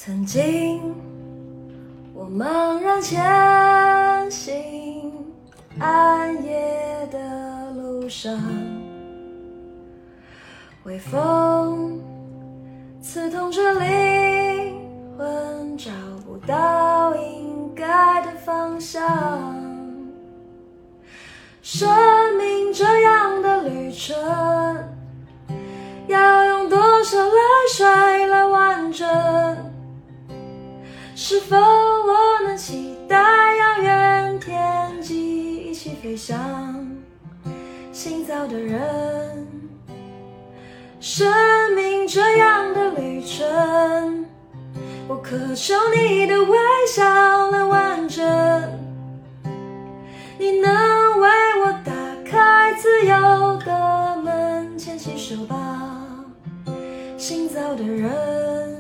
曾经我茫然前行，暗夜的路上，微风刺痛着灵魂，找不到应该的方向。生命这样的旅程，要用多少泪水来完整？是否我能期待遥远天际一起飞翔？行走的人，生命这样的旅程，我渴求你的微笑来完整。你能为我打开自由的门，牵起手吧，行走的人。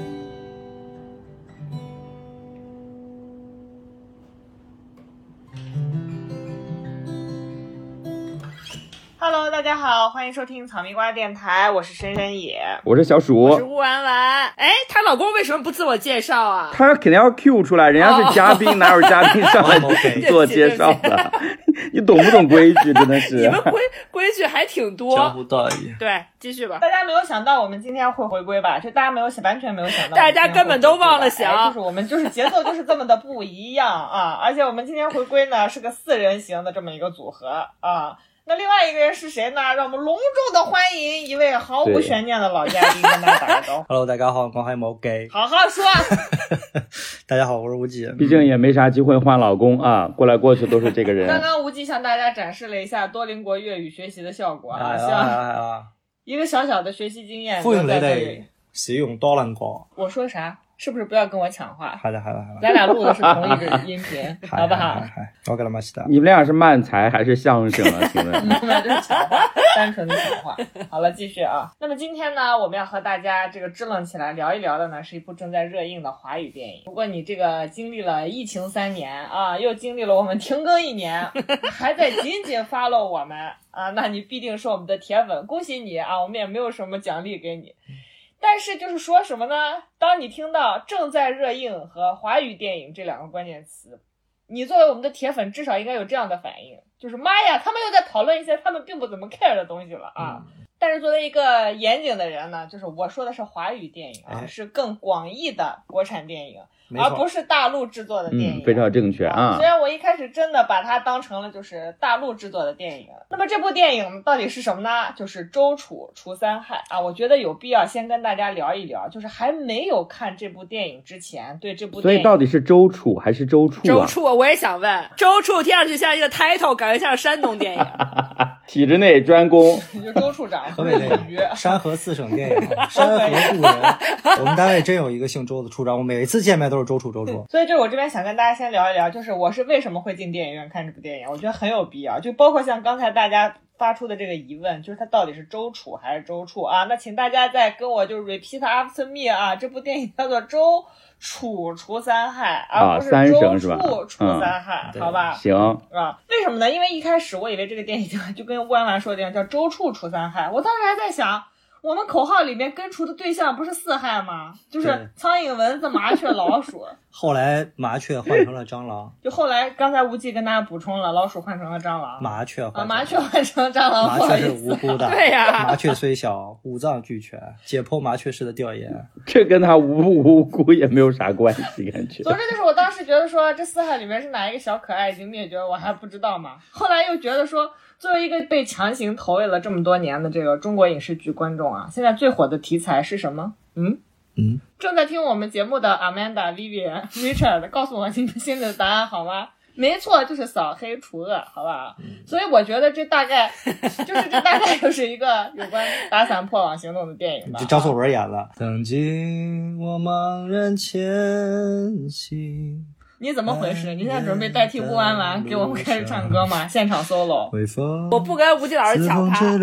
Hello， 大家好，欢迎收听草莓瓜电台，我是深深野， 我是小鼠， 我是乌丸丸。哎，她老公为什么不自我介绍啊？ 他肯定要 Q 出来，人家是嘉宾，哪有嘉宾上来自我介绍的？你懂不懂规矩？真的是， 你们规矩还挺多。 江湖道义。 对，继续吧。 大家没有想到我们今天会回归吧？就大家完全没有想到， 大家根本都忘了想， 就是我们就是节奏就是这么的不一样啊！而且我们今天回归呢是个4人行的这么一个组合啊。那另外一个人是谁呢？让我们隆重的欢迎一位毫无悬念的老嘉宾，跟大家打个招呼。 Hello， 大家好，我係冇基。 好好說。 大家好，我是吴忌。 毕竟也没啥机会换老公啊，过来过去都是这个人。 刚刚吴忌向大家展示了一下多邻国粤语學習的效果啊，希望一個小小的學習經驗。 歡迎你哋使用多鄰國。 我說啥？是不是不要跟我搶話？ 係啦， 咱俩錄的是同一個音頻，好不好？ 我跟他們係你們倆是漫才還是相聲啊？請問？ 我們就是搶話，單純的搶話。好了，繼續啊。那麼今天呢，我們要和大家這個支棱起來聊一聊的呢，是一部正在熱映的華語電影。如果你這個經歷了疫情3年啊，又經歷了我們停更1年，還在緊緊 follow 我們啊，那你必定是我們的鐵粉，恭喜你啊！我們也沒有什麼獎勵給你。但是就是說什麼呢？當你聽到正在熱映和華語電影這兩個關鍵詞，你作為我們的鐵粉至少應該有這樣的反應，就是媽呀，他們又在討論一些他們並不怎麼 care 的東西了啊。但是作為一個嚴謹的人呢，就是我說的是華語電影啊，是更廣義的國產電影，而不是大陸製作的電影。 非常正確啊。 雖然我一開始真的把它當成了就是大陸製作的電影。那麼這部電影到底是什麼呢？就是周楚除三害啊。我覺得有必要先跟大家聊一聊，就是還沒有看這部電影之前對這部電影。 所以到底是周楚還是周處啊？ 周處我也想問，周處聽上去像一個 title，感覺像山東電影。 體制內專攻。 就周處長。 河北那個山河4省電影，山河故人。我們單位真有一個姓周的處長，我每一次見面都是周處。 所以就是我這邊想跟大家先聊一聊，就是我是為什麼會進電影院看這部電影，我覺得很有必要，就包括像剛才大家發出的這個疑問，就是它到底是周楚還是周處啊？那請大家再跟我就 repeat after me 啊，這部電影叫做周楚除三害，而不是周處除三害，好吧？ 行啊，為什麼呢？因為一開始我以為這個電影就跟彎彎說的一樣，叫周處除三害，我當時還在想，我們口號裡面根除的對象不是4害嗎？就是蒼蠅、蚊子、麻雀、老鼠。 後來麻雀換成了蟑螂。 就後來剛才吳忌跟大家補充了，老鼠換成了蟑螂， 麻雀換成了蟑螂。 麻雀是無辜的。 對呀， 麻雀雖小，五臟俱全。解剖麻雀式的調研， 這跟他無不無辜也沒有啥關係，感覺。 總之就是我當時覺得說，這4害裡面是哪一個小可愛已經滅絕，我還不知道嘛。後來又覺得說，作為一個被強行投餵了這麼多年的這個中國影視劇觀眾啊，現在最火的題材是什麼？正在聽我們節目的 Amanda、Vivian、Richard 告訴我你們心裡的答案好嗎？沒錯，就是掃黑除惡，好不好？所以我覺得這大概就是一個有關打散破網行動的電影吧。 張碩文演了。曾經我茫然前行。 你怎麼回事？你現在準備代替烏丸丸給我們開始唱歌嗎？現場 solo。 我不跟吳忌老師搶他。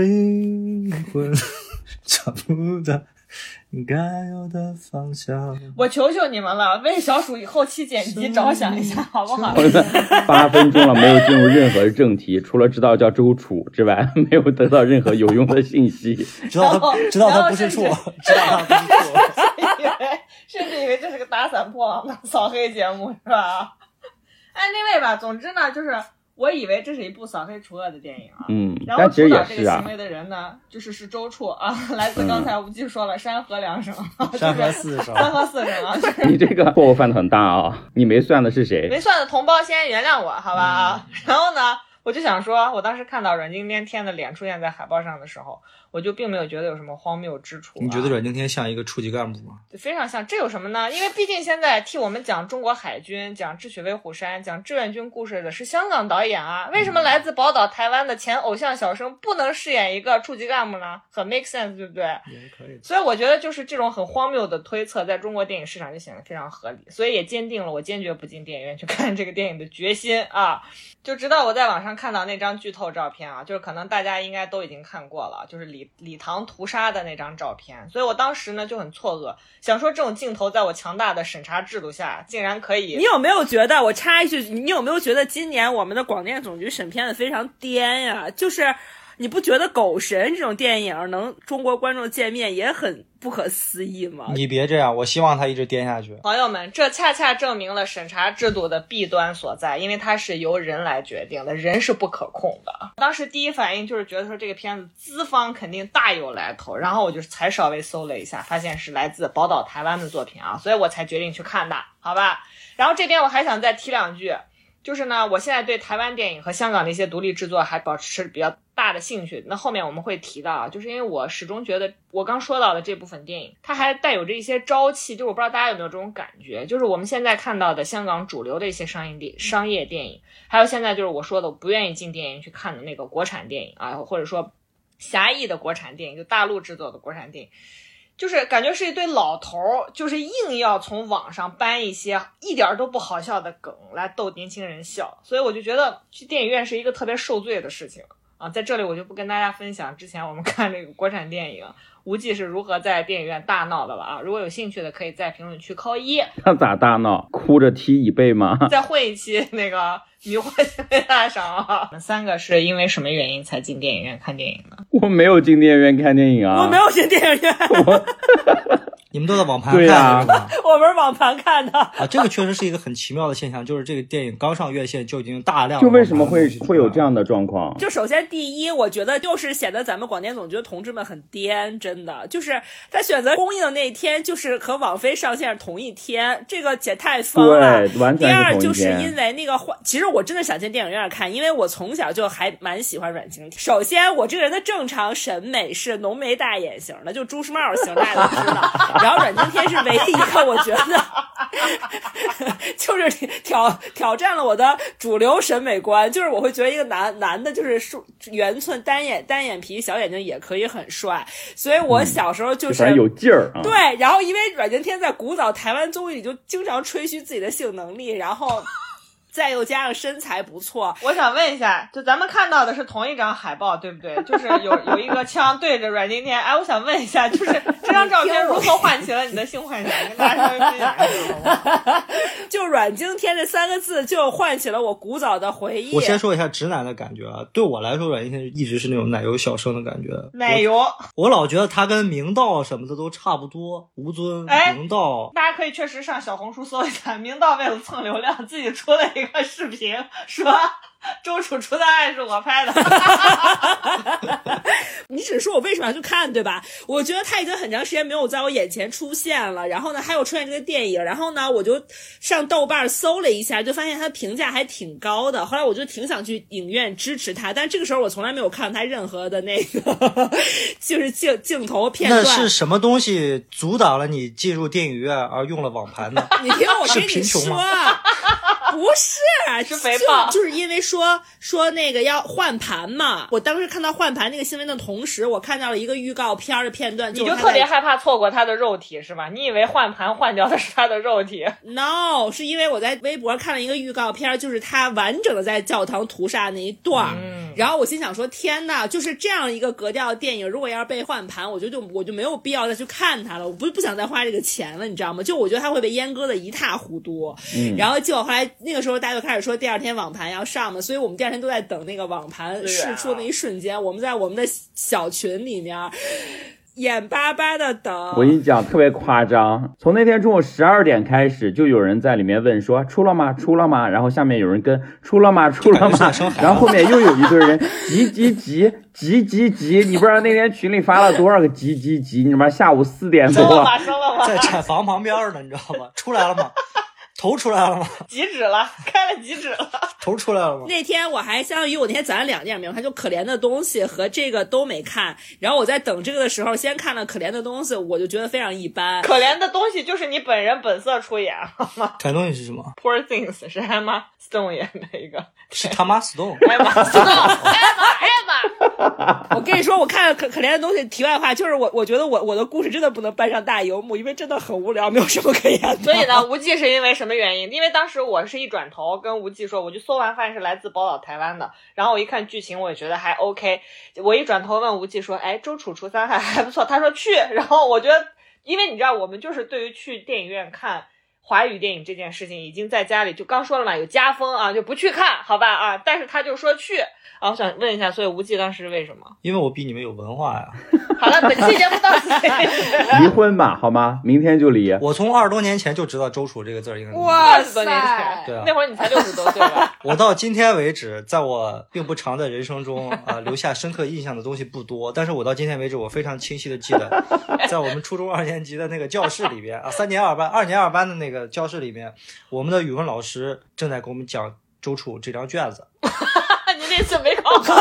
找不到應該有的方向。 我求求你們了，為小鼠後期剪輯着想一下，好不好 ？8分鐘了，沒有進入任何正題，除了知道叫周楚之外，沒有得到任何有用的信息。 知道他不是處，知道他不是處。 甚至以為這是网的扫黑节目是吧？哎，那位吧，总之呢，就是我以为这是一部扫黑除恶的电影啊，然后但其实主导这也是啊个行为的人呢，是周处啊，来自刚才无忌说了山河两省， 山河四省， 山河四省啊， 你这个错误犯的很大啊！你没算的是谁？ 没算的同胞先原谅我，好吧？然后呢，我就想说，我当时看到阮经天的脸出现在海报上的时候，我就并没有觉得有什么荒谬之处。 你觉得阮经天像一个处级干部吗？ 非常像，这有什么呢？因为毕竟现在替我们讲中国海军、讲智取威虎山、讲志愿军故事的是香港导演啊，为什么来自宝岛台湾的前偶像小生不能饰演一个处级干部呢？很 make sense， 对不对？ 也是可以的。 所以我觉得就是这种很荒谬的推测，在中国电影市场就显得非常合理，所以也坚定了我坚决不进电影院去看这个电影的决心啊！就直到我在网上看到那张剧透照片啊，就是可能大家应该都已经看过了，就是礼堂屠杀的那张照片，所以我当时呢就很错愕，想说这种镜头在我强大的审查制度下竟然可以。 你有没有觉得，我插一句，你有没有觉得今年我们的广电总局审片的非常颠呀？就是你不觉得狗神这种电影能中国观众见面也很不可思议吗？ 你别这样，我希望他一直颠下去。 朋友们，这恰恰证明了审查制度的弊端所在，因为它是由人来决定的，人是不可控的。当时第一反应就是觉得说这个片子资方肯定大有来头，然后我就才稍微搜了一下，发现是来自宝岛台湾的作品啊，所以我才决定去看的，好吧？然后这边我还想再提两句，就是呢，我现在对台湾电影和香港的一些独立制作还保持比较大的兴趣，那后面我们会提到啊，就是因为我始终觉得我刚说到的这部分电影它还带有着一些朝气，就是我不知道大家有没有这种感觉，就是我们现在看到的香港主流的一些商业电影，还有现在就是我说的我不愿意进电影去看的那个国产电影啊，或者说狭义的国产电影，就大陆制作的国产电影，就是感觉是一堆老头，就是硬要从网上搬一些一点都不好笑的梗来逗年轻人笑，所以我就觉得去电影院是一个特别受罪的事情啊。在这里我就不跟大家分享之前我们看这个国产电影无忌是如何在电影院大闹的了啊！如果有兴趣的，可以在评论区扣一。 他咋大闹？哭着踢椅背吗？ 再混一期那个迷惑行为大赏啊！我们三个是因为什么原因才进电影院看电影呢？ 我没有进电影院看电影啊！ 我没有进电影院， 你们都在网盘看的是吧？ 我们是网盘看的啊，这个确实是一个很奇妙的现象，就是这个电影刚上院线就已经大量就为什么会有这样的状况？ 就首先第一，我觉得就是显得咱们广电总局的同志们很颠，真的就是他选择公映的那一天就是和网飞上线是同一天，这个也太疯了。 对，完全是同一天。 第二就是因为那个其实我真的想进电影院看，因为我从小就还蛮喜欢阮经天。首先我这个人的正常审美是浓眉大眼型的，就朱时茂型，大家都知道。然后阮经天是唯一一个我觉得就是挑战了我的主流审美观，就是我会觉得一个男的就是圆寸单眼皮小眼睛也可以很帅，所以我小时候就是反正有劲儿啊。 对，然后因为阮经天在古早台湾综艺里就经常吹嘘自己的性能力，然后再又加上身材不错。 我想问一下，就咱们看到的是同一张海报对不对？就是有一个枪对着阮经天。哎，我想问一下，就是这张照片如何唤起了你的性幻想？跟大家稍微分享一下。 就阮经天这三个字就唤起了我古早的回忆。 我先说一下直男的感觉啊，对我来说阮经天一直是那种奶油小生的感觉。 奶油， 我老觉得他跟明道什么的都差不多，吴尊、明道。 大家可以确实上小红书搜一下，明道为了蹭流量自己出了一个视频，说周楚除的爱是我拍的。 你只说我为什么要去看对吧？我觉得他已经很长时间没有在我眼前出现了，然后呢还有出现这个电影，然后呢我就上豆瓣搜了一下，就发现他的评价还挺高的，后来我就挺想去影院支持他，但这个时候我从来没有看他任何的那个就是镜头片段。 那是什么东西阻挡了你进入电影院而用了网盘呢？ 你听我跟你说，不是， 是肥胖， 就是因为说那个要换盘嘛。我当时看到换盘那个新闻的同时，我看到了一个预告片的片段， 你就特别害怕错过他的肉体是吧？你以为换盘换掉的是他的肉体 ？No， 是因为我在微博看了一个预告片，就是他完整的在教堂屠杀那一段。然后我心想说，天哪，就是这样一个格调的电影，如果要是被换盘，我就没有必要再去看它了，我不想再花这个钱了，你知道吗？就我觉得它会被阉割的一塌糊涂。然后结果后来那个时候大家就开始说第二天网盘要上嘛，所以我们第二天都在等那个网盘释出的那一瞬间，我们在我们的小群里面眼巴巴的等。 我跟你讲，特别夸张。从那天中午12点开始，就有人在里面问说出了吗？出了吗？然后下面有人跟出了吗？出了吗？然后后面又有一堆人急，你不知道那天群里发了多少个急，你他妈下午4点多生了吗？ 在产房旁边呢，你知道吗？出来了吗？头出来了吗？ 急止了，开了急止了。 头出来了吗？ 那天我还相当于我那天早上2电影没有看，就可怜的东西和这个都没看。然后我在等这个的时候，先看了可怜的东西，我就觉得非常一般。 可怜的东西就是你本人本色出演，好吗？ 可怜东西是什么 ？Poor Things 是 Emma Stone 演的一个， 是他妈 Stone。 Emma Stone， 我跟你说，我看了可怜的东西。题外话就是我觉得我的故事真的不能搬上大荧幕，因为真的很无聊，没有什么可演的。 所以呢，无忌是因为什么原因？因为当时我是一转头跟无忌说，我就搜完发现是来自宝岛台湾的，然后我一看剧情，我也觉得还 OK。我一转头问无忌说，哎，周楚除三害还不错，他说去。然后我觉得，因为你知道，我们就是对于去电影院看华语电影这件事情，已经在家里就刚说了嘛，有家风啊，就不去看，好吧啊。但是他就说去。啊，我想问一下，所以无忌当时为什么？ 因为我比你们有文化呀。 好了，本期节目到此离婚吧，好吗？明天就离。 我从20多年前就知道周楚这个字应该。 哇塞，20多年前， 对啊， 那会儿你才60多岁吧？ 我到今天为止，在我并不长的人生中留下深刻印象的东西不多，但是我到今天为止，我非常清晰的记得，在我们初中2年级的那个教室里边啊，2年2班的那个教室里面，我们的语文老师正在给我们讲周楚这张卷子。 你那次没考好。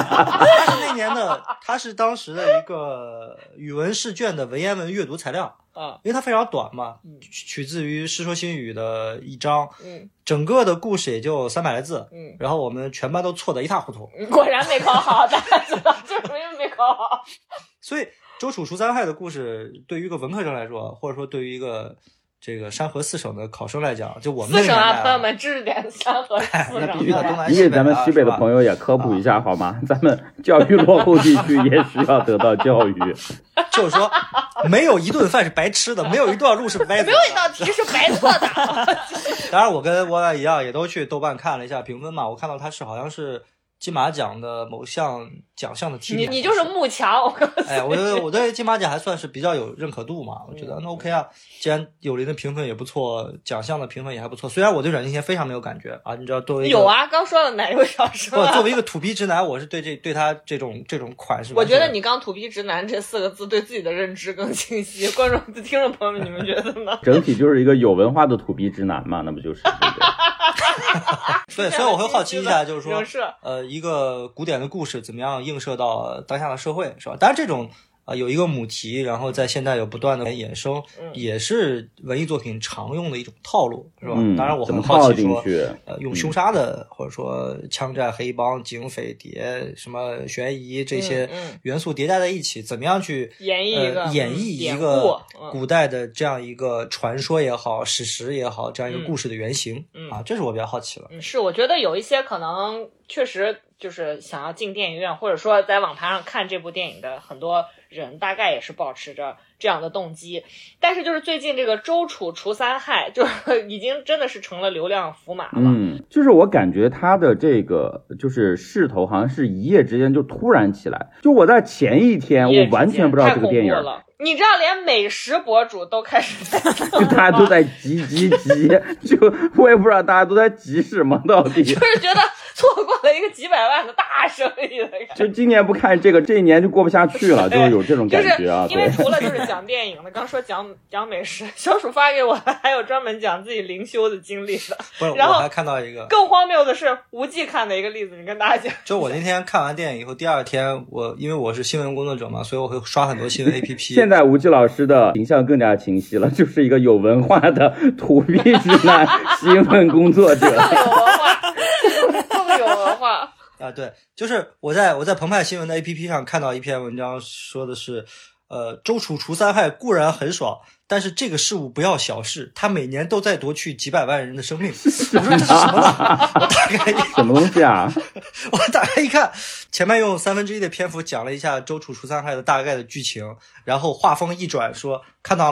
他是当时的一个语文试卷的文言文阅读材料啊， 因为它非常短嘛，取自于《世说新语》的一章，整个的故事也就300来字，然后我们全班都错得一塌糊涂。 果然没考好，大家知道就是因为没考好。 所以周楚除三害的故事，对于一个文科生来说，或者说对于一个这个山河4省的考生来讲，就我们 4省啊，朋友们，知识点山河4省。 那必须的，东南你给咱们西北的朋友也科普一下好吗？咱们教育落后地区也需要得到教育。 就是说，没有一顿饭是白吃的，没有一段路是白走的， 没有一道题是白做的。 当然，我跟沃外一样，也都去豆瓣看了一下评分嘛。我看到它是好像是金马奖的某项奖项的提名。 你就是慕强， 我对金马奖还算是比较有认可度嘛。我觉得那 OK 啊，既然有人的评分也不错，奖项的评分也还不错。虽然我对阮经天非常没有感觉啊，你知道，作为有啊，刚说了奶油小生。 作为一个土逼直男，我是对他这种款式。 我觉得你刚土逼直男这4个字对自己的认知更清晰。观众、听众朋友们，你们觉得呢？ 整体就是一个有文化的土逼直男嘛，那不就是？ 对，所以我会好奇一下，就是说，一个古典的故事怎么样映射到当下的社会，是吧？当然，这种有一个母题，然后在现在有不断的衍生，也是文艺作品常用的一种套路，是吧？当然，我很好奇说，用凶杀的，或者说枪战、黑帮、警匪谍、什么悬疑这些元素叠加在一起，怎么样去演绎一个古代的这样一个传说也好、史实也好，这样一个故事的原型啊，这是我比较好奇了。 是，我觉得有一些可能确实就是想要进电影院，或者说在网盘上看这部电影的很多人，大概也是保持着这样的动机。但是就是最近这个周楚除三害，就是已经真的是成了流量符码了。 就是我感觉他的这个就是势头好像是一夜之间就突然起来。就我在前一天我完全不知道这个电影了。你知道连美食博主都开始在就大家都在急，就我也不知道大家都在急什么到底。 就是觉得错过了一个几百万的大生意的感觉。 就今年不看这个，这一年就过不下去了，就是有这种感觉啊。 因为除了就是讲电影的，刚说讲美食，小鼠发给我还有专门讲自己灵修的经历的。 不是， 然后我还看到一个更荒谬的是无忌看的一个例子，你跟大家讲。 就我那天看完电影以后，第2天因为我是新闻工作者嘛，所以我会刷很多新闻 APP。 现在吴忌老师的形象更加清晰了，就是一个有文化的土逼直男新闻工作者。 更有文化啊！对，就是我在澎湃新闻的 APP 上看到一篇文章，说的是，周楚除三害固然很爽，但是这个事物不要小视，他每年都在夺去几百万人的生命。我说这是什么呢？我大概什么东西啊？ 我大概一看，前面用1/3的篇幅讲了一下周楚除三害的大概的剧情，然后话锋一转说，看到了吗？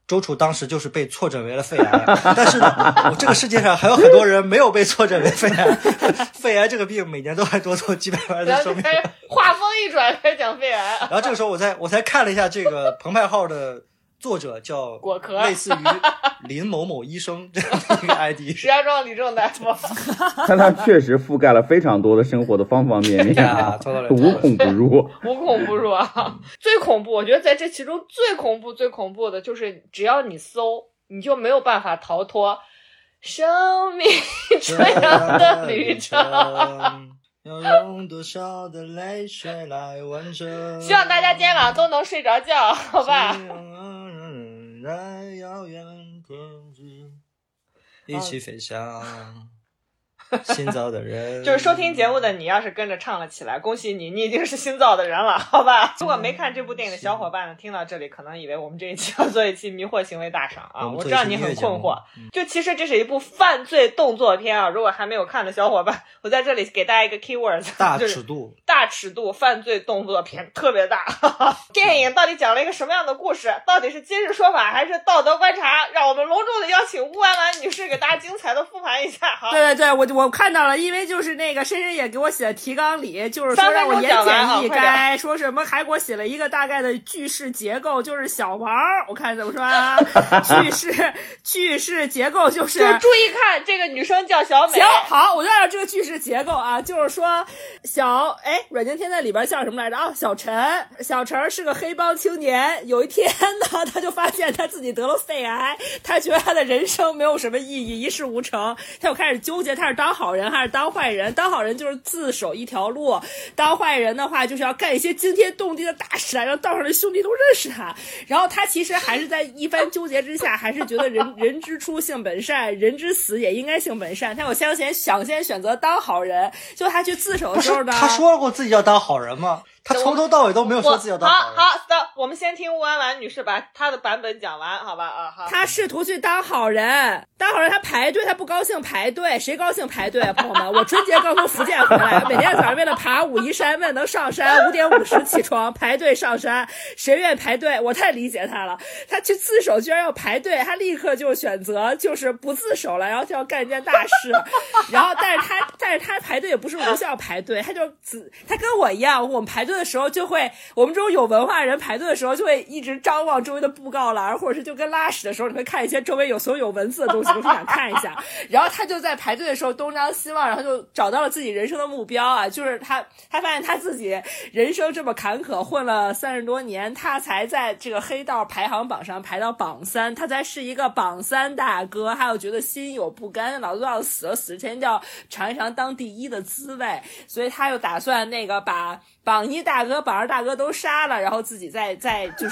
周楚当时就是被错诊为了肺癌，但是呢，这个世界上还有很多人没有被错诊为肺癌，肺癌这个病每年都还多走几百万的生命。 话锋一转开始讲肺癌， 然后这个时候我才看了一下这个澎湃号的作者叫果壳， 类似于林某某医生这样的一个 ID， 石家庄李正大夫， 但他确实覆盖了非常多的生活的方方面面，无孔不入， 无孔不入啊！最恐怖，我觉得在这其中最恐怖的就是只要你搜，你就没有办法逃脱生命这样的旅程。 要用多少的泪水来完成？ 希望大家今天晚上都能睡着觉，好吧？ 在遥远天际一起飞翔。新造的人， 就是收听节目的你，要是跟着唱了起来，恭喜你，你已经是新造的人了，好吧？如果没看这部电影的小伙伴呢，听到这里可能以为我们这一期要做一期迷惑行为大赏啊，我知道你很困惑。就其实这是一部犯罪动作片啊，如果还没有看的小伙伴，我在这里给大家一个 keyword， 大尺度， 大尺度犯罪动作片，特别大。电影到底讲了一个什么样的故事？到底是今日说法还是道德观察？让我们隆重的邀请乌安兰女士给大家精彩的复盘一下。好， 对对对，我看到了，因为就是那个深深也给我写的提纲里，就是说让我言简意赅，说什么还给我写了一个大概的句式结构，就是小王，我看怎么说啊？句式结构就是， 注意看这个女生叫小美。 行，好，我就按照这个句式结构啊，就是说阮经天在里边叫什么来着啊？小陈是个黑帮青年，有一天呢，他就发现他自己得了肺癌，他觉得他的人生没有什么意义，一事无成，他就开始纠结他是当好人还是当坏人。当好人就是自首一条路，当坏人的话就是要干一些惊天动地的大事啊，让道上的兄弟都认识他。然后他其实还是在一番纠结之下，还是觉得人之初性本善，人之死也应该性本善。他有想先选择当好人，就他去自首的时候呢， 他说过自己要当好人吗？他从头到尾都没有说自己要当好人。 好 stop， 我们先听乌安兰女士把她的版本讲完，好吧？啊，好。 他试图去当好人，他排队，他不高兴排队，谁高兴排队啊？朋友们，我春节刚从福建回来，每天早上为了爬武夷山，问能上山，5点50起床排队上山，谁愿意排队？我太理解他了。他去自首居然要排队，他立刻就选择就是不自首了，然后就要干一件大事。然后但是他排队也不是无效排队，他跟我一样，我们排队的时候就会，我们这种有文化人排队的时候就会一直张望周围的布告栏，或者是就跟拉屎的时候你会看一些周围所有文字的东西，都是想看一下。然后他就在排队的时候东张西望，然后就找到了自己人生的目标啊，就是他发现他自己人生这么坎坷，混了30多年，他才在这个黑道排行榜上排到榜3，他才是一个榜3大哥，还有觉得心有不甘，老子要死了，死之前就要尝一尝当第一的滋味，所以他又打算那个把榜1大哥榜2大哥都杀了，然后自己再就是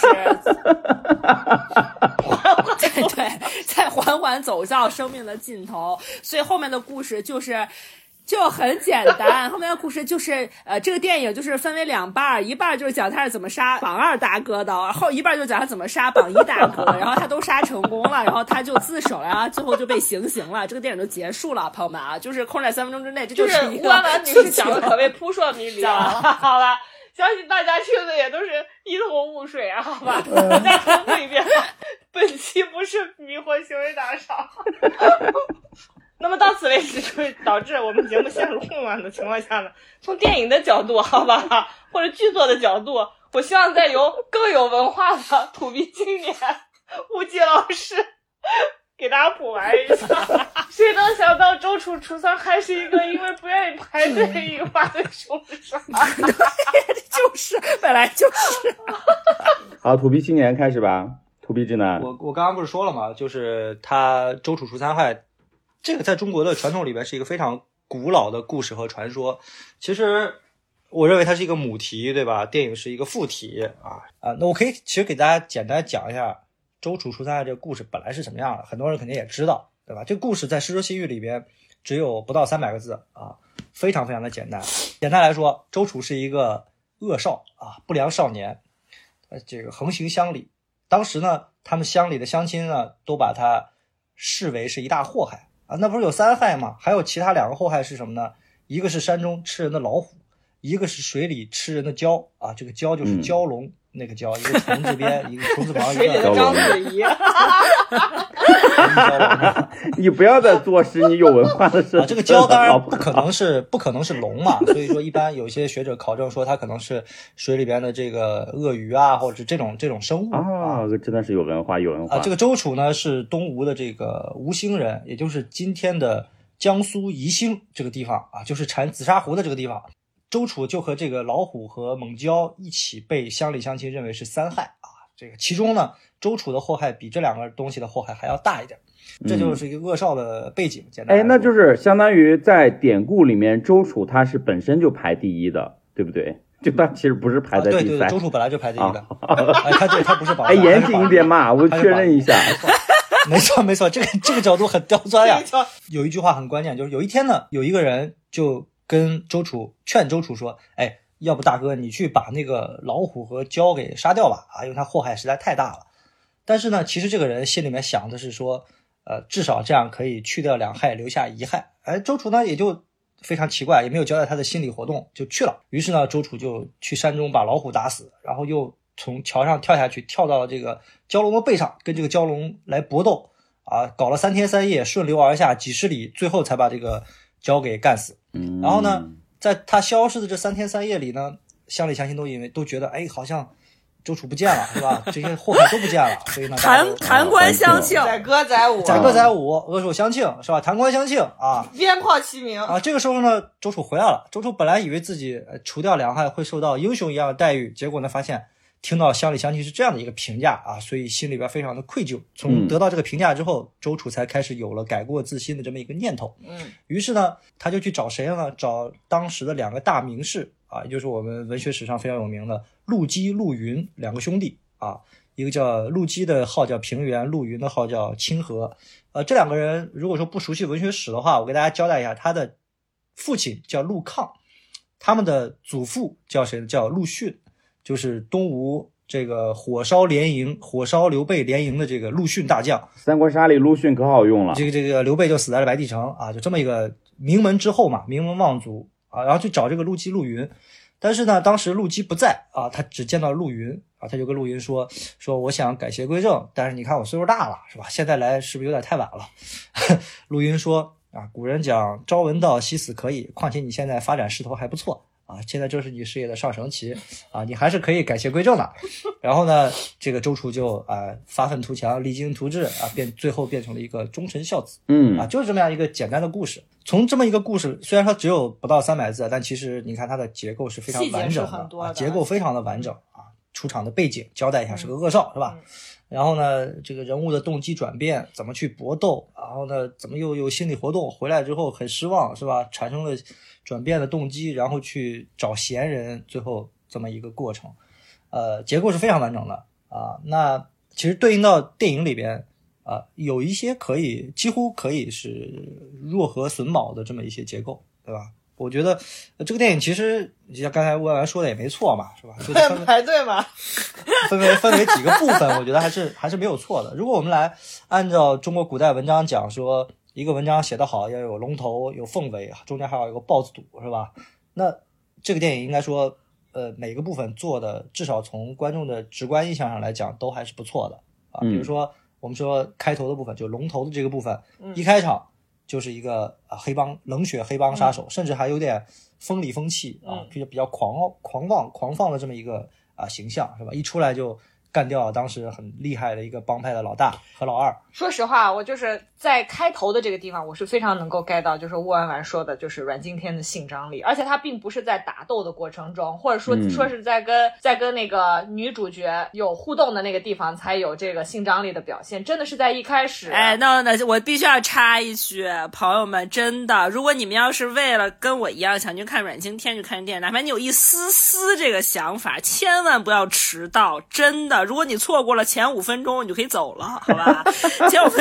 再缓缓走到生命的尽头。所以后面的故事就很简单，后面的故事就是这个电影就是分为2半，一半就是讲他是怎么杀榜2大哥的，后一半就讲他怎么杀榜1大哥，然后他都杀成功了，然后他就自首了，然后最后就被行刑了，这个电影就结束了。朋友们啊，就是控制在3分钟之内，这就是一个乌安兰女士讲的可谓扑朔迷离啊，好吧，相信大家听的也都是一头雾水啊，好吧，再重复一遍，本期不是迷惑行为大赏。那么到此为止，就导致我们节目陷入混乱的情况下呢，从电影的角度，好吧，或者剧作的角度，我希望再由更有文化的土逼青年吴极老师给大家补完一下。谁能想到周楚除三还是一个因为不愿意排队引发的凶杀？ 就是本来就是。 好，土逼青年开始吧，土逼直男。 我刚刚不是说了吗？就是他周楚除三害。这个在中国的传统里边是一个非常古老的故事和传说，其实我认为它是一个母题，对吧？电影是一个副题啊。那我可以其实给大家简单讲一下周楚除三害这个故事本来是什么样的，很多人肯定也知道，对吧？这个故事在《世说新语》里边只有不到300个字啊，非常非常的简单。简单来说，周楚是一个恶少啊，不良少年，这个横行乡里。当时呢，他们乡里的乡亲呢，都把他视为是一大祸害。那不是有3害吗？还有其他2个祸害是什么呢？一个是山中吃人的老虎，一个是水里吃人的蛟啊，这个蛟就是蛟龙那个蛟，一个虫字边，一个虫字旁，一水里的章子怡。 你不要再作诗，你有文化的事。 这个蛟当然不可能是龙嘛，所以说一般有些学者考证说它可能是水里边的这个鳄鱼啊，或者是这种生物啊。真的是有文化啊。 这个周楚呢是东吴的这个吴兴人，也就是今天的江苏宜兴这个地方啊，就是产紫砂壶的这个地方。周楚就和这个老虎和猛蛟一起被乡里乡亲认为是三害啊。这个其中呢，周楚的祸害比这两个东西的祸害还要大一点，这就是一个恶少的背景。简单来说， 那就是相当于在典故里面，周楚他是本身就排第一的，对不对？就他其实不是排在第三。 对，周楚本来就排第一的。他不是榜。 严谨一点嘛，我确认一下。 没错，这个角度很刁钻呀。有一句话很关键，就是有一天呢，有一个人就跟劝周楚说，要不大哥你去把那个老虎和蛟给杀掉吧，因为他祸害实在太大了。但是呢，其实这个人心里面想的是说，至少这样可以去掉两害，留下一害。周楚呢也就非常奇怪，也没有交代他的心理活动，就去了。于是呢，周楚就去山中把老虎打死，然后又从桥上跳下去，跳到了这个蛟龙的背上，跟这个蛟龙来搏斗啊，搞了3天3夜，顺流而下几十里，最后才把这个蛟给干死。然后呢，在他消失的这3天3夜里呢，乡里乡亲都觉得，好像周楚不见了，是吧？这些祸害都不见了，所以呢， 弹冠相庆， 载歌载舞， 恶手相庆，是吧？弹冠相庆啊， 鞭炮齐鸣啊。这个时候呢，周楚回来了。周楚本来以为自己除掉两害会受到英雄一样的待遇，结果呢，发现听到乡里乡亲是这样的一个评价啊，所以心里边非常的愧疚。从得到这个评价之后，周楚才开始有了改过自新的这么一个念头。于是呢，他就去找谁呢？找当时的2个大名士啊，也就是我们文学史上非常有名的陆机、陆云2个兄弟啊。一个叫陆机的号叫平原，陆云的号叫清河。这2个人如果说不熟悉文学史的话，我给大家交代一下，他的父亲叫陆抗，他们的祖父叫谁呢？叫陆逊。就是东吴这个火烧刘备联营的这个陆逊大将。 三国杀里陆逊可好用了。 这个刘备就死在了白帝城啊，就这么一个名门之后嘛，名门望族啊，然后去找这个陆机、陆云。但是呢，当时陆机不在啊，他只见到陆云啊，他就跟陆云说我想改邪归正，但是你看我岁数大了，是吧？现在来是不是有点太晚了？陆云说啊，古人讲朝闻道夕死可以，况且你现在发展势头还不错。现在正是你事业的上升期啊，你还是可以改邪归正的。然后呢，这个周楚就发愤图强，励精图治啊，最后变成了一个忠臣孝子。就是这么样一个简单的故事。从这么一个故事，虽然说只有不到300字，但其实你看它的结构是非常完整的，结构非常的完整啊。出场的背景交代一下，是个恶少，是吧？然后呢，这个人物的动机转变，怎么去搏斗，然后呢，怎么又有心理活动，回来之后很失望，是吧？产生了转变的动机，然后去找贤人，最后这么一个过程，结构是非常完整的啊。那其实对应到电影里边啊，有一些几乎可以是弱和损卯的这么一些结构，对吧？我觉得这个电影其实像刚才魏完说的也没错嘛，是吧？ 排队嘛， 分为几个部分，我觉得还是没有错的。如果我们来按照中国古代文章讲说，一个文章写得好要有龙头有凤尾，中间还有一个豹子肚，是吧？那这个电影应该说每个部分做的至少从观众的直观印象上来讲都还是不错的啊。比如说我们说开头的部分，就龙头的这个部分，一开场就是一个黑帮冷血黑帮杀手，甚至还有点风里风气啊，比较狂放的这么一个形象，是吧？一出来就干掉了当时很厉害的一个帮派的老大和老二。 说实话，我就是在开头的这个地方，我是非常能够 get 到，就是乌丸丸说的，就是阮经天的性张力，而且他并不是在打斗的过程中，或者说是在跟那个女主角有互动的那个地方才有这个性张力的表现，真的是在一开始。 那我必须要插一句，朋友们，真的，如果你们要是为了跟我一样想去看阮经天去看电影，哪怕你有一丝丝这个想法，千万不要迟到，真的。如果你错过了前5分钟，你就可以走了，好吧？前5分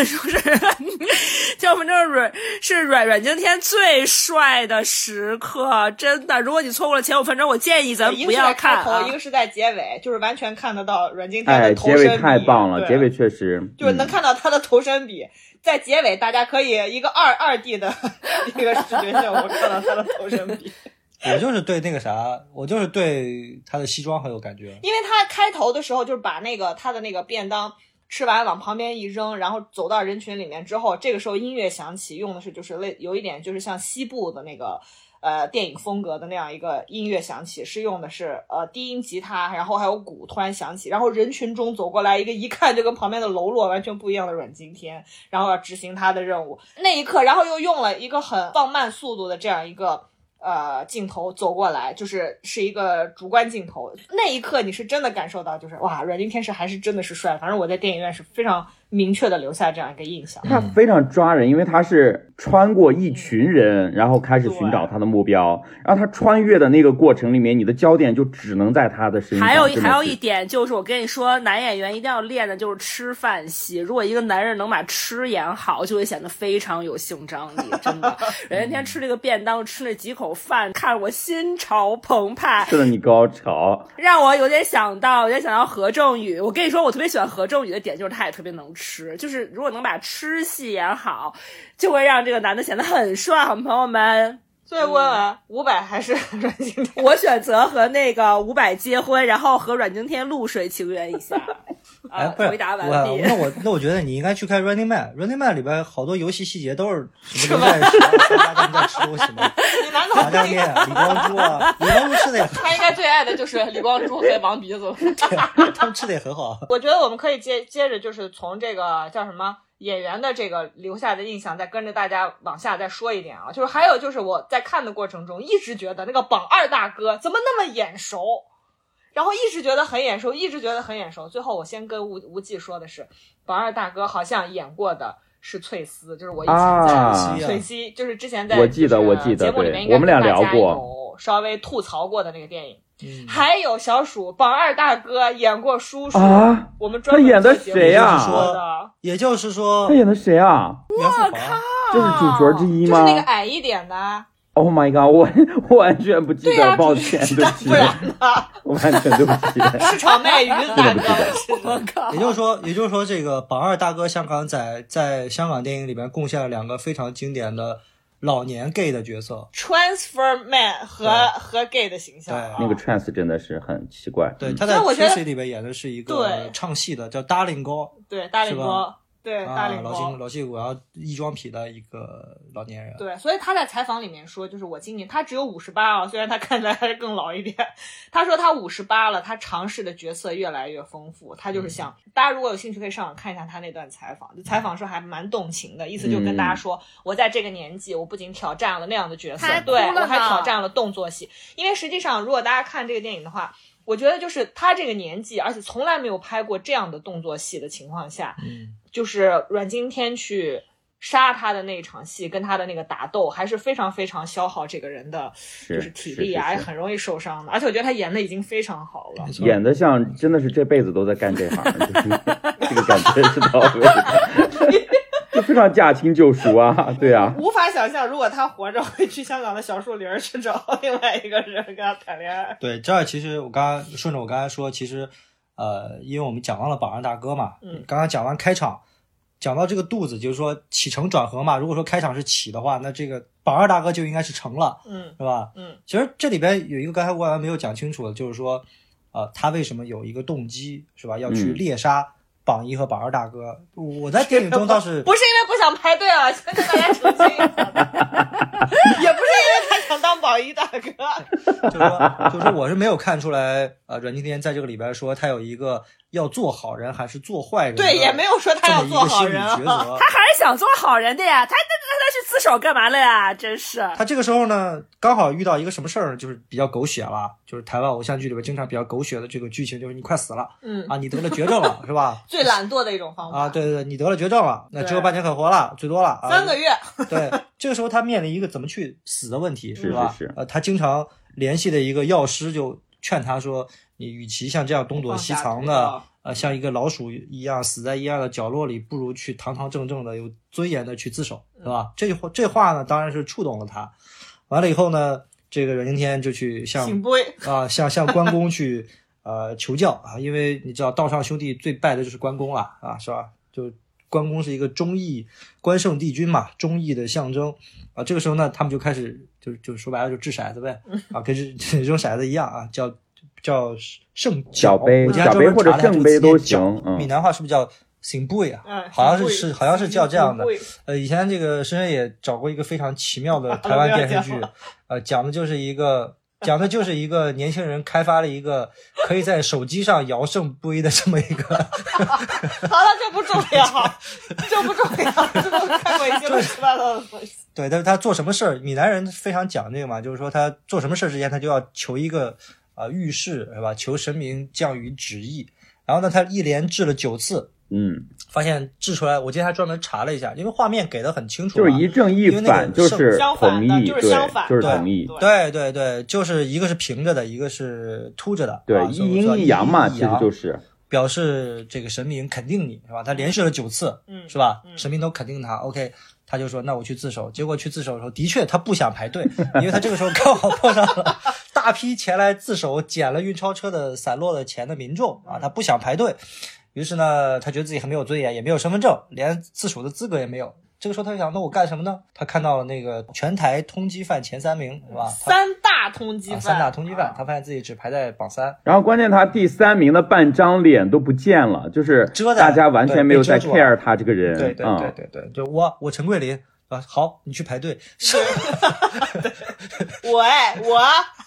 钟是阮经天最帅的时刻，真的。如果你错过了前5分钟，我建议咱们不要看一个是在结尾，就是完全看得到阮经天的头身比。 结尾太棒了，结尾确实就是能看到他的头身比。在结尾，大家可以一个2D 的一个视觉效果看到他的头身比。 我就是对那个啥，我就是对他的西装很有感觉， 因为他开头的时候就是把那个他的那个便当吃完往旁边一扔，然后走到人群里面之后，这个时候音乐响起，用的是就是有一点就是像西部的那个电影风格的那样一个音乐响起，是用的是低音吉他，然后还有鼓突然响起，然后人群中走过来一个一看就跟旁边的喽啰完全不一样的阮经天，然后要执行他的任务，那一刻然后又用了一个很放慢速度的这样一个镜头走过来，是一个主观镜头，那一刻你是真的感受到就是哇，阮经天还是真的是帅，反正我在电影院是非常明确的留下这样一个印象。 他非常抓人，因为他是穿过一群人，然后开始寻找他的目标，然后他穿越的那个过程里面，你的焦点就只能在他的身上。 还有一点就是，我跟你说，男演员一定要练的就是吃饭戏。如果一个男人能把吃演好，就会显得非常有性张力，真的。阮经天吃这个便当，吃那几口饭，看着我心潮澎湃， 是的，你高潮， 让我有点想到何正宇。我跟你说，我特别喜欢何正宇的点就是他也特别能吃，就是如果能把吃戏演好，就会让这个男的显得很帅，好朋友们。 所以问问伍佰还是阮经天？ 我选择和那个伍佰结婚，然后和阮经天露水情缘一下。回答完毕。 那我觉得你应该去看 Running Man。Running Man 里边好多游戏细节都是什么在吃，他们在吃东西吗？ 你难道炸酱面、李光洙啊？李光洙吃的也很好。 他应该最爱的就是李光洙和王鼻子。 对，他们吃的也很好。 我觉得我们可以接着就是从这个叫什么演员的这个留下的印象，再跟着大家往下再说一点啊。就是还有就是我在看的过程中一直觉得那个榜二大哥怎么那么眼熟，然后一直觉得很眼熟，最后我先跟吴忌说的是，榜二大哥好像演过的是翠丝，就是我以前在翠丝，就是之前在我记得节目里面应该我们俩聊过， 有稍微吐槽过的那个电影。还有小鼠榜二大哥演过叔叔啊，我们专门他演的谁啊？ 也就是说他演的谁啊？ 我靠， 这是主角之一吗？ 就是那个矮一点的。 Oh my god！ 我完全不记得，抱歉，对不起， 不然呢？ 我完全对不起。 市场卖鱼大哥， 我靠！也就是说，这个榜二大哥香港在香港电影里边贡献了两个非常经典的老年 gay 的角色 ，transfer man 和 gay 的形象。 对， 那个 trans 真的是很奇怪。 对，他在 Tracy 里边演的是一个唱戏的，叫 Darling 哥。 对，Darling 哥。对，大领老戏骨，然后衣装痞的一个老年人。 对，所以他在采访里面说，就是我今年他只有58啊，虽然他看起来还是更老一点。他说他58了，他尝试的角色越来越丰富。他就是想，大家如果有兴趣可以上网看一下他那段采访，采访时还蛮动情的，意思就跟大家说，我在这个年纪，我不仅挑战了那样的角色，对，我还挑战了动作戏。因为实际上，如果大家看这个电影的话，我觉得就是他这个年纪，而且从来没有拍过这样的动作戏的情况下，就是阮经天去杀他的那一场戏，跟他的那个打斗，还是非常非常消耗这个人的就是体力啊，也很容易受伤的。而且我觉得他演的已经非常好了， 演的像真的是这辈子都在干这行，就是这个感觉是到位的。就非常驾轻就熟啊，对啊， 无法想象如果他活着会去香港的小树林去找另外一个人跟他谈恋爱。 对，这儿其实我刚才说，其实因为我们讲到了榜二大哥嘛，刚刚讲完开场，讲到这个肚子，就是说起承转合嘛。如果说开场是起的话，那这个榜二大哥就应该是成了，是吧？其实这里边有一个刚才我还没有讲清楚的，就是说他为什么有一一个动机，是吧？要去猎杀榜一和榜二大哥。我在电影中倒是不是因为不想排队啊，先跟大家澄清，也不是因为他想当榜一大哥， 就是说我是没有看出来阮经天在这个里边说他有一个要做好人还是做坏人， 对，也没有说他要做好人啊， 他还是想做好人的呀，他去自首干嘛了呀？真是。 他这个时候呢，刚好遇到一个什么事儿，就是比较狗血了，就是台湾偶像剧里边经常比较狗血的这个剧情，就是你快死了，你得了绝症了，是吧？ 最懒惰的一种方法啊，对，你得了绝症了，那只有半年可活了，最多了 3个月。 对，这个时候他面临一个怎么去死的问题，是吧？ 是他经常联系的一个药师就劝他说，你与其像这样东躲西藏的，像一个老鼠一样死在阴暗的角落里，不如去堂堂正正的有尊严的去自首，是吧？这话呢，当然是触动了他。完了以后呢，这个阮经天就去向关公去求教啊，因为你知道道上兄弟最拜的就是关公了啊，是吧？就关公是一个忠义关圣帝君嘛，忠义的象征啊。这个时候呢，他们就开始就说白了就掷骰子呗啊，跟扔骰子一样啊，叫圣小杯或者圣杯都行。 闽南话是不是叫醒杯啊？好像是叫这样的。以前这个深深也找过一个非常奇妙的台湾电视剧，讲的就是一个年轻人开发了一个可以在手机上摇圣杯的这么一个。 好了，这不重要，这都看过一些乱七八糟的东西。 对，但是他做什么事儿，闽南人非常讲这个嘛，就是说他做什么事之前，他就要求一个预示，是吧？求神明降雨旨意。然后呢，他一连掷了9次。发现掷出来，我今天还专门查了一下，因为画面给的很清楚， 就是一正一反，就是同意， 就是相反， 就是同意， 对，就是一个是平着的，一个是凸着的， 对，一阴一阳嘛，其实就是表示这个神明肯定你，是吧？他连试了9次，是吧？神明都肯定他 ，OK， 他就说那我去自首，结果去自首的时候，的确他不想排队，因为他这个时候刚好碰上了大批前来自首捡了运钞车的散落的钱的民众啊，他不想排队。于是呢，他觉得自己很没有尊严，也没有身份证，连自首的资格也没有。这个时候他就想，那我干什么呢？他看到了那个全台通缉犯前3名，是吧？ 三大通缉犯，他发现自己只排在榜3。 然后关键他第3名的半张脸都不见了，就是大家完全没有在 care 他这个人。 对，就我陈桂林啊，好，你去排队。 我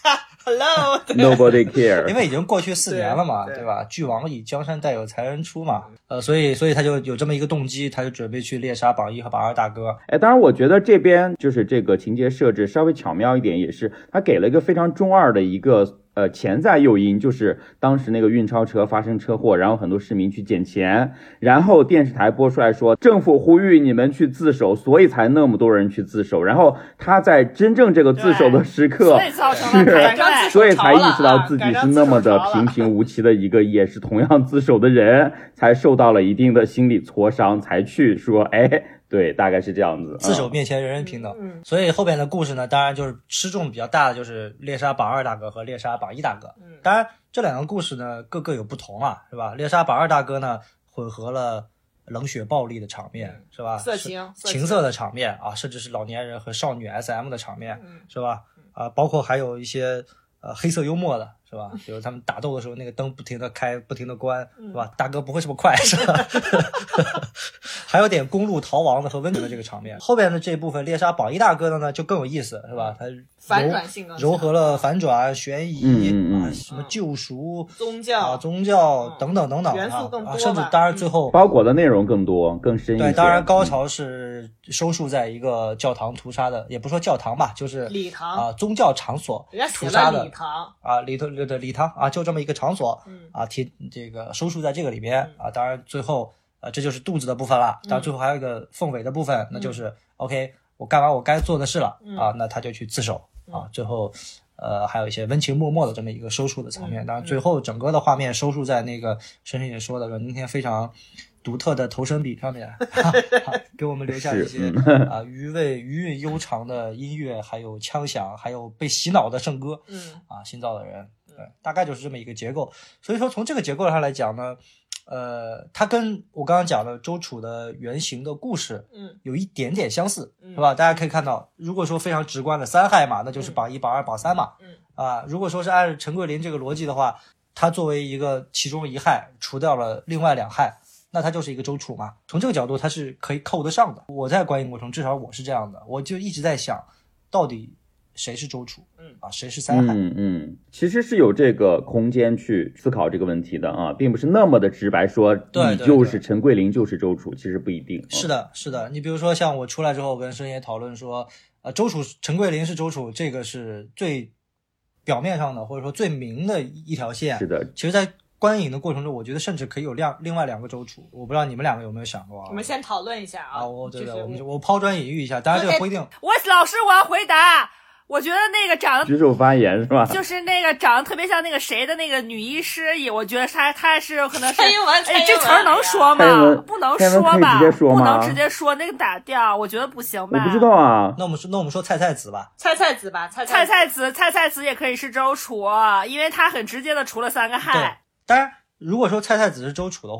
Hello Nobody care， 因为已经过去4年了嘛，对吧？巨王以江山代有才人出嘛，所以他就有这么一个动机，他就准备去猎杀榜1和榜2大哥。 当然我觉得这边就是这个情节设置稍微巧妙一点，也是他给了一个非常中二的一个潜在诱因，就是当时那个运钞车发生车祸，然后很多市民去捡钱，然后电视台播出来说政府呼吁你们去自首，所以才那么多人去自首。然后他在真正这个自首的时刻，所以才意识到自己是那么的平平无奇的一个也是同样自首的人，才受到了一定的心理挫伤，才去说对，大概是这样子。 自首面前人人平等。所以后边的故事呢，当然就是吃重比较大的就是猎杀榜2大哥和猎杀榜1大哥。当然这2个故事呢各有不同啊，是吧？猎杀榜2大哥呢混合了冷血暴力的场面，是吧？ 色情情色的场面啊，甚至是老年人和少女 SM 的场面，是吧？包括还有一些黑色幽默的，是吧？比如他们打斗的时候，那个灯不停的开，不停的关，是吧？大哥不会这么快，是吧？还有点公路逃亡的和温情的这个场面。后边的这部分猎杀榜1大哥的呢，就更有意思，是吧？他反转性糅合了反转、悬疑什么救赎、宗教等等元素更多， 甚至当然最后包裹的内容更多、更深一些。 对，当然高潮是收束在一个教堂屠杀的，也不说教堂吧，就是礼堂宗教场所屠杀的，礼堂啊，就这么一个场所这个收束在这个里面当然最后这就是肚子的部分了，当然最后还有一个凤尾的部分，那就是 OK， 我干完我该做的事了那他就去自首最后还有一些温情脉脉的这么一个收束的场面。当然最后整个的画面收束在那个深深也说的阮经天非常独特的头身笔上面给我们留下一些余韵悠长的音乐，还有枪响，还有被洗脑的圣歌新造的人，对，大概就是这么一个结构。所以说从这个结构上来讲呢它跟我刚刚讲的周楚的原型的故事有一点点相似，是吧？大家可以看到，如果说非常直观的3害嘛，那就是榜1、榜2、榜3嘛如果说是按陈桂林这个逻辑的话，他作为一个其中1害除掉了另外2害，那他就是一个周楚嘛。从这个角度他是可以扣得上的。我在观影过程至少我是这样的，我就一直在想到底谁是周楚谁是3害其实是有这个空间去思考这个问题的并不是那么的直白说你就是陈桂林就是周楚，其实不一定。 是的你比如说像我出来之后跟深夜讨论说周楚陈桂林是周楚，这个是最表面上的或者说最明的一条线。 是的， 其实在观影的过程中，我觉得甚至可以有另外2个周楚，我不知道你们2个有没有想过我们先讨论一下我抛砖引玉一下，当然这个不一定。 老师我要回答。我觉得那个长得举手发言是吧？ 就是那个长得特别像那个谁的那个女医师，我觉得她是可能是这词儿能说吗？不能说吧？不能直接说，那个打掉，我觉得不行吧？ 我不知道啊。 那我们说菜子吧。 菜子也可以是周楚，因为他很直接的除了3个害。 对，当然如果说菜子是周楚的话，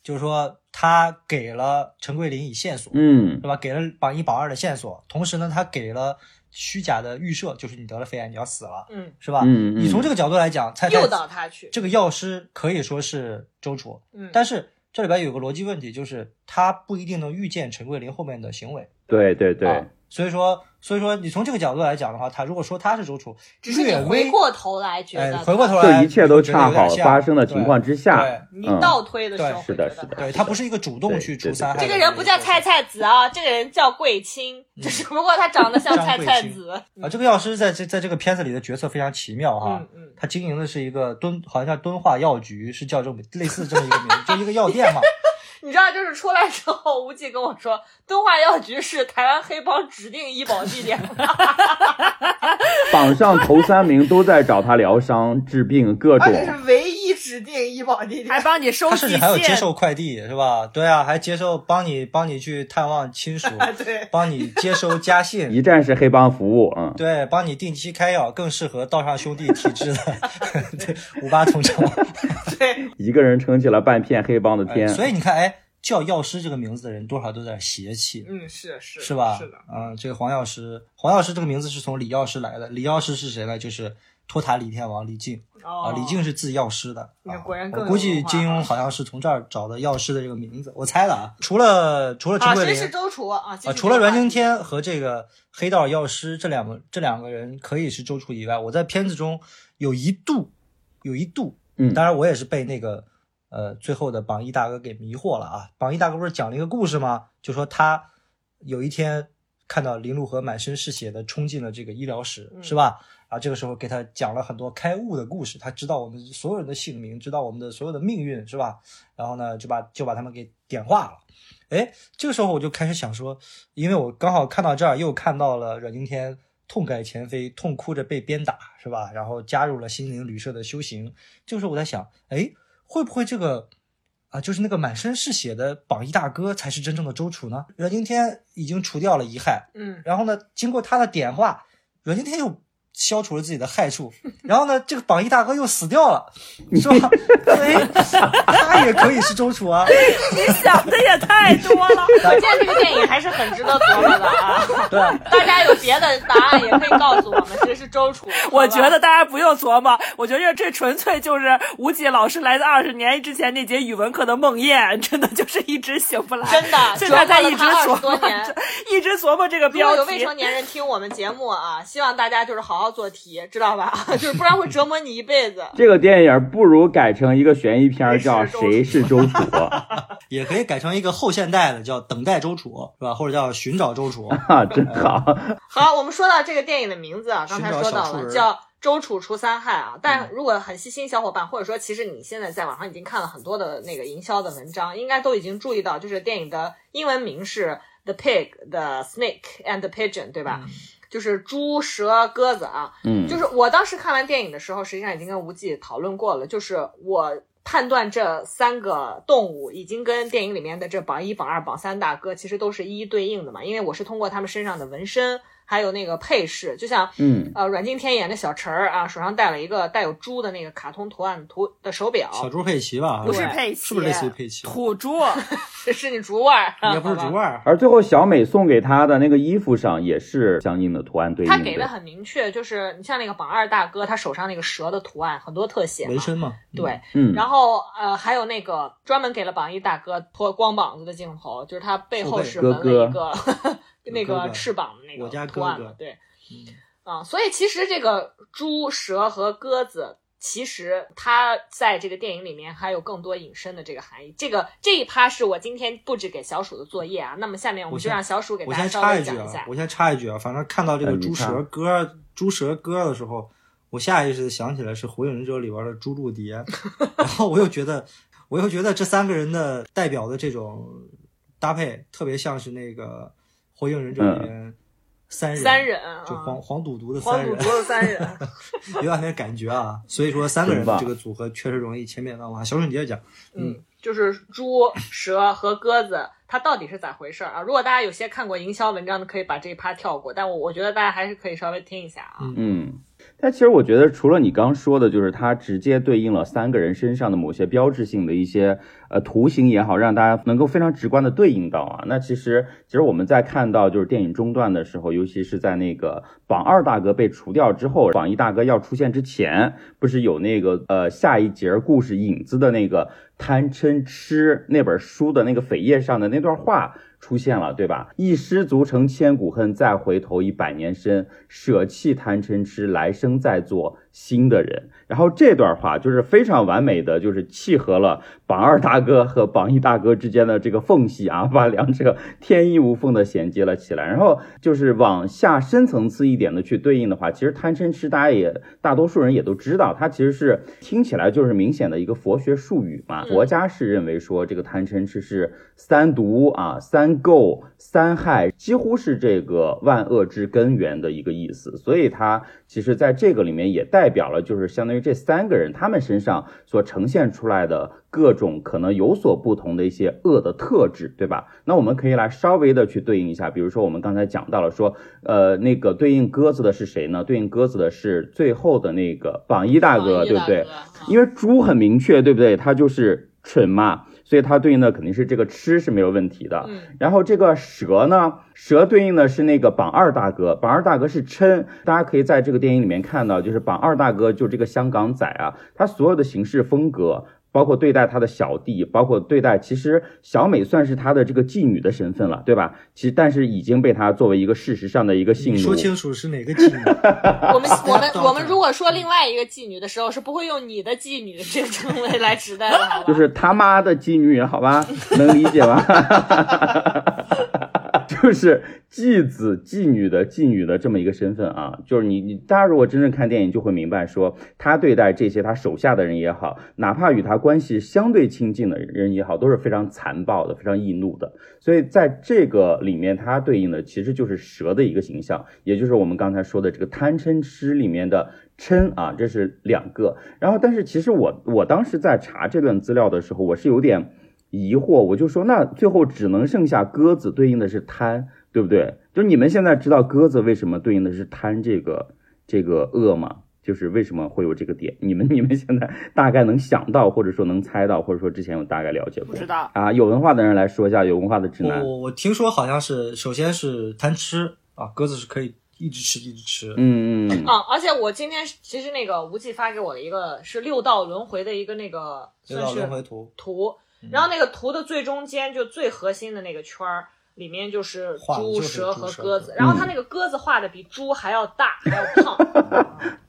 就是说他给了陈桂林以线索， 嗯， 对吧？给了榜1榜2的线索，同时呢，他给了虚假的预设，就是你得了肺癌，你要死了，是吧？你从这个角度来讲， 诱导他去。 这个药师可以说是周楚，但是这里边有个逻辑问题，就是他不一定能预见陈桂林后面的行为。 对对对。 所以说你从这个角度来讲的话，他如果说他是周楚， 只是你回过头来觉得， 回过头来就一切都恰好发生的情况之下， 你倒推的时候是的， 对，他不是一个主动去除三害。 这个人不叫菜菜子啊，这个人叫桂清，只是不过他长得像菜菜子啊。这个药师在这个片子里的角色非常奇妙哈，他经营的是一个好像叫敦化药局，是叫这么类似这么一个名字，就一个药店嘛。 你知道，就是出来之后，吴忌跟我说，敦化药局是台湾黑帮指定医保地点， 榜上头3名都在找他疗伤、治病各种， 而且是唯一指定医保地点，还帮你收他甚至还有接受快递，是吧？对啊，还接受帮你去探望亲属， 对， 帮你接收家信， 一站式黑帮服务， 对，帮你定期开药，更适合道上兄弟体质的，对，58同城， 对， 一个人撑起了半片黑帮的天， 所以你看，叫药师这个名字的人多少都有点邪气， 是吧？ 是的， 这个黄药师这个名字是从李药师来的，李药师是谁呢？就是托塔李天王李靖李靖是字药师的， 果然更我估计金庸好像是从这儿找的药师的这个名字，我猜的啊。除了陈桂林， 谁是周楚啊？ 除了阮经天和这个黑道药师这两个人可以是周楚以外，我在片子中有一度，当然我也是被那个最后的榜1大哥给迷惑了啊！榜1大哥不是讲了一个故事吗？就说他有一天看到林陆河满身是血的冲进了这个医疗室，是吧？啊，这个时候给他讲了很多开悟的故事，他知道我们所有人的姓名，知道我们的所有的命运，是吧？然后呢，就把他们给点化了。这个时候我就开始想说，因为我刚好看到这儿，又看到了阮经天痛改前非，痛哭着被鞭打，是吧？然后加入了心灵旅社的修行。这个时候我在想，会不会这个就是那个满身是血的榜1大哥才是真正的周楚呢？阮经天已经除掉了遗害，然后呢，经过他的点化，阮经天又消除了自己的害处，然后呢，这个榜1大哥又死掉了，是吧？他也可以是周楚啊！ 你想的也太多了。可见这个电影还是很值得琢磨的啊！ 对， 大家有别的答案也可以告诉我们谁是周楚。我觉得大家不用琢磨，我觉得这纯粹就是吴忌老师来自20年之前那节语文课的梦魇，真的就是一直醒不来。真的，现在他一直琢磨这个标题。如果有未成年人听我们节目啊，希望大家就是好好做题，知道吧？就是不然会折磨你一辈子。 这个电影不如改成一个悬疑片，叫《谁是周楚》， 也可以改成一个后现代的，叫《等待周楚》，是吧？或者叫《寻找周楚》 真好。 好，我们说到这个电影的名字啊，刚才说到了叫周楚除三害啊。但如果很细心小伙伴，或者说其实你现在在网上已经看了很多的那个营销的文章，应该都已经注意到，就是电影的英文名是 The Pig、The Snake and the Pigeon， 对吧？就是猪、蛇、鸽子啊。就是我当时看完电影的时候，实际上已经跟吴忌讨论过了，就是我判断这3个动物已经跟电影里面的这榜1、榜2、榜3大哥其实都是一一对应的嘛，因为我是通过他们身上的纹身还有那个配饰，就像阮经天演的小陈儿啊，手上戴了一个带有猪的那个卡通图案的手表， 小猪佩奇吧？ 不是佩奇， 是不是类似于佩奇？ 土猪，是你竹腕， 也不是竹腕。 而最后小美送给他的那个衣服上也是相应的图案对应的。 他给的很明确，就是你像那个榜2大哥，他手上那个蛇的图案，很多特写纹身嘛。 对，然后还有那个专门给了榜1大哥脱光膀子的镜头，就是他背后是纹了一个那个翅膀的那个图案嘛，对。所以其实这个猪、蛇和鸽子，其实它在这个电影里面还有更多引申的这个含义。这一趴是我今天布置给小鼠的作业啊。那么下面我们就让小鼠给大家稍微讲一下。 我先插一句啊，反正看到这个猪蛇鸽的时候，我下意识想起来是《火影忍者》里边的猪鹿蝶，然后我又觉得这3个人的代表的这种搭配，特别像是那个《火影忍者》里面三人就黄赌毒的三人有点那感觉啊。所以说3个人的这个组合确实容易千变万化。小沈接着讲。 就是猪、蛇和鸽子它到底是咋回事啊？如果大家有些看过营销文章的，可以把这一趴跳过，但我觉得大家还是可以稍微听一下啊。 但其实我觉得除了你刚说的，就是它直接对应了3个人身上的某些标志性的一些图形也好，让大家能够非常直观的对应到啊。那其实我们在看到就是电影中段的时候，尤其是在那个榜二大哥被除掉之后，榜一大哥要出现之前，不是有那个下一节故事影子的那个贪嗔痴那本书的那个扉页上的那段话出现了，对吧？一失足成千古恨，再回头已百年身，舍弃贪嗔痴，来生再做新的人。然后这段话就是非常完美的就是契合了榜二大哥和榜一大哥之间的这个缝隙啊，把两者天衣无缝的衔接了起来。然后就是往下深层次一点的去对应的话，其实贪嗔痴大多数人也都知道，它其实是听起来就是明显的一个佛学术语嘛。佛家是认为说这个贪嗔痴是三毒啊、三垢、三害，几乎是这个万恶之根源的一个意思。所以它其实在这个里面也代表了就是相当于这3个人他们身上所呈现出来的各种可能有所不同的一些恶的特质，对吧？那我们可以来稍微的去对应一下，比如说我们刚才讲到了说那个对应鸽子的是谁呢？对应鸽子的是最后的那个榜一大哥，对不对？因为猪很明确，对不对？它就是蠢嘛，所以它对应的肯定是这个吃是没有问题的。然后这个蛇呢，蛇对应的是那个榜二大哥，榜二大哥是嗔。大家可以在这个电影里面看到，就是榜二大哥就这个香港仔啊，他所有的行事风格，包括对待他的小弟，包括对待，其实小美算是他的这个妓女的身份了，对吧？其实但是已经被他作为一个事实上的一个性奴。 你说清楚是哪个妓女？ 我们如果说另外一个妓女的时候，是不会用你的妓女这个称谓来指代的，好吧？ 就是他妈的妓女，好吧？能理解吗？就是妓子、妓女的这么一个身份啊，就是大家如果真正看电影就会明白说，他对待这些他手下的人也好，哪怕与他关系相对亲近的人也好，都是非常残暴的，非常易怒的。所以在这个里面，它对应的其实就是蛇的一个形象，也就是我们刚才说的这个贪嗔痴里面的嗔啊，这是2个。然后但是其实我当时在查这段资料的时候，我是有点疑惑，我就说那最后只能剩下鸽子对应的是贪，对不对？就是你们现在知道鸽子为什么对应的是贪这个恶吗？就是为什么会有这个点？你们现在大概能想到，或者说能猜到，或者说之前有大概了解过？ 不知道啊， 有文化的人来说一下，有文化的直男。 我听说好像是首先是贪吃啊，鸽子是可以一直吃。 而且我今天其实那个吴忌发给我的一个是6道轮回的一个那个 6道轮回图， 然后那个图的最中间就最核心的那个圈儿里面就是猪、蛇和鸽子，然后他那个鸽子画的比猪还要大，还要胖。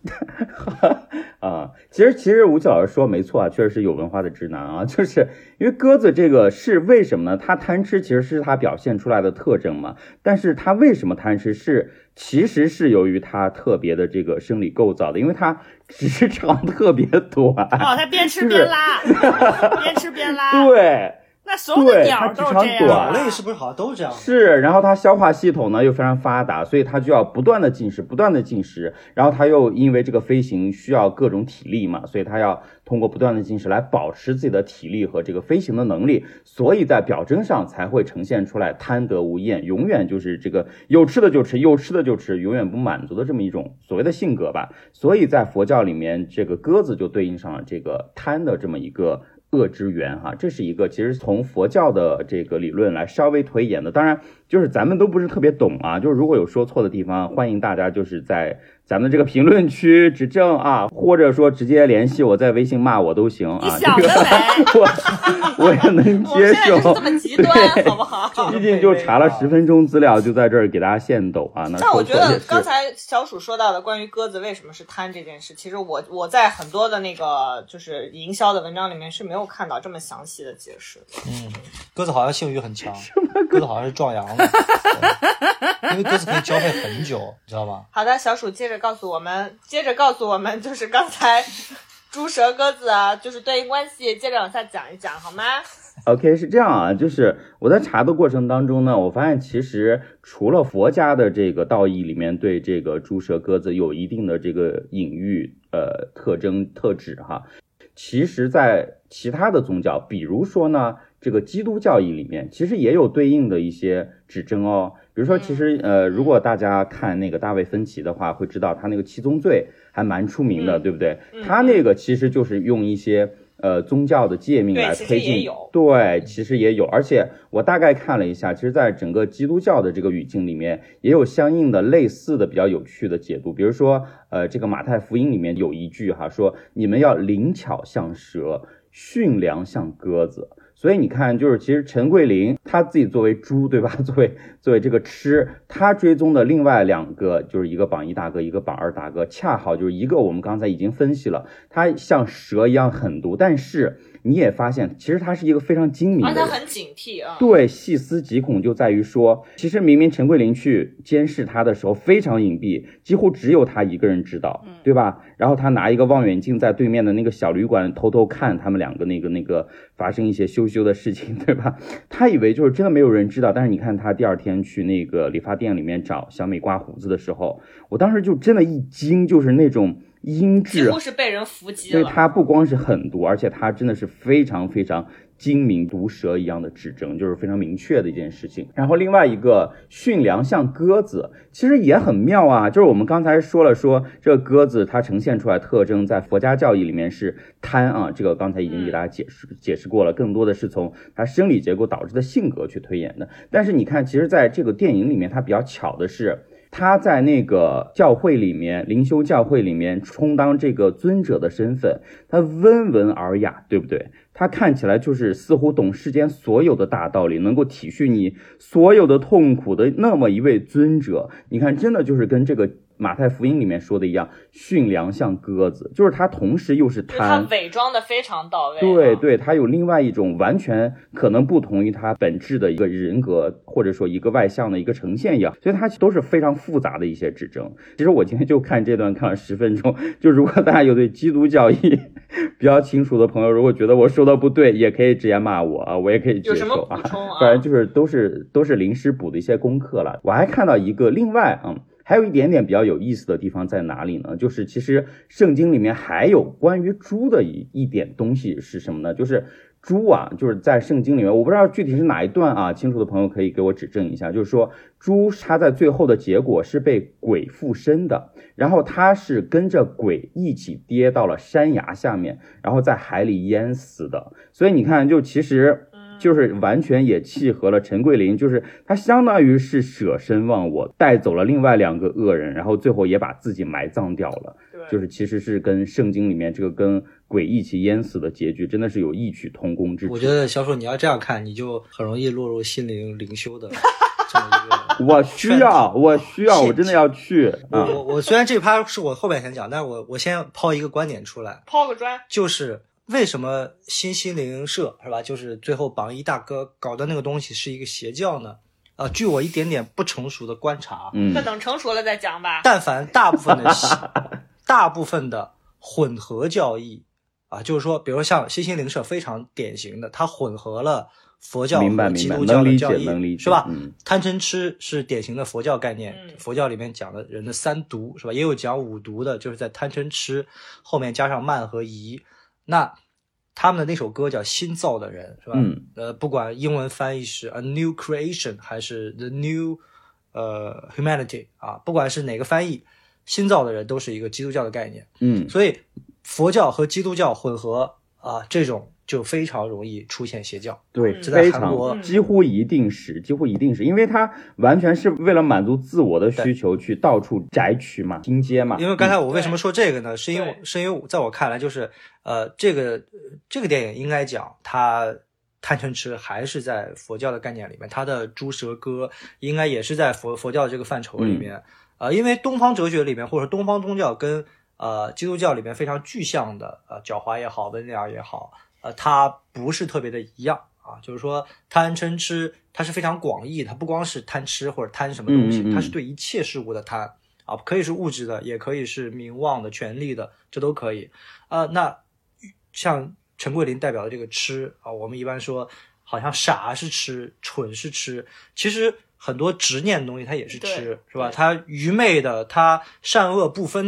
啊，其实吴奇老师说没错啊，确实是有文化的直男啊，就是因为鸽子这个是为什么呢？他贪吃其实是他表现出来的特征嘛，但是他为什么贪吃其实是由于他特别的这个生理构造的，因为他直肠特别短。 他边吃边拉，边吃边拉。 对。 那所有的鸟都是这样， 鸟类是不是好像都这样？ 是，然后它消化系统呢又非常发达，所以它就要不断的进食，然后它又因为这个飞行需要各种体力嘛，所以它要通过不断的进食来保持自己的体力和这个飞行的能力，所以在表征上才会呈现出来贪得无厌，永远就是这个有吃的就吃，有吃的就吃，永远不满足的这么一种所谓的性格吧。所以在佛教里面，这个鸽子就对应上了这个贪的这么一个恶之源哈，这是一个其实从佛教的这个理论来稍微推演的，当然就是咱们都不是特别懂啊，就是如果有说错的地方，欢迎大家就是在咱们这个评论区指正啊，或者说直接联系我，在微信骂我都行啊。 你想得美， 我也能接受。 我现在就是这么极端，好不好？ 毕竟就查了10分钟资料，就在这儿给大家献抖啊。 但我觉得刚才小鼠说到的关于鸽子为什么是贪这件事，其实我在很多的那个就是营销的文章里面是没有看到这么详细的解释。 鸽子好像性欲很强，鸽子好像是壮阳的，因为鸽子可以交配很久，你知道吗？ 好的，小鼠接着告诉我们，就是刚才猪蛇鸽子啊，就是对应关系，接着往下讲一讲，好吗？ OK， 是这样啊，就是我在查的过程当中呢，我发现其实除了佛家的这个道义里面对这个猪蛇鸽子有一定的这个隐喻特征特质哈，其实在其他的宗教，比如说呢这个基督教义里面其实也有对应的一些指征哦。比如说其实如果大家看那个大卫芬奇的话，会知道他那个七宗罪还蛮出名的，对不对？他那个其实就是用一些宗教的诫命来推进，对，其实也有。而且我大概看了一下，其实在整个基督教的这个语境里面也有相应的类似的比较有趣的解读。比如说这个马太福音里面有一句哈，说你们要灵巧像蛇，驯良像鸽子。所以你看，就是其实陈桂林他自己作为猪，对吧？作为这个吃，他追踪的另外2个，就是一个榜1大哥，一个榜2大哥，恰好就是一个我们刚才已经分析了，他像蛇一样狠毒，但是你也发现其实他是一个非常精明的人， 而且他很警惕啊。 对，细思极恐就在于说，其实明明陈桂林去监视他的时候非常隐蔽，几乎只有他一个人知道，对吧？然后他拿一个望远镜在对面的那个小旅馆偷偷看他们2个那个发生一些羞的事情，对吧？他以为就是真的没有人知道，但是你看他第2天去那个理发店里面找小美刮胡子的时候，我当时就真的一惊，就是那种阴质几乎是被人伏击了。 所以他不光是狠毒，而且他真的是非常非常精明，毒蛇一样的指征，就是非常明确的一件事情。然后另外一个驯良像鸽子，其实也很妙啊，就是我们刚才说这个鸽子它呈现出来特征在佛家教义里面是贪啊，这个刚才已经给大家解释过了，更多的是从它生理结构导致的性格去推演的。但是你看，其实在这个电影里面它比较巧的是，他在那个教会里面，灵修教会里面充当这个尊者的身份，他温文尔雅，对不对？他看起来就是似乎懂世间所有的大道理，能够体恤你所有的痛苦的那么一位尊者。你看，真的就是跟这个马太福音里面说的一样，驯良像鸽子，就是他同时又是贪， 他伪装的非常到位。 对对，他有另外一种完全可能不同于他本质的一个人格，或者说一个外向的一个呈现一样，所以他都是非常复杂的一些指征。其实我今天就看这段看了10分钟，就如果大家有对基督教义比较清楚的朋友，如果觉得我说的不对，也可以直接骂我啊，我也可以接受啊。 有什么补充啊？ 反正就是都是临时补的一些功课了。我还看到一个另外还有一点点比较有意思的地方在哪里呢？就是其实圣经里面还有关于猪的一点东西是什么呢？就是猪啊，就是在圣经里面，我不知道具体是哪一段啊，清楚的朋友可以给我指正一下。就是说猪它在最后的结果是被鬼附身的，然后它是跟着鬼一起跌到了山崖下面，然后在海里淹死的。所以你看，就其实就是完全也契合了陈桂林，就是他相当于是舍身忘我，带走了另外2个恶人，然后最后也把自己埋葬掉了。就是其实是跟圣经里面这个跟鬼一起淹死的结局真的是有异曲同工之处。 我觉得小手你要这样看，你就很容易落入心灵灵修的这么一个我需要，我真的要去。 我虽然这趴是我后面想讲，但是我先抛一个观点出来， 抛个砖， 就是为什么新心灵社是吧？就是最后榜1大哥搞的那个东西是一个邪教呢？据我一点点不成熟的观察， 那等成熟了再讲吧。 但凡大部分的混合教义啊，就是说，比如说像新心灵社非常典型的，它混合了佛教和基督教的教义，是吧？贪嗔痴是典型的佛教概念，佛教里面讲的人的3毒，是吧？也有讲5毒的，就是在贪嗔痴后面加上慢和疑。那他们的那首歌叫《新造的人》，是吧？不管英文翻译是 A New Creation 还是 The New Humanity 啊，不管是哪个翻译，新造的人都是一个基督教的概念。所以佛教和基督教混合啊，这种就非常容易出现邪教。 对， 这在韩国几乎一定是，因为它完全是为了满足自我的需求去到处摘取嘛，拼接嘛。 因为刚才我为什么说这个呢？是因为在我看来，就是这个电影应该讲它贪嗔痴还是在佛教的概念里面，它的猪蛇歌应该也是在佛教这个范畴里面。因为东方哲学里面或者东方宗教跟基督教里面非常具象的狡猾也好，温良也好，它不是特别的一样啊。就是说贪嗔痴它是非常广义，它不光是贪吃或者贪什么东西，它是对一切事物的贪啊，可以是物质的，也可以是名望的、权力的，这都可以。那像陈桂林代表的这个痴啊，我们一般说好像傻是痴，蠢是痴，其实很多执念的东西它也是痴，是吧？它愚昧的，它善恶不分的，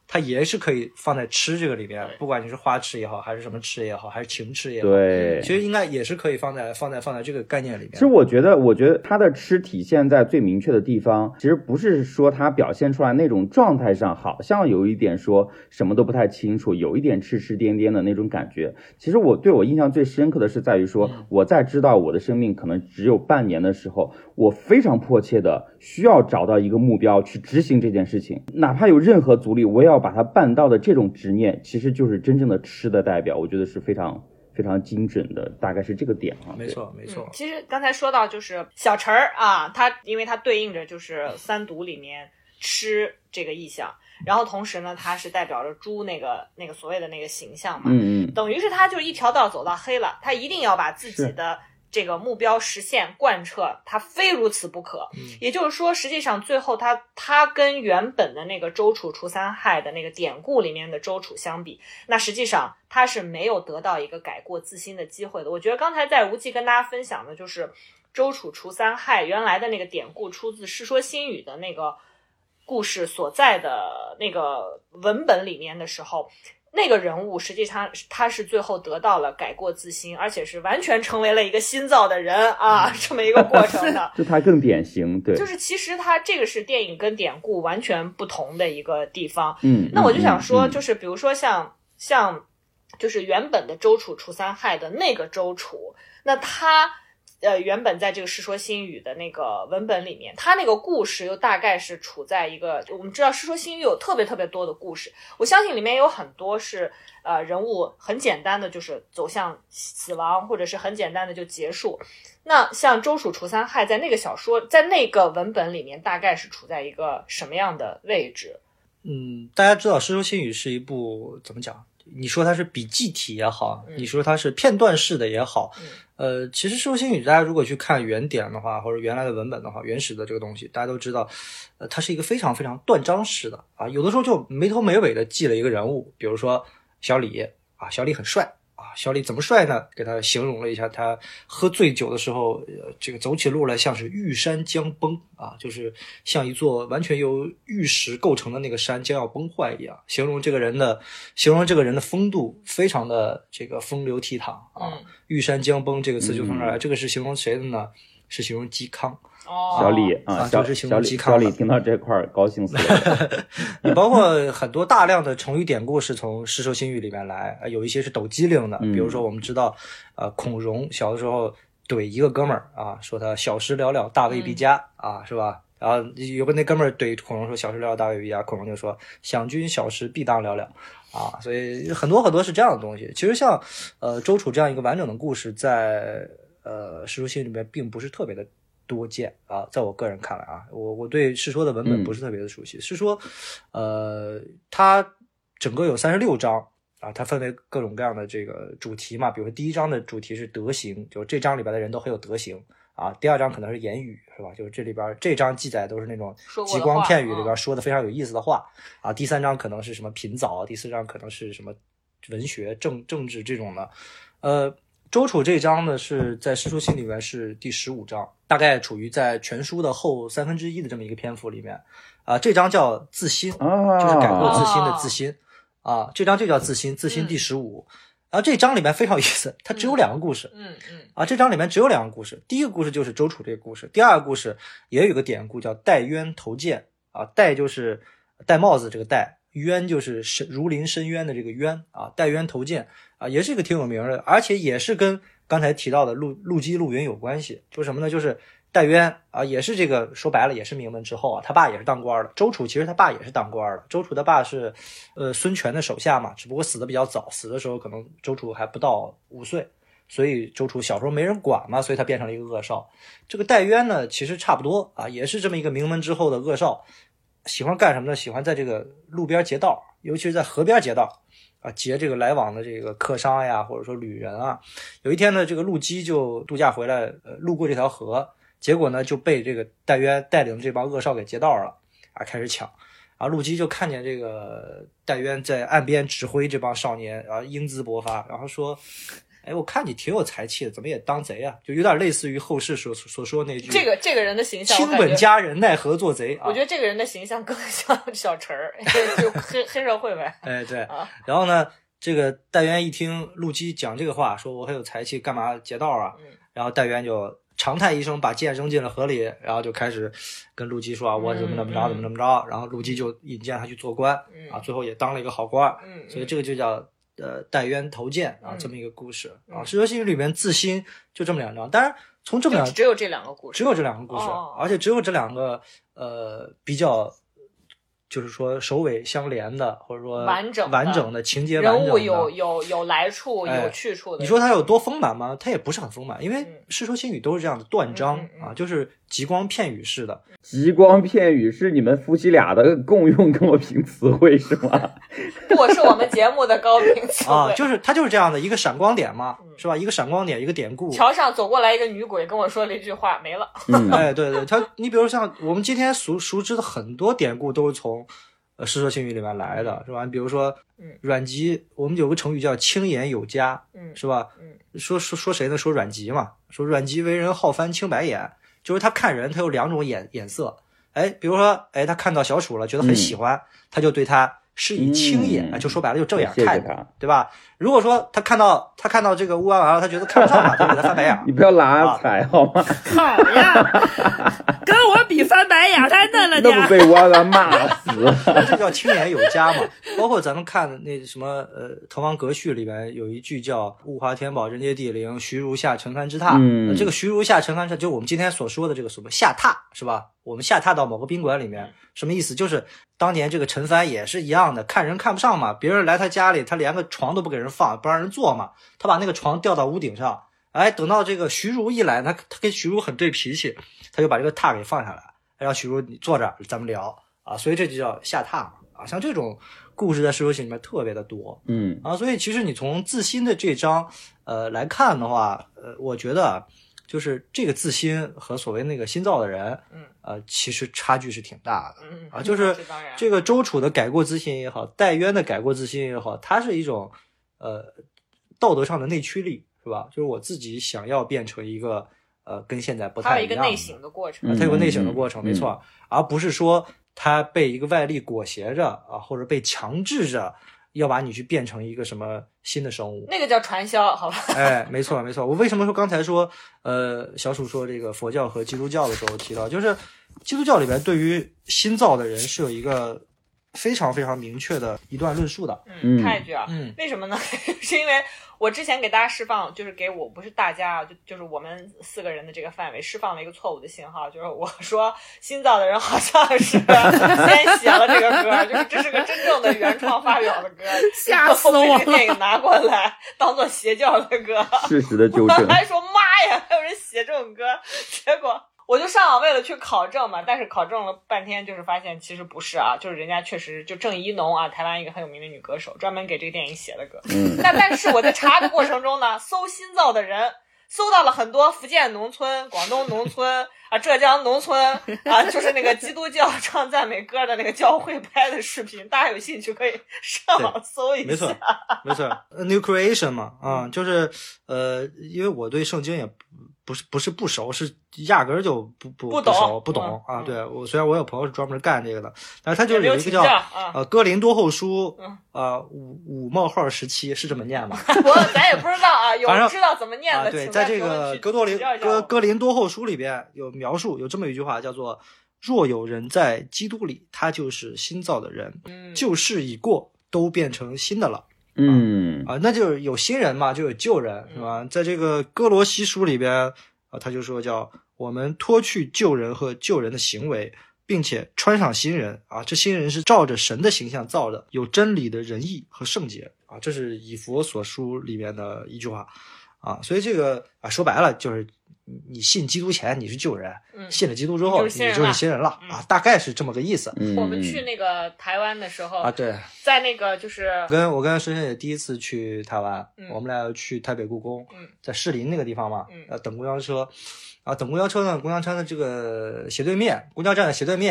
它也是可以放在吃这个里面，不管你是花痴也好，还是什么痴也好，还是情痴也好， 对， 其实应该也是可以放在这个概念里面。 其实我觉得它的吃体现在最明确的地方，其实不是说它表现出来那种状态上好像有一点说什么都不太清楚，有一点痴痴颠颠的那种感觉。其实对我印象最深刻的是在于说，我在知道我的生命可能只有半年的时候，我非常迫切的需要找到一个目标去执行这件事情，哪怕有任何阻力我也要把它办到的这种执念，其实就是真正的吃的代表。我觉得是非常非常精准的，大概是这个点啊。 没错没错。 其实刚才说到就是小陈儿啊，他因为他对应着就是三毒里面吃这个意象，然后同时呢他是代表着猪那个所谓的那个形象嘛，等于是他就一条道走到黑了，他一定要把自己的这个目标实现贯彻，他非如此不可。也就是说实际上最后他跟原本的那个周楚除三害的那个典故里面的周楚相比，那实际上他是没有得到一个改过自新的机会的。我觉得刚才在无忌跟大家分享的就是周楚除三害原来的那个典故出自《世说新语》的那个故事所在的那个文本里面的时候，那个人物实际上他是最后得到了改过自新，而且是完全成为了一个新造的人啊，这么一个过程的。 就他更典型，对， 就是其实他这个是电影跟典故完全不同的一个地方。那我就想说，就是比如说像就是原本的周楚除三害的那个周楚，那他原本在这个《世说新语》的那个文本里面，他那个故事又大概是处在一个，我们知道《世说新语》有特别特别多的故事，我相信里面有很多是人物很简单的就是走向死亡，或者是很简单的就结束。那像周楚除三害在那个小说在那个文本里面大概是处在一个什么样的位置？ 大家知道《世说新语》是一部怎么讲？你说它是笔记体也好，你说它是片段式的也好，其实《世说新语》大家如果去看原典的话，或者原来的文本的话，原始的这个东西，大家都知道，它是一个非常非常断章式的啊，有的时候就没头没尾的记了一个人物，比如说小李啊，小李很帅。小李怎么帅呢？给他形容了一下，他喝醉酒的时候，这个走起路来像是玉山将崩啊，就是像一座完全由玉石构成的那个山将要崩坏一样。形容这个人的风度非常的这个风流倜傥啊。玉山将崩这个词就从这儿来，这个是形容谁的呢？是形容嵇康。 小李啊， 就是形容嵇康。 小李听到这块儿高兴死了。 你包括很多大量的成语典故是从《世说新语》里面来，有一些是抖机灵的，比如说我们知道，孔融小的时候怼一个哥们儿啊，说他小时了了，大未必佳啊，是吧？然后有个那哥们儿怼孔融说小时了了，大未必佳，孔融就说想君小时必当了了啊，所以很多很多是这样的东西。其实像周楚这样一个完整的故事，在《世说新语》里面并不是特别的多见啊，在我个人看来啊，我对世说的文本不是特别的熟悉。世说，它整个有36章啊，它分为各种各样的这个主题嘛，比如说第一章的主题是德行，就这章里边的人都很有德行啊。第二章可能是言语，是吧？就是这里边这章记载都是那种极光片语里边说的非常有意思的话啊。第三章可能是什么品藻，第四章可能是什么文学、政治这种的。周楚这一章呢是在《世说新语》里面是第15章，大概处于在全书的后1/3的这么一个篇幅里面啊。这章叫自新，就是改过自新的自新啊。这章就叫自新，自新第15。然后这章里面非常有意思，它只有2个故事。这章里面只有2个故事。第一个故事就是周楚这个故事，第二个故事也有一个典故叫戴渊投剑啊，戴就是戴帽子这个戴，渊就是如临深渊的这个渊啊，戴渊投剑啊，也是一个挺有名的，而且也是跟刚才提到的陆机陆云有关系。就是什么呢？就是戴渊啊，也是这个说白了也是名门之后啊，他爸也是当官的。周楚其实他爸也是当官的，周楚的爸是孙权的手下嘛，只不过死的比较早，死的时候可能周楚还不到5岁，所以周楚小时候没人管嘛，所以他变成了一个恶少。这个戴渊呢，其实差不多啊，也是这么一个名门之后的恶少。喜欢干什么呢？喜欢在这个路边劫道，尤其是在河边劫道啊，劫这个来往的这个客商呀，或者说旅人啊。有一天呢，这个陆机就度假回来，路过这条河，结果呢就被这个戴渊带领这帮恶少给劫道了啊，开始抢。啊，陆机就看见这个戴渊在岸边指挥这帮少年啊，英姿勃发，然后说哎，我看你挺有才气的，怎么也当贼啊？就有点类似于后世所说那句这个人的形象， 亲本家人奈何做贼。 我觉得这个人的形象更像小陈儿，就黑社会呗。 哎，对。然后呢，这个戴渊一听陆基讲这个话，说我很有才气，干嘛劫道啊？然后戴渊就长叹一声，把剑扔进了河里，然后就开始跟陆基说我怎么着，然后陆基就引荐他去做官最后也当了一个好官。所以这个就叫戴渊投剑这么一个故事《世说新语》里面自新就这么2章，当然从这么只有这2个故事， 而且只有这2个比较就是说首尾相连的，或者说完整的情节， 人物有来处有去处的。 你说它有多丰满吗？它也不是很丰满，因为《世说新语》都是这样的断章就是极光片语式的。 极光片语是你们夫妻俩的共用高频词汇是吗？ 不，是我们节目的高频词汇就是它就是这样的一个闪光点嘛，是吧？一个闪光点，一个典故。 桥上走过来一个女鬼跟我说了一句话，没了。 哎，对，你比如像我们今天熟知的很多典故都是从世说新语里面来的，是吧？比如说阮籍，我们有个成语叫青眼有加，是吧？说谁呢？说阮籍嘛，说阮籍为人好翻青白眼，就是他看人他有2种眼色。哎，比如说他看到小楚了，觉得很喜欢，他就对他施以青眼，就说白了就正眼看他，对吧？如果说他看到这个乌安完了，他觉得看不上他，就给他翻白眼。 你不要拉踩好吗？ 好呀，跟我比翻白眼他还嫩了点， 那不被乌安骂死？ 这叫青眼有加嘛。包括咱们看那什么《滕王阁序》里边有一句叫物华天宝，人杰地灵，徐如下陈蕃之榻。这个徐如下陈蕃之榻，就我们今天所说的这个什么下榻，是吧？我们下榻到某个宾馆里面，什么意思？就是当年这个陈蕃也是一样的，看人看不上嘛，别人来他家里，他连个床都不给人放，不让人坐嘛，他把那个床吊到屋顶上。哎，等到这个徐如一来，他跟徐如很对脾气，他就把这个榻给放下来，让徐如你坐这儿，咱们聊所以这就叫下榻嘛像这种故事在《世说新语》里面特别的多。所以其实你从自新的这章来看的话，我觉得就是这个自新和所谓那个新造的人其实差距是挺大的就是这个周楚的改过自新也好，戴渊的改过自新也好，它是一种道德上的内驱力，是吧？就是我自己想要变成一个跟现在不太一样的， 它有一个内省的过程它有个内省的过程没错而不是说它被一个外力裹挟着或者被强制着要把你去变成一个什么新的生物， 那个叫传销，好吧？ 哎，没错。我为什么说刚才说小楚说这个佛教和基督教的时候提到，就是基督教里边对于新造的人是有一个非常非常明确的一段论述的。 插一句为什么呢？是因为我之前给大家释放，就是给我不是大家就是我们4个人的这个范围释放了一个错误的信号，就是我说新造的人好像是先写了这个歌，就是这是个真正的原创发表的歌， 吓死我了！ 电影拿过来当做邪教的歌， 事实的纠正。 我还说妈呀，还有人写这种歌，结果我就上网为了去考证嘛，但是考证了半天，就是发现其实不是就是人家确实就郑怡农台湾一个很有名的女歌手，专门给这个电影写的歌。但是我在查的过程中呢，搜新造的人，搜到了很多福建农村、广东农村浙江农村就是那个基督教唱赞美歌的那个教会拍的视频，大家有兴趣可以上网搜一下。 没错 New Creation 嘛就是因为我对圣经也不是不熟，是压根儿就不熟不懂对，我虽然我有朋友是专门干这个的，但是他就是有一个叫哥林多后书5冒号17是这么念吗？ 咱也不知道有人知道怎么念的。 对，在这个哥林多后书里边有描述，有这么一句话叫做若有人在基督里，他就是新造的人，旧事已过，都变成新的了。那就是有新人嘛，就有旧人，是吧？在这个哥罗西书里边他就说叫我们脱去旧人和旧人的行为，并且穿上新人这新人是照着神的形象造的，有真理的仁义和圣洁这是以弗所书里面的一句话所以这个说白了就是你信基督前你是旧人，信了基督之后你就是新人了大概是这么个意思。 我们去那个台湾的时候对， 在那个就是我跟深深也第一次去台湾我们俩去台北故宫在士林那个地方嘛等公交车等公交车呢，公交车的这个斜对面，公交站的斜对面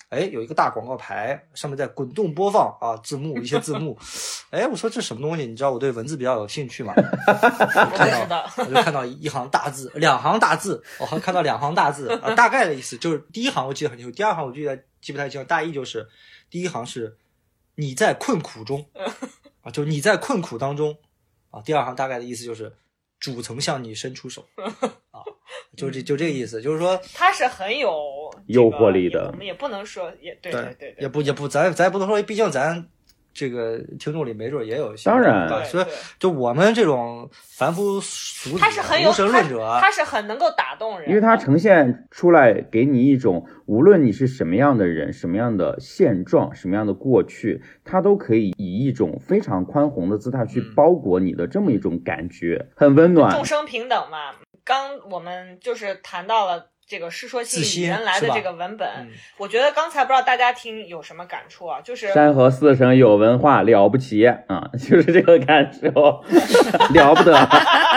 有一个大广告牌，上面在滚动播放啊，字幕，一些字幕。我说这什么东西？你知道我对文字比较有兴趣嘛？我就看到一行大字，两行大字，我还看到两行大字，大概的意思就是第一行我记得很清楚，第二行我记不太清楚，大意就是第一行是你在困苦中啊，就是你在困苦当中啊，第二行大概的意思就是主曾向你伸出手啊，就这个意思，就是说他是很有诱惑力的， 我们也不能说对， 也不咱不能说，毕竟咱这个听众里没准也有一些， 当然， 所以就我们这种凡夫俗子、 他是很有无神论者， 他是很能够打动人， 因为他呈现出来给你一种，无论你是什么样的人、什么样的现状、什么样的过去，他都可以以一种非常宽宏的姿态去包裹你的这么一种感觉，很温暖。 众生平等嘛。刚我们就是谈到了这个《世说新语》原来的这个文本，我觉得刚才不知道大家听有什么感触啊？就是山河四省有文化，了不起啊，就是这个感受，了不得。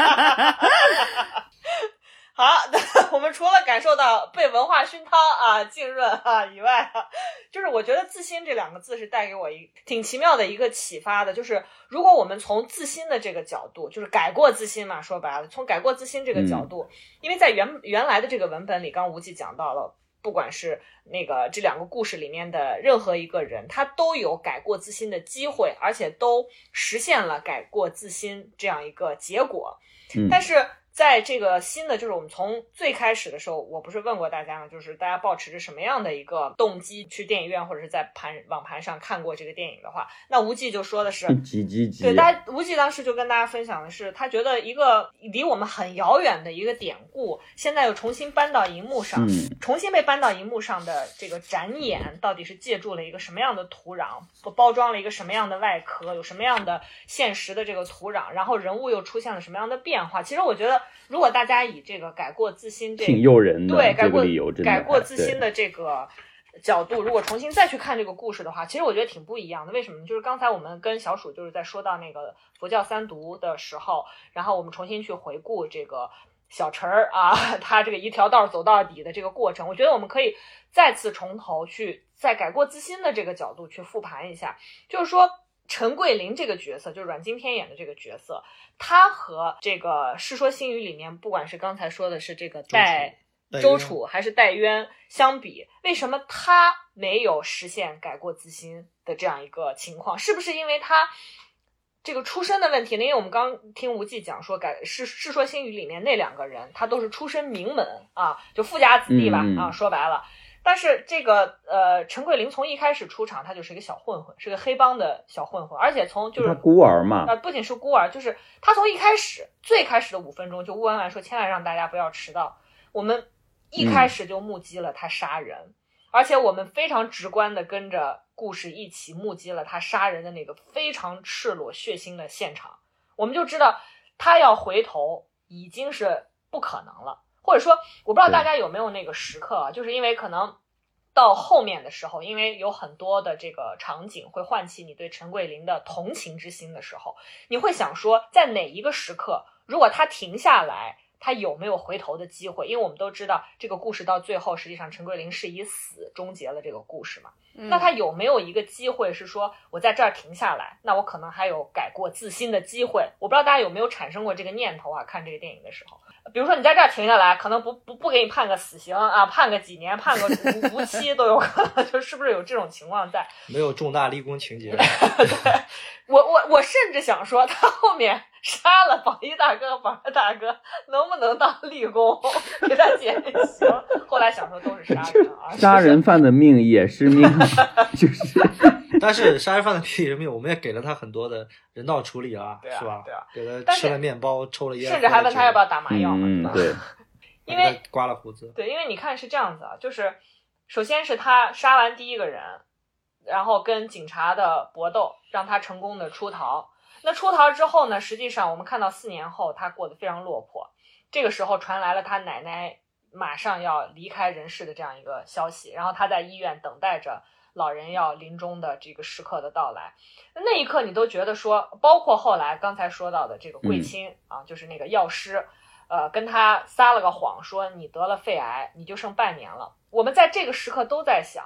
好，我们除了感受到被文化熏陶啊、浸润啊以外，就是我觉得自新这两个字是带给我挺奇妙的一个启发的，就是如果我们从自新的这个角度，就是改过自新嘛，说白了，从改过自新这个角度，因为在原来的这个文本里，刚无忌讲到了，不管是那个这两个故事里面的任何一个人，他都有改过自新的机会，而且都实现了改过自新这样一个结果。但是在这个新的，就是我们从最开始的时候，我不是问过大家吗？就是大家抱持着什么样的一个动机去电影院或者是在网盘上看过这个电影的话，那无忌就说的是对，无忌当时就跟大家分享的是，他觉得一个离我们很遥远的一个典故，现在又重新搬到荧幕上，重新被搬到荧幕上的这个展演，到底是借助了一个什么样的土壤，包装了一个什么样的外壳，有什么样的现实的这个土壤，然后人物又出现了什么样的变化。其实我觉得如果大家以这个改过自新挺诱人的， 对， 改过自新的这个角度，如果重新再去看这个故事的话，其实我觉得挺不一样的。为什么呢？就是刚才我们跟小鼠就是在说到那个佛教三毒的时候，然后我们重新去回顾这个小陈儿啊，他这个一条道走到底的这个过程，我觉得我们可以再次从头去在改过自新的这个角度去复盘一下，就是说陈桂林这个角色，就是阮经天演的这个角色，他和这个《世说新语》里面不管是刚才说的是这个周楚还是戴渊相比，为什么他没有实现改过自新的这样一个情况？是不是因为他这个出身的问题呢？因为我们刚听无忌讲说世说新语里面那两个人他都是出身名门啊，就富家子弟吧啊，说白了。但是这个陈桂林从一开始出场他就是一个小混混，是个黑帮的小混混，而且从就是他孤儿嘛， 不仅是孤儿，就是他从最开始的5分钟就乌婉婉说千万让大家不要迟到，我们一开始就目击了他杀人，而且我们非常直观的跟着故事一起目击了他杀人的那个非常赤裸血腥的现场，我们就知道他要回头已经是不可能了。或者说我不知道大家有没有那个时刻啊，就是因为可能到后面的时候，因为有很多的这个场景会唤起你对陈桂林的同情之心的时候，你会想说在哪一个时刻如果他停下来，他有没有回头的机会？因为我们都知道这个故事到最后实际上陈桂林是以死终结了这个故事嘛，那他有没有一个机会是说我在这儿停下来，那我可能还有改过自新的机会？我不知道大家有没有产生过这个念头啊，看这个电影的时候，比如说你在这儿停下来，可能不给你判个死刑啊，判个几年，判个无期都有可能，就是不是有这种情况在？ 没有重大立功情节。 对，我甚至想说，他后面杀了榜一大哥和榜二大哥，能不能当立功给他减刑？后来想说都是杀人啊， 杀人犯的命也是命，就是。 但是杀人犯的命，我们也给了他很多的人道处理啊， 对啊是吧？ 对啊， 给他吃了面包，抽了烟， 甚至还问他要不要打麻药嘛， 对， 因为刮了胡子， 对，因为你看是这样子啊，就是首先是他杀完第一个人，然后跟警察的搏斗，让他成功的出逃。那出逃之后呢，实际上我们看到4年后他过得非常落魄，这个时候传来了他奶奶马上要离开人世的这样一个消息，然后他在医院等待着老人要临终的这个时刻的到来。那一刻你都觉得说，包括后来刚才说到的这个桂清啊，就是那个药师跟他撒了个谎说你得了肺癌，你就剩半年了。我们在这个时刻都在想，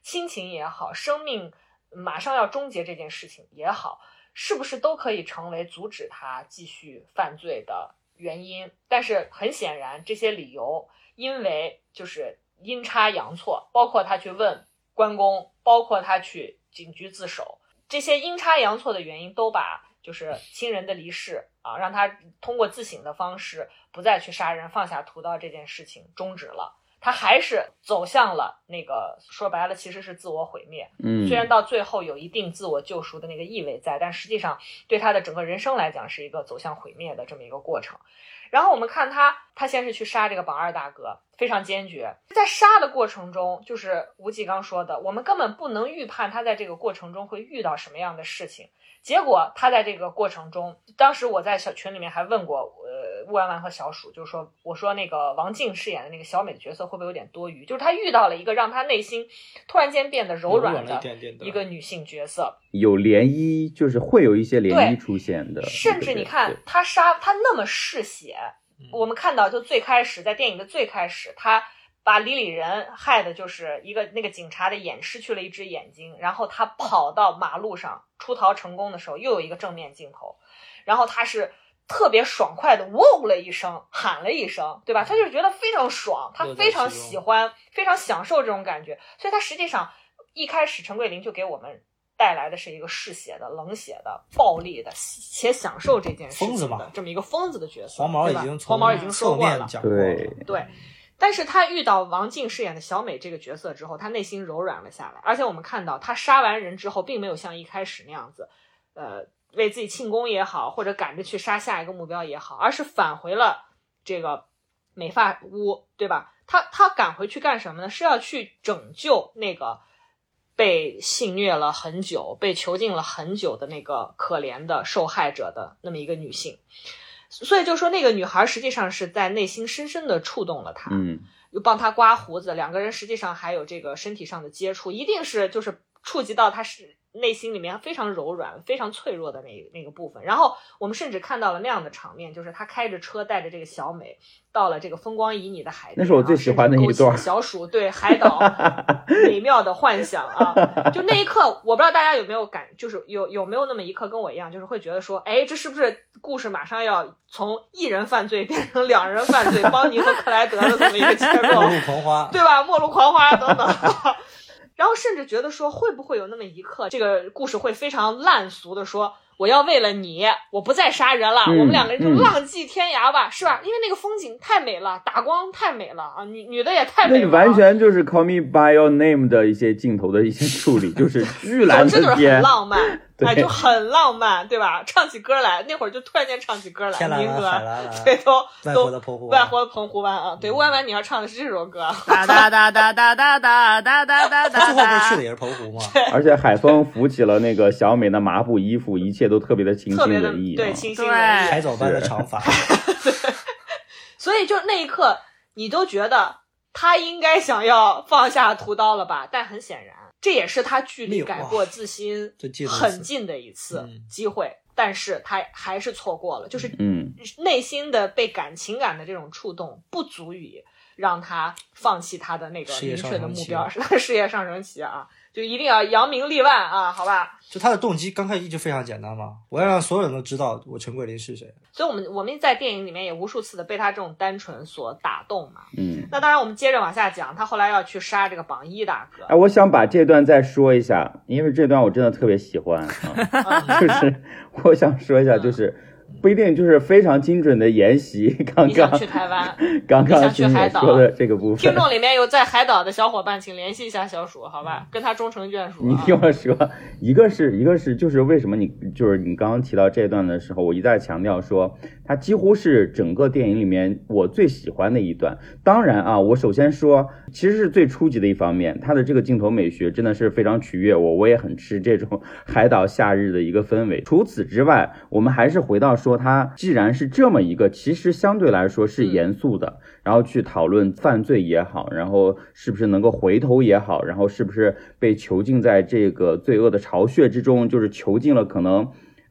亲情也好，生命马上要终结这件事情也好，是不是都可以成为阻止他继续犯罪的原因？但是很显然这些理由因为就是阴差阳错，包括他去问关公，包括他去警局自首，这些阴差阳错的原因都把就是亲人的离世啊，让他通过自省的方式不再去杀人，放下屠刀这件事情终止了。他还是走向了那个说白了其实是自我毁灭。虽然到最后有一定自我救赎的那个意味在，但实际上对他的整个人生来讲是一个走向毁灭的这么一个过程。然后我们看他先是去杀这个榜二大哥，非常坚决。在杀的过程中，就是吴忌刚说的，我们根本不能预判他在这个过程中会遇到什么样的事情。结果他在这个过程中，当时我在小群里面还问过吴婉婉和小鼠，就是说我说那个王静饰演的那个小美的角色会不会有点多余，就是他遇到了一个让他内心突然间变得柔软的一个女性角色， 有涟漪，就是会有一些涟漪出现的。 甚至你看他那么嗜血，我们看到就最开始在电影的最开始，他把李李仁害的就是那个警察的眼失去了一只眼睛，然后他跑到马路上出逃成功的时候又有一个正面镜头，然后他是特别爽快的喔了一声喊了一声，对吧？他就觉得非常爽，他非常喜欢非常享受这种感觉，所以他实际上一开始陈桂林就给我们带来的是一个嗜血的冷血的暴力的且享受这件事情的这么一个疯子的角色。 黄毛已经说过了， 对。但是他遇到王静饰演的小美这个角色之后，他内心柔软了下来，而且我们看到他杀完人之后并没有像一开始那样子为自己庆功也好，或者赶着去杀下一个目标也好，而是返回了这个美发屋，对吧？他赶回去干什么呢？是要去拯救那个被性虐了很久被囚禁了很久的那个可怜的受害者的那么一个女性。所以就说那个女孩实际上是在内心深深的触动了她，又帮她刮胡子，两个人实际上还有这个身体上的接触，一定是就是触及到她是内心里面非常柔软非常脆弱的那个部分。然后我们甚至看到了那样的场面，就是他开着车带着这个小美到了这个风光旖旎的海边， 那是我最喜欢的一段小鼠对海岛美妙的幻想啊！就那一刻我不知道大家有没有就是有没有那么一刻跟我一样，就是会觉得说，哎，这是不是故事马上要从一人犯罪变成两人犯罪，邦尼和克莱德的这么一个结构， 末路狂花， 对吧？末路狂花等等然后甚至觉得说，会不会有那么一刻，这个故事会非常烂俗的说，我要为了你，我不再杀人了，我们两个人就浪迹天涯吧，是吧？因为那个风景太美了，打光太美了啊，女的也太美了。 那完全就是 Call Me By Your Name 的一些镜头的一些处理，就是巨蓝的天， 这就是很浪漫，哎，就很浪漫，对吧？唱起歌来，那会儿就突然间唱起歌来，民歌，对，都外婆的澎湖湾啊，对，弯弯你要唱的是这首歌， 哒哒哒哒哒哒哒哒哒哒哒， 最后不是去的也是澎湖吗？ 而且海风拂起了那个小美的麻布衣服，一切都特别的清新文艺， 对，清新文艺， 海藻般的长发， 所以就那一刻，你都觉得他应该想要放下屠刀了吧？但很显然，这也是他距离改过自新很近的一次机会，但是他还是错过了，就是内心的情感的这种触动不足以让他放弃他的那个明确的目标，是他事业上升期啊，就一定要扬名立万啊，好吧？ 就他的动机刚开始一直非常简单嘛，我要让所有人都知道我陈桂林是谁。 所以我们在电影里面也无数次的被他这种单纯所打动嘛。那当然我们接着往下讲，他后来要去杀这个榜一大哥。 哎，我想把这段再说一下，因为这段我真的特别喜欢就是我想说一下，就是不一定就是非常精准的沿袭刚刚你想去台湾， 刚刚去海岛说的这个部分。 听众里面有在海岛的小伙伴，请联系一下小鼠，好吧，跟他终成眷属。 你听我说，一个是就是为什么你刚刚提到这段的时候，我一再强调说，它几乎是整个电影里面我最喜欢的一段。当然啊，我首先说，其实是最初级的一方面，它的这个镜头美学真的是非常取悦我也很吃这种海岛夏日的一个氛围。除此之外，我们还是回到说，它既然是这么一个其实相对来说是严肃的，然后去讨论犯罪也好，然后是不是能够回头也好，然后是不是被囚禁在这个罪恶的巢穴之中，就是囚禁了可能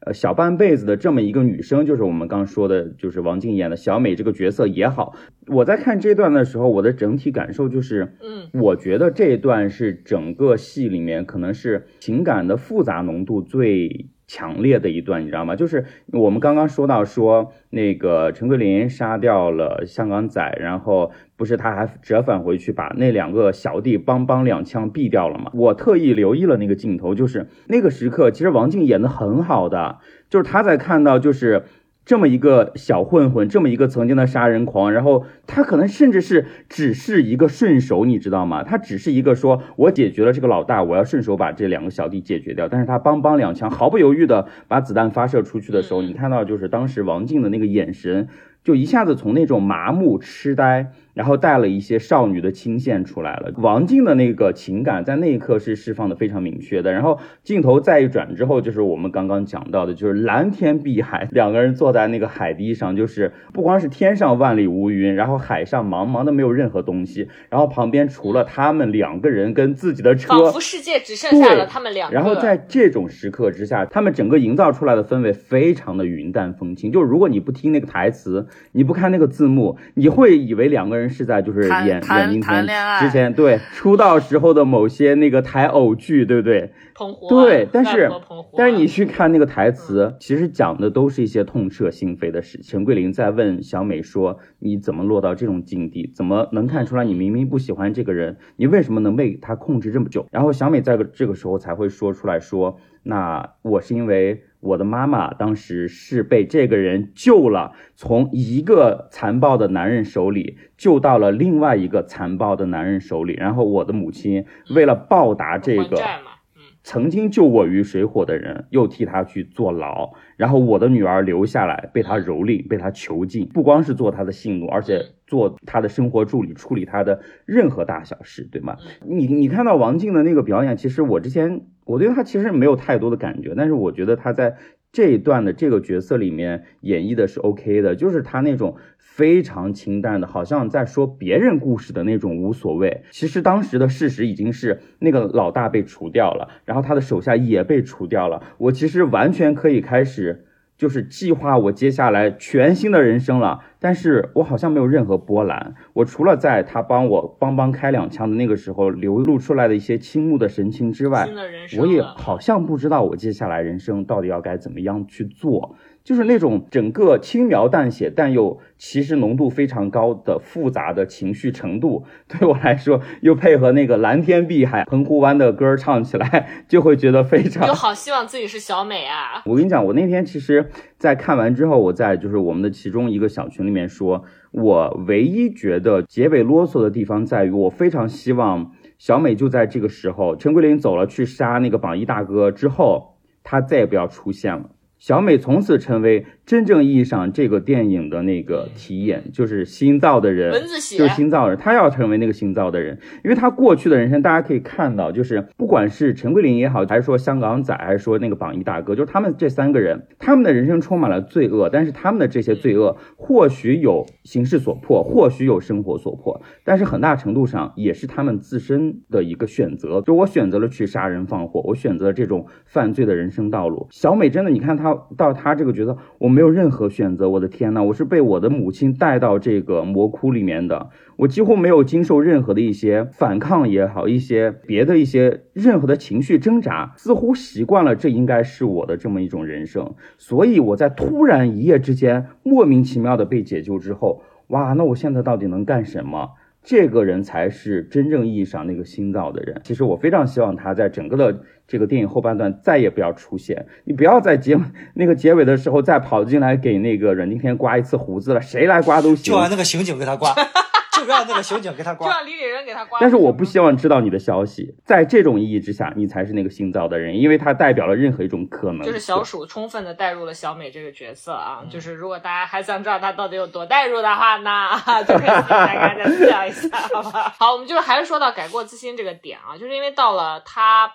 小半辈子的这么一个女生，就是我们刚说的，就是王静演的小美这个角色也好，我在看这段的时候，我的整体感受就是，我觉得这一段是整个戏里面可能是情感的复杂浓度最强烈的一段，你知道吗？就是我们刚刚说到说那个陈桂林杀掉了香港仔，然后不是他还折返回去把那2个小弟梆2枪毙掉了吗？我特意留意了那个镜头，就是那个时刻其实王静演得很好的，就是他在看到就是这么一个小混混，这么一个曾经的杀人狂，然后他可能甚至是只是一个顺手，你知道吗？他只是一个说我解决了这个老大，我要顺手把这2个小弟解决掉，但是他梆2枪毫不犹豫的把子弹发射出去的时候，你看到就是当时王静的那个眼神就一下子从那种麻木痴呆，然后带了一些少女的倾陷出来了。王静的那个情感在那一刻是释放的非常明确的，然后镜头再一转之后，就是我们刚刚讲到的，就是蓝天碧海，2个人坐在那个海堤上，就是不光是天上万里无云，然后海上茫茫的没有任何东西，然后旁边除了他们2个人跟自己的车， 仿佛世界只剩下了他们2个。 然后在这种时刻之下，他们整个营造出来的氛围非常的云淡风轻，就是如果你不听那个台词，你不看那个字幕，你会以为2个人是在就是演今天之前对出道时候的某些那个台偶剧，对不对？对，但是你去看那个台词，其实讲的都是一些痛彻心扉的事。陈桂林在问小美说，你怎么落到这种境地，怎么能看出来你明明不喜欢这个人，你为什么能被他控制这么久？然后小美在这个时候才会说出来说，那我是因为我的妈妈当时是被这个人救了，从一个残暴的男人手里救到了另外一个残暴的男人手里，然后我的母亲为了报答这个曾经救我于水火的人，又替他去坐牢，然后我的女儿留下来被他蹂躏，被他囚禁，不光是做他的性奴，而且做他的生活助理，处理他的任何大小事，对吗？你看到王静的那个表演，其实我对他其实没有太多的感觉，但是我觉得他在这一段的这个角色里面演绎的是 OK 的，就是他那种非常清淡的，好像在说别人故事的那种无所谓。其实当时的事实已经是那个老大被除掉了，然后他的手下也被除掉了，我其实完全可以开始就是计划我接下来全新的人生了，但是我好像没有任何波澜。我除了在他帮我梆开2枪的那个时候流露出来的一些倾慕的神情之外，我也好像不知道我接下来人生到底要该怎么样去做。就是那种整个轻描淡写但又其实浓度非常高的复杂的情绪程度，对我来说又配合那个蓝天碧海澎湖湾的歌唱起来，就会觉得非常， 就好希望自己是小美啊。 我跟你讲，我那天其实在看完之后，我在就是我们的其中一个小群里面说，我唯一觉得结尾啰嗦的地方在于，我非常希望小美就在这个时候，陈桂林走了去杀那个榜一大哥之后，他再也不要出现了。小美从此成为真正意义上这个电影的那个题眼，就是新造的人，就是新造人，他要成为那个新造的人。因为他过去的人生大家可以看到，就是不管是陈桂林也好，还是说香港仔，还是说那个榜一大哥，就是他们这3个人，他们的人生充满了罪恶，但是他们的这些罪恶或许有形势所迫，或许有生活所迫，但是很大程度上也是他们自身的一个选择。就我选择了去杀人放火，我选择了这种犯罪的人生道路。小美真的，你看他到他这个角色，我没有任何选择，我的天哪，我是被我的母亲带到这个魔窟里面的，我几乎没有经受任何的一些反抗也好，一些别的一些任何的情绪挣扎，似乎习惯了这应该是我的这么一种人生。所以我在突然一夜之间莫名其妙的被解救之后，哇，那我现在到底能干什么？这个人才是真正意义上那个新造的人。其实我非常希望他在整个的这个电影后半段再也不要出现，你不要在那个结尾的时候再跑进来给那个阮经天刮一次胡子了，谁来刮都行， 就让那个刑警给他刮就让那个刑警给他刮， 就让李李仁给他刮。 但是我不希望知道你的消息，在这种意义之下，你才是那个新造的人，因为它代表了任何一种可能。 就是小鼠充分的带入了小美这个角色啊，就是如果大家还想知道她到底有多带入的话呢，就可以大家再讲一下，好吧？好，我们就是还是说到改过自新这个点啊，就是因为到了他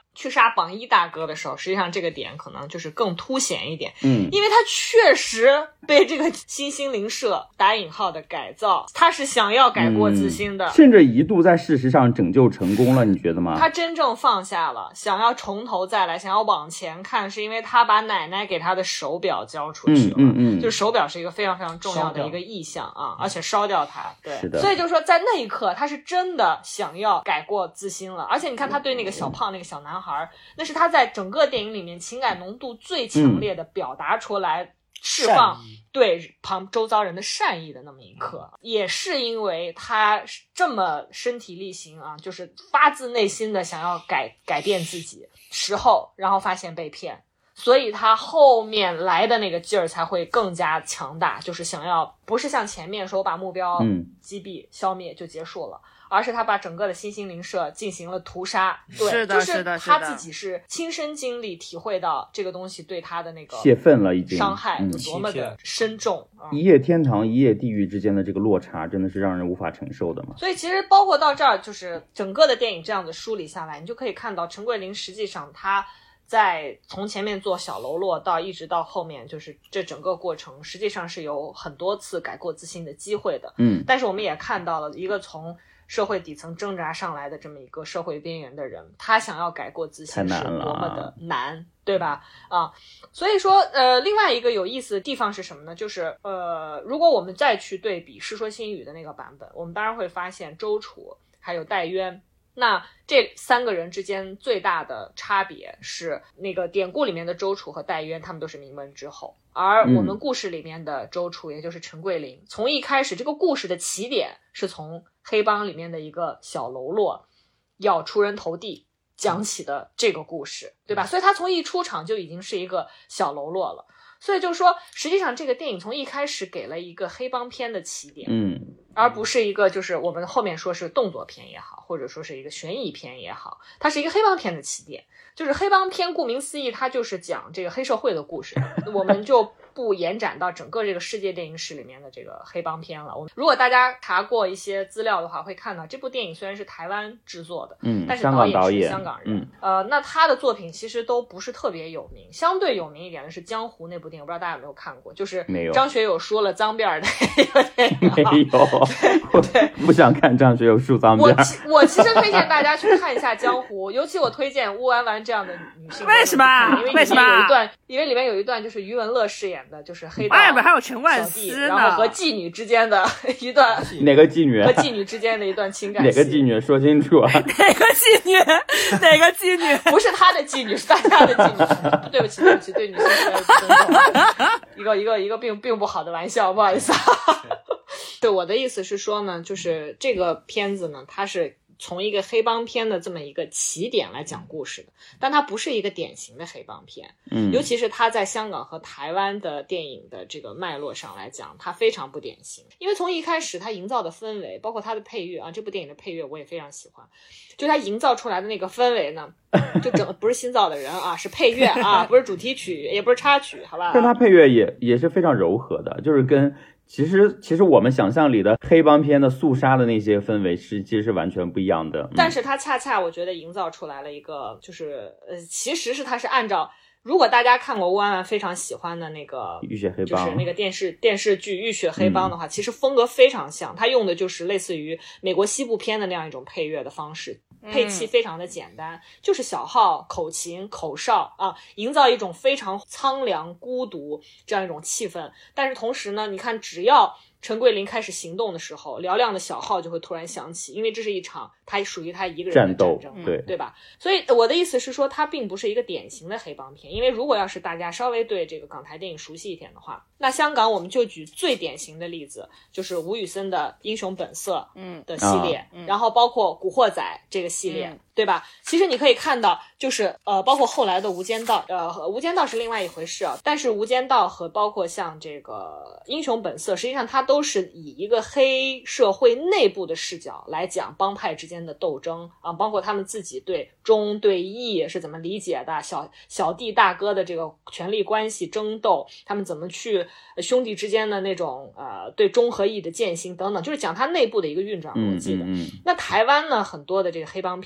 去杀榜一大哥的时候，实际上这个点可能就是更凸显一点，因为他确实被这个新兴灵社打引号的改造，他是想要改过自新的， 甚至一度在事实上拯救成功了，你觉得吗？ 他真正放下了，想要从头再来，想要往前看，是因为他把奶奶给他的手表交出去了，就是手表是一个非常非常重要的一个意象啊，而且烧掉它，对， 是的， 所以就是说在那一刻他是真的想要改过自新了，而且你看他对那个小胖那个小男孩，那是他在整个电影里面情感浓度最强烈的表达出来，释放对周遭人的善意的那么一刻，也是因为他这么身体力行啊，就是发自内心的想要改变自己时候，然后发现被骗，所以他后面来的那个劲儿才会更加强大，就是想要不是像前面说我把目标击毙消灭就结束了，而是他把整个的新兴灵社进行了屠杀。对， 是的， 就是他自己是亲身经历体会到这个东西对他的那个泄愤了，已经伤害有多么的深重， 一夜天堂一夜地狱之间的这个落差真的是让人无法承受的嘛。 所以其实包括到这儿，就是整个的电影这样子梳理下来，你就可以看到陈桂林实际上他在从前面做小喽啰到一直到后面，就是这整个过程实际上是有很多次改过自新的机会的。但是我们也看到了一个从社会底层挣扎上来的这么一个社会边缘的人，他想要改过自新是多么的难，对吧？所以说另外一个有意思的地方是什么呢？就是如果我们再去对比《世说新语》的那个版本，我们当然会发现周楚还有戴渊，那这三个人之间最大的差别是，那个典故里面的周楚和戴渊他们都是名门之后，而我们故事里面的周楚也就是陈桂林，从一开始这个故事的起点是从黑帮里面的一个小喽啰要出人头地讲起的这个故事，对吧？所以他从一出场就已经是一个小喽啰了。所以就是说实际上这个电影从一开始给了一个黑帮片的起点，而不是一个就是我们后面说是动作片也好，或者说是一个悬疑片也好，它是一个黑帮片的起点。就是黑帮片顾名思义它就是讲这个黑社会的故事，我们就不延展到整个这个世界电影史里面的这个黑帮片了。如果大家查过一些资料的话，会看到这部电影虽然是台湾制作的，但是导演是香港人，那他的作品其实都不是特别有名，相对有名一点的是《江湖》那部电影，不知道大家有没有看过，就是张学友说了脏辫的一个电影。 没有，对，不想看张学友梳脏辫。 我其实推荐大家去看一下《江湖》，尤其我推荐乌安完这样的女性。 为什么？ 因为里面有一段就是余文乐饰演的，就是黑道还有陈冠希呢， 然后和妓女之间的一段哪个妓女？ 和妓女之间的一段情感戏。 哪个妓女？说清楚啊！ 哪个妓女？哪个妓女？ 不是他的妓女，是大家的妓女。对不起，对女性的不尊重。一个并不好的玩笑，不好意思啊。对，我的意思是说呢，就是这个片子呢，它是从一个黑帮片的这么一个起点来讲故事的，但它不是一个典型的黑帮片，尤其是它在香港和台湾的电影的这个脉络上来讲，它非常不典型。因为从一开始它营造的氛围，包括它的配乐啊，这部电影的配乐我也非常喜欢，就它营造出来的那个氛围呢，就不是新造的人啊，是配乐啊，不是主题曲，也不是插曲，好吧？ 但它配乐也是非常柔和的，就是跟其实我们想象里的黑帮片的肃杀的那些氛围其实是完全不一样的。 但是它恰恰我觉得营造出来了一个就是其实是它是按照，如果大家看过乌安安非常喜欢的那个浴血黑帮， 就是那个电视剧浴血黑帮的话，其实风格非常像，它用的就是类似于美国西部片的那样一种配乐的方式，配器非常的简单，就是小号、口琴、口哨啊，营造一种非常苍凉、孤独这样一种气氛。但是同时呢，你看只要陈桂林开始行动的时候，嘹亮的小号就会突然响起，因为这是一场他属于他一个人的战争，对吧？所以我的意思是说，它并不是一个典型的黑帮片。因为如果要是大家稍微对这个港台电影熟悉一点的话，那香港我们就举最典型的例子，就是吴宇森的《英雄本色》的系列，然后包括《古惑仔》这个系列，对吧？其实你可以看到，就是包括后来的《无间道》，《无间道》是另外一回事啊。但是《无间道》和包括像这个《英雄本色》，实际上它都是以一个黑社会内部的视角来讲帮派之间的斗争啊，包括他们自己对忠对义是怎么理解的，小弟大哥的这个权力关系争斗，他们怎么去兄弟之间的那种对忠和义的践行等等，就是讲他内部的一个运转逻辑的。那台湾呢，很多的这个黑帮片呢，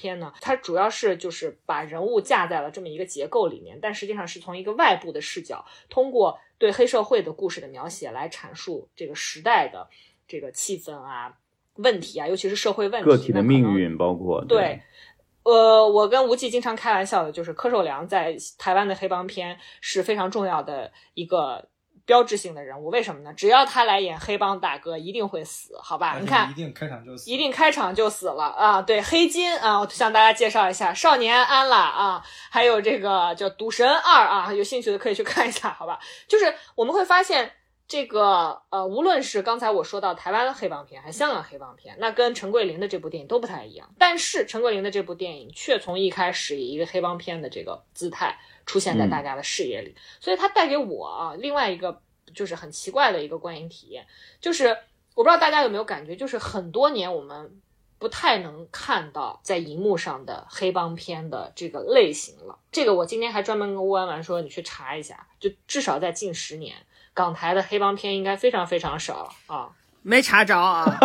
它主要是就是把人物架在了这么一个结构里面，但实际上是从一个外部的视角，通过对黑社会的故事的描写来阐述这个时代的这个气氛啊、问题啊，尤其是社会问题、 个体的命运，包括对。我跟吴忌经常开玩笑的，就是柯受良在台湾的黑帮片是非常重要的一个标志性的人物。为什么呢？只要他来演黑帮大哥，一定会死，好吧？你看， 一定开场就死了啊！对，黑金啊，我向大家介绍一下，少年安啦啊，还有这个叫赌神2啊，有兴趣的可以去看一下，好吧？就是我们会发现。这个无论是刚才我说到台湾黑帮片还是香港黑帮片，那跟陈桂林的这部电影都不太一样，但是陈桂林的这部电影却从一开始以一个黑帮片的这个姿态出现在大家的视野里，所以它带给我另外一个就是很奇怪的一个观影体验，就是我不知道大家有没有感觉，就是很多年我们不太能看到在荧幕上的黑帮片的这个类型了。这个我今天还专门跟吴婉婉说，你去查一下，就至少在近10年港台的黑帮片应该非常非常少啊， 没查着啊。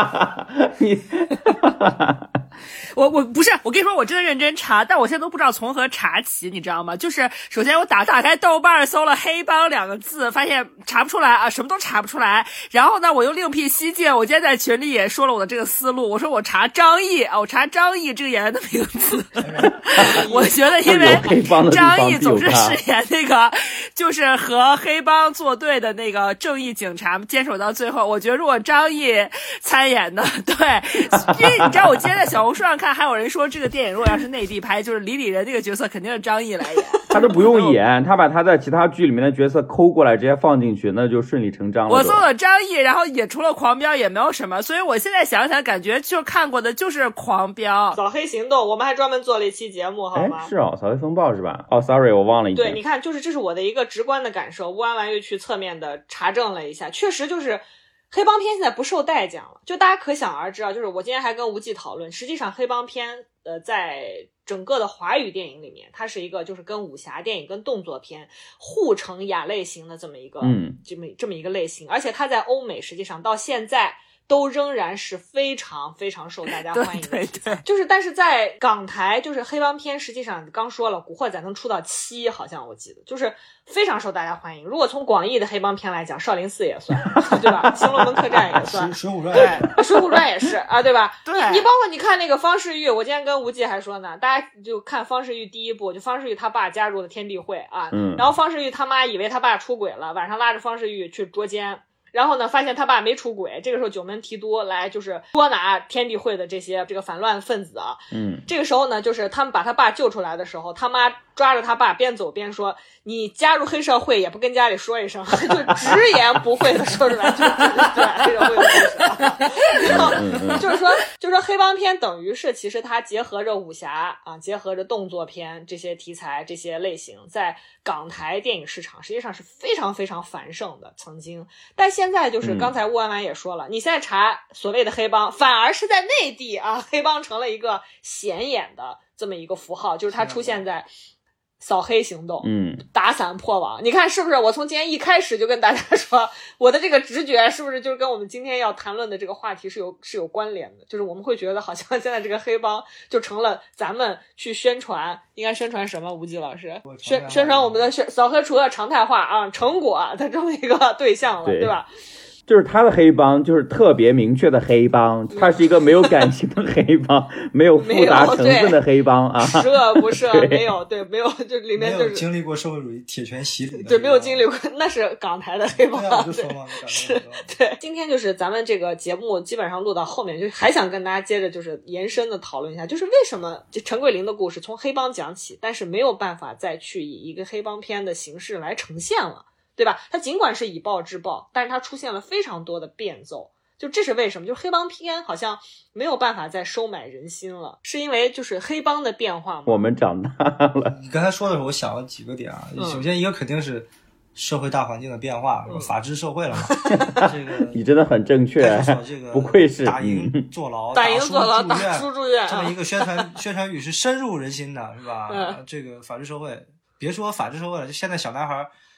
我不是，我跟你说，我真的认真查，但我现在都不知道从何查起，你知道吗？就是首先我打开豆瓣搜了黑帮2个字，发现查不出来啊，什么都查不出来。然后呢，我又另辟蹊径，我今天在群里也说了我的这个思路，我说我查张译啊，我查张译这个演员的名字。我觉得因为张译总是饰演那个就是和黑帮作对的那个正义警察，坚守到最后。我觉得如果张译参演的，对，因为你知道我今天在小红书上看，还有人说这个电影如果要是内地拍，就是李李仁这个角色肯定是张译来演。 他都不用演，他把他在其他剧里面的角色抠过来直接放进去，那就顺理成章了。 我搜了张译，然后也除了狂飙也没有什么，所以我现在想想感觉就看过的就是狂飙。 扫黑行动我们还专门做了一期节目，好吗？ 是哦，扫黑风暴是吧？哦 sorry 我忘了一点。 对，你看就是这是我的一个直观的感受，吴安完又去侧面的查证了一下，确实就是黑帮片现在不受待见了，就大家可想而知啊。就是我今天还跟吴忌讨论，实际上黑帮片在整个的华语电影里面，它是一个就是跟武侠电影跟动作片互成亚类型的这么一个这么一个类型，而且它在欧美实际上到现在都仍然是非常非常受大家欢迎的题材。就是但是在港台就是黑帮片实际上刚说了古惑仔能出到7，好像我记得就是非常受大家欢迎。如果从广义的黑帮片来讲，少林寺也算对吧，新龙门客栈也算， 水浒传对，水浒传也是啊，对吧？ 对， 你包括你看那个方世玉，我今天跟吴忌还说呢，大家就看方世玉第一部，就方世玉他爸加入了天地会啊，然后方世玉他妈以为他爸出轨了，晚上拉着方世玉去捉奸，然后呢发现他爸没出轨，这个时候九门提督来就是捉拿天地会的这个反乱分子啊，这个时候呢就是他们把他爸救出来的时候，他妈抓着他爸边走边说，你加入黑社会也不跟家里说一声，就直言不讳的说出来，就是黑社会的故事啊。就是说黑帮片等于是其实它结合着武侠啊，结合着动作片这些题材这些类型，在港台电影市场实际上是非常非常繁盛的曾经，但现在就是刚才吴安完也说了，你现在查所谓的黑帮，反而是在内地啊，黑帮成了一个显眼的这么一个符号，就是它出现在扫黑行动，打散破网，你看是不是？我从今天一开始就跟大家说，我的这个直觉是不是就是跟我们今天要谈论的这个话题是有关联的？就是我们会觉得好像现在这个黑帮就成了咱们去宣传，应该宣传什么？吴忌老师，宣传我们的扫黑除恶常态化啊成果的这么一个对象了，对吧？ 就是他的黑帮就是特别明确的黑帮，他是一个没有感情的黑帮，没有复杂成分的黑帮啊， 十恶不赦没有，对，没有，就里面就是没有经历过社会主义铁拳洗礼的， 对，没有经历过，那是港台的黑帮， 对，我就说嘛， 是，对。今天就是咱们这个节目基本上录到后面，就还想跟大家接着就是延伸的讨论一下，就是为什么陈桂林的故事从黑帮讲起，但是没有办法再去以一个黑帮片的形式来呈现了。对吧？它尽管是以暴制暴，但是它出现了非常多的变奏，就这是为什么？就是黑帮片好像没有办法再收买人心了，是因为就是黑帮的变化吗？ 我们长大了。 你刚才说的时候，我想了几个点啊。首先一个肯定是社会大环境的变化，法治社会了嘛。这个你真的很正确， 这个不愧是打赢坐牢， 打赢坐牢，打输住院， 这么一个宣传语是深入人心的，是吧？这个法治社会，别说法治社会了，就现在小男孩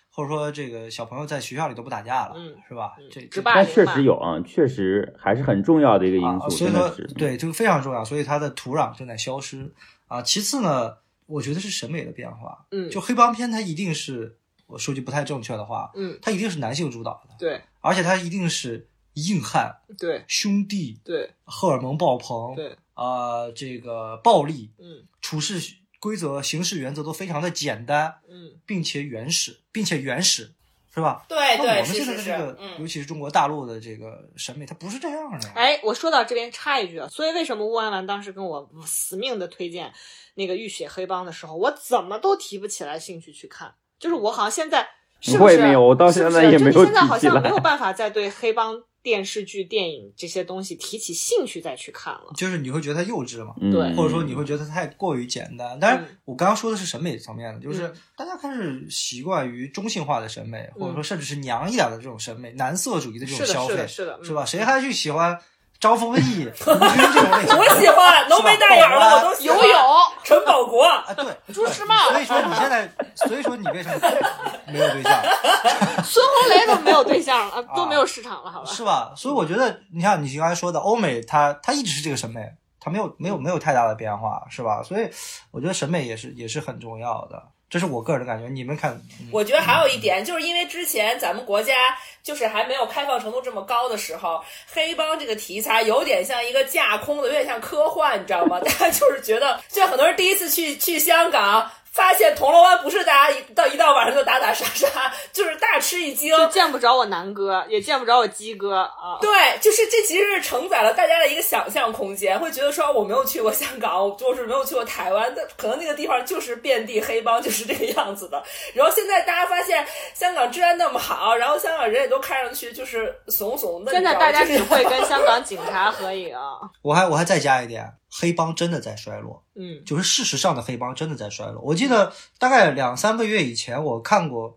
或者说这个小朋友在学校里都不打架了，是吧？ 但确实有啊，确实还是很重要的一个因素， 所以说对这个非常重要，所以它的土壤正在消失啊。其次呢，我觉得是审美的变化，就黑帮片它一定是，我说句不太正确的话，它一定是男性主导的， 对， 而且它一定是硬汉， 对， 兄弟， 对， 荷尔蒙爆棚， 对， 这个暴力，处事规则、行事原则都非常的简单，并且原始，是吧？ 对对， 我们现在的这个，尤其是中国大陆的这个审美，它不是这样的。 哎，我说到这边插一句，所以为什么乌安兰当时跟我死命的推荐那个《浴血黑帮》的时候，我怎么都提不起来兴趣去看？就是我好像现在是不是？ 我也没有，我到现在也没有提起来。 现在好像没有办法再对黑帮电视剧、电影这些东西提起兴趣再去看了， 就是你会觉得它幼稚嘛， 对， 或者说你会觉得它太过于简单。但是我刚刚说的是审美层面的，就是大家开始习惯于中性化的审美，或者说甚至是娘一点的这种审美，男色主义的这种消费， 是的， 是吧？谁还去喜欢张丰毅、吴军这种类型？ 我喜欢浓眉大眼的，我都游泳， 陈宝国啊，对， 朱时茂。 所以说你现在，所以说你为什么没有对象？ 孙红雷都没有对象了，都没有市场了，好吧？ 是吧？所以我觉得，你看你刚才说的欧美，它一直是这个审美，它没有太大的变化，是吧？所以我觉得审美也是很重要的。这是我个人的感觉，你们看？ 我觉得还有一点，就是因为之前咱们国家就是还没有开放程度这么高的时候，黑帮这个题材有点像一个架空的，有点像科幻，你知道吗？大家就是觉得，就很多人第一次去香港，发现铜锣湾不是大家一到晚上就打打杀杀，就是大吃一惊， 就见不着我南哥，也见不着我鸡哥啊。 对，就是这其实是承载了大家的一个想象空间，会觉得说我没有去过香港，我就是没有去过台湾，但可能那个地方就是遍地黑帮，就是这个样子的。然后现在大家发现香港治安那么好，然后香港人也都看上去就是怂怂的。 现在大家只会跟香港警察合影。 我还再加一点。黑帮真的在衰落，就是事实上的黑帮真的在衰落。我记得大概2-3个月以前我看过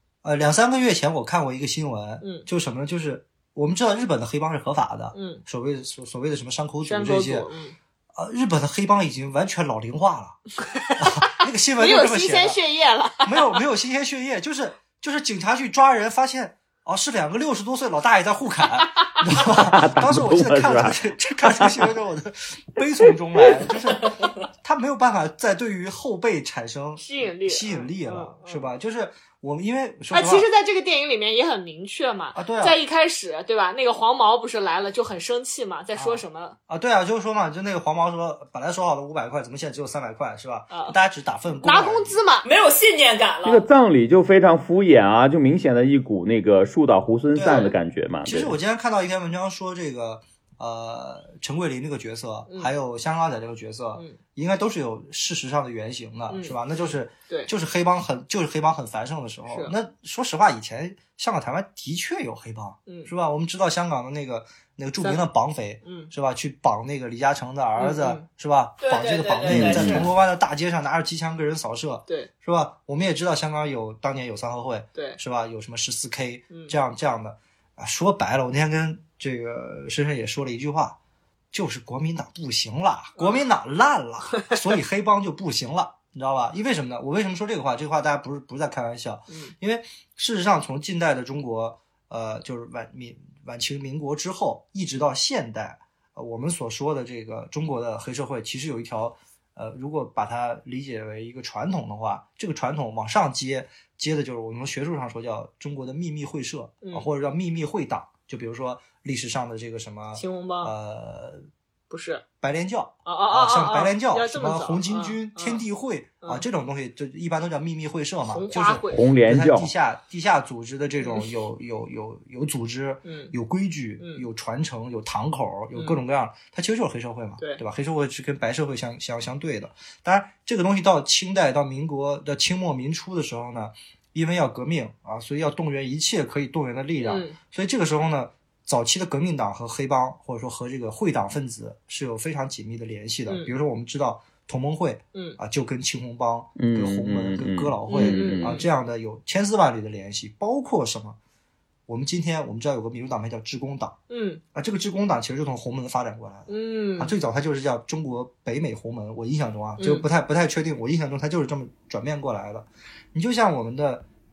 ，2-3个月前我看过一个新闻，就是什么呢？就是我们知道日本的黑帮是合法的，所谓的什么山口组这些，日本的黑帮已经完全老龄化了，那个新闻就这么写的， 没有新鲜血液了， 没有新鲜血液，就是警察去抓人，发现是2个60多岁老大爷在互砍，你知道吧？当时我记得看这个新闻之后，我的悲从中来，就是他没有办法再对于后辈产生吸引力了，是吧？就是我们因为说实话， 其实在这个电影里面也很明确嘛， 对啊， 在一开始对吧？那个黄毛不是来了就很生气嘛，在说什么对啊，就是说嘛，就那个黄毛说本来说好的500块，怎么现在只有300块，是吧？大家只打份工， 拿工资嘛， 没有信念感了。 这个葬礼就非常敷衍啊，就明显的一股那个树倒猢狲散的感觉嘛。 其实我今天看到一篇文章说这个陈桂林这个角色，还有香港仔这个角色，应该都是有事实上的原型的，是吧？那就是黑帮很繁盛的时候。那说实话，以前香港、台湾的确有黑帮，是吧？我们知道香港的那个著名的绑匪，是吧？去绑那个李嘉诚的儿子，是吧？绑这个绑那个，在铜锣湾的大街上拿着机枪跟人扫射， 对， 是吧？我们也知道香港当年有三合会， 对， 是吧？有什么14K 这样的说白了，我那天跟这个深深也说了一句话，就是国民党不行了，国民党烂了，所以黑帮就不行了，你知道吧？因为什么呢？我为什么说这个话？这个话大家不是在开玩笑，因为事实上从近代的中国，就是晚清民国之后，一直到现代，我们所说的这个中国的黑社会，其实有一条，如果把它理解为一个传统的话，这个传统往上接的就是我们学术上说叫中国的秘密会社，或者叫秘密会党。就比如说历史上的这个什么青红帮，不是白莲教像白莲教什么红巾军、天地会这种东西就一般都叫秘密会社嘛，就是红莲教地下组织的这种有组织，有规矩，有传承，有堂口，有各种各样，它其实就是黑社会嘛，对吧？黑社会是跟白社会相对的。当然这个东西到清代到民国的清末民初的时候呢，因为要革命所以要动员一切可以动员的力量，所以这个时候呢，早期的革命党和黑帮或者说和这个会党分子是有非常紧密的联系的。比如说我们知道同盟会，就跟青红帮、跟洪门、跟哥老会这样的有千丝万缕的联系。包括什么？我们今天我们知道有个民主党派叫致公党，这个致公党其实就从洪门发展过来的，最早它就是叫中国北美洪门，我印象中就不太确定，我印象中它就是这么转变过来的。你就像我们的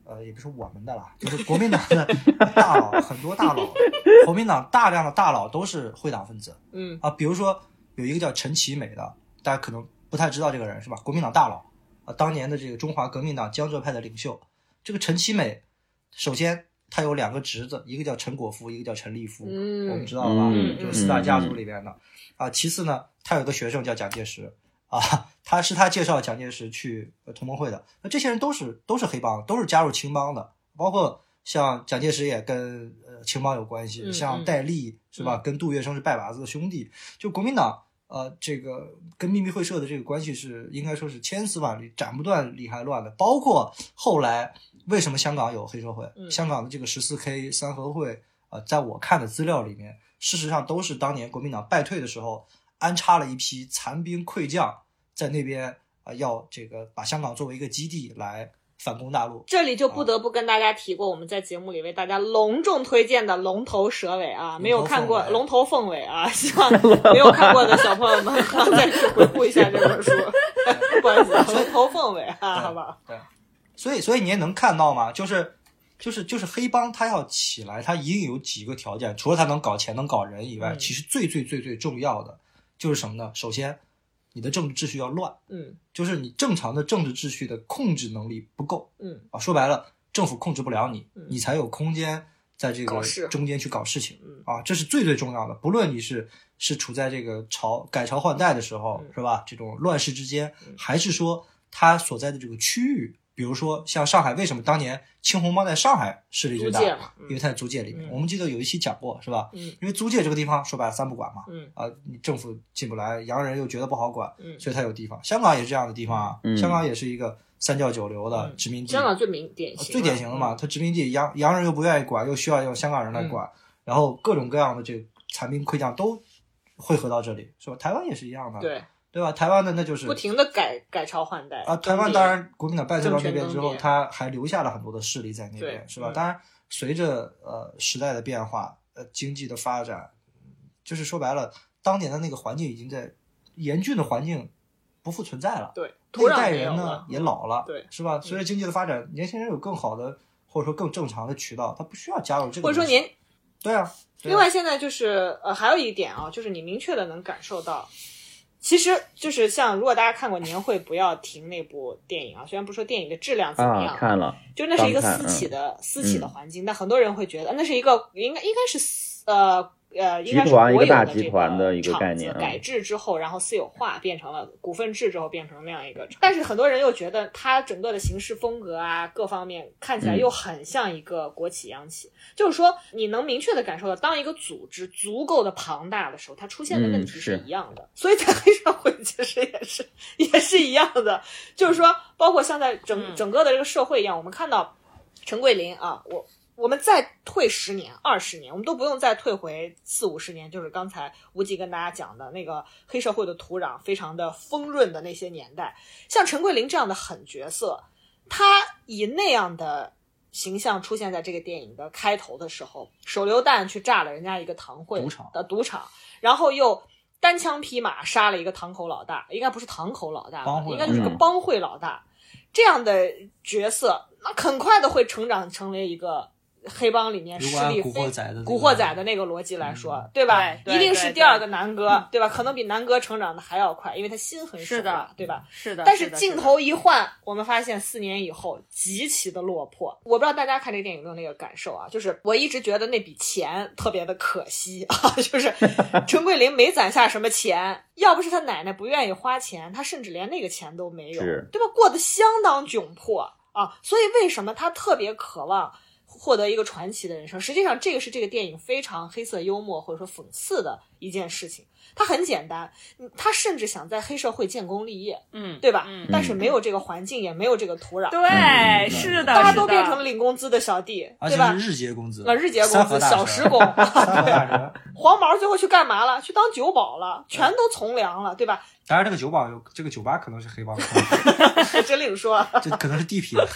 也不是我们的啦，就是国民党的大佬，很多大佬，国民党大量的大佬都是会党分子。比如说有一个叫陈其美的，大家可能不太知道这个人是吧？国民党大佬当年的这个中华革命党江浙派的领袖。这个陈其美，首先他有2个侄子，一个叫陈果夫，一个叫陈立夫，我们知道了吧？就是4大家族里边的其次呢，他有个学生叫蒋介石他介绍蒋介石去同盟会的。那这些人都是黑帮，都是加入青帮的，包括像蒋介石也跟青帮有关系，像戴笠是吧？跟杜月笙是拜把子的兄弟。就国民党这个跟秘密会社的这个关系是应该说是千丝万缕，斩不断理还乱的。包括后来为什么香港有黑社会，香港的这个14K 三合会在我看的资料里面，事实上都是当年国民党败退的时候安插了一批残兵溃将在那边要这个把香港作为一个基地来反攻大陆。 这里就不得不跟大家提过我们在节目里为大家隆重推荐的龙头蛇尾没有看过龙头凤尾希望没有看过的小朋友们再去回顾一下这本书不好意思，龙头凤尾好吧。 对，所以你也能看到嘛，就是黑帮它要起来，它一定有几个条件，除了它能搞钱能搞人以外，其实最重要的就是什么呢？首先你的政治秩序要乱，就是你正常的政治秩序的控制能力不够，说白了，政府控制不了你，你才有空间在这个中间去搞事情，这是最重要的。不论你是处在这个改朝换代的时候，是吧？这种乱世之间，还是说他所在的这个区域，比如说像上海，为什么当年青红帮在上海势力最大？因为它在租界里面。我们记得有一期讲过，是吧？因为租界这个地方说白了三不管嘛，你政府进不来，洋人又觉得不好管，所以它有地方。香港也是这样的地方香港也是一个三教九流的殖民地。 香港最典型的嘛，它殖民地洋人又不愿意管，又需要用香港人来管，然后各种各样的这个残兵溃将都汇合到这里，是吧？台湾也是一样的，对吧？台湾的那就是不停的改朝换代台湾当然国民党败退到那边之后，他还留下了很多的势力在那边，是吧？当然随着时代的变化，经济的发展，就是说白了，当年的那个环境已经在严峻的环境不复存在了，那代人呢也老了，是吧？随着经济的发展，年轻人有更好的或者说更正常的渠道，他不需要加入这个， 或者说对啊。 另外现在就是还有一点就是你明确的能感受到，其实就是像如果大家看过《年会不要停》那部电影虽然不说电影的质量怎么样， 看了， 就那是一个私企的环境，但很多人会觉得那是一个应该是应该是国有的这个厂子改制之后，然后私有化变成了股份制之后变成了那样一个，但是很多人又觉得它整个的形式风格各方面看起来又很像一个国企央企，就是说你能明确的感受到，当一个组织足够的庞大的时候，它出现的问题是一样的，所以在黑社会其实也是一样的，就是说包括像在整个的这个社会一样，我们看到陈桂林我们再退10年、20年，我们都不用再退回40-50年，就是刚才无忌跟大家讲的那个黑社会的土壤非常的丰润的那些年代。像陈桂林这样的狠角色，他以那样的形象出现在这个电影的开头的时候，手榴弹去炸了人家一个堂会的赌场，然后又单枪匹马杀了一个堂口老大，应该不是堂口老大，应该就是个帮会老大，这样的角色那很快的会成长成为一个黑帮里面实力古惑仔的那个逻辑来说，对吧？一定是第二个南哥，对吧？可能比南哥成长的还要快，因为他心很手了，对吧？ 是的。 但是镜头一换，我们发现4年以后极其的落魄。我不知道大家看这个电影有没有那个感受就是我一直觉得那笔钱特别的可惜就是陈桂林没攒下什么钱，要不是他奶奶不愿意花钱，他甚至连那个钱都没有，对吧？过得相当窘迫所以为什么他特别渴望获得一个传奇的人生，实际上这个是这个电影非常黑色幽默或者说讽刺的一件事情。它很简单，他甚至想在黑社会建功立业，对吧？但是没有这个环境，也没有这个土壤， 对，是的， 大家都变成了领工资的小弟，对吧？ 而且是日结工资， 小时工，黄毛最后去干嘛了？去当酒保了，全都从良了，对吧？ 当然，这个酒吧可能是黑帮， 这另说， 这可能是地痞。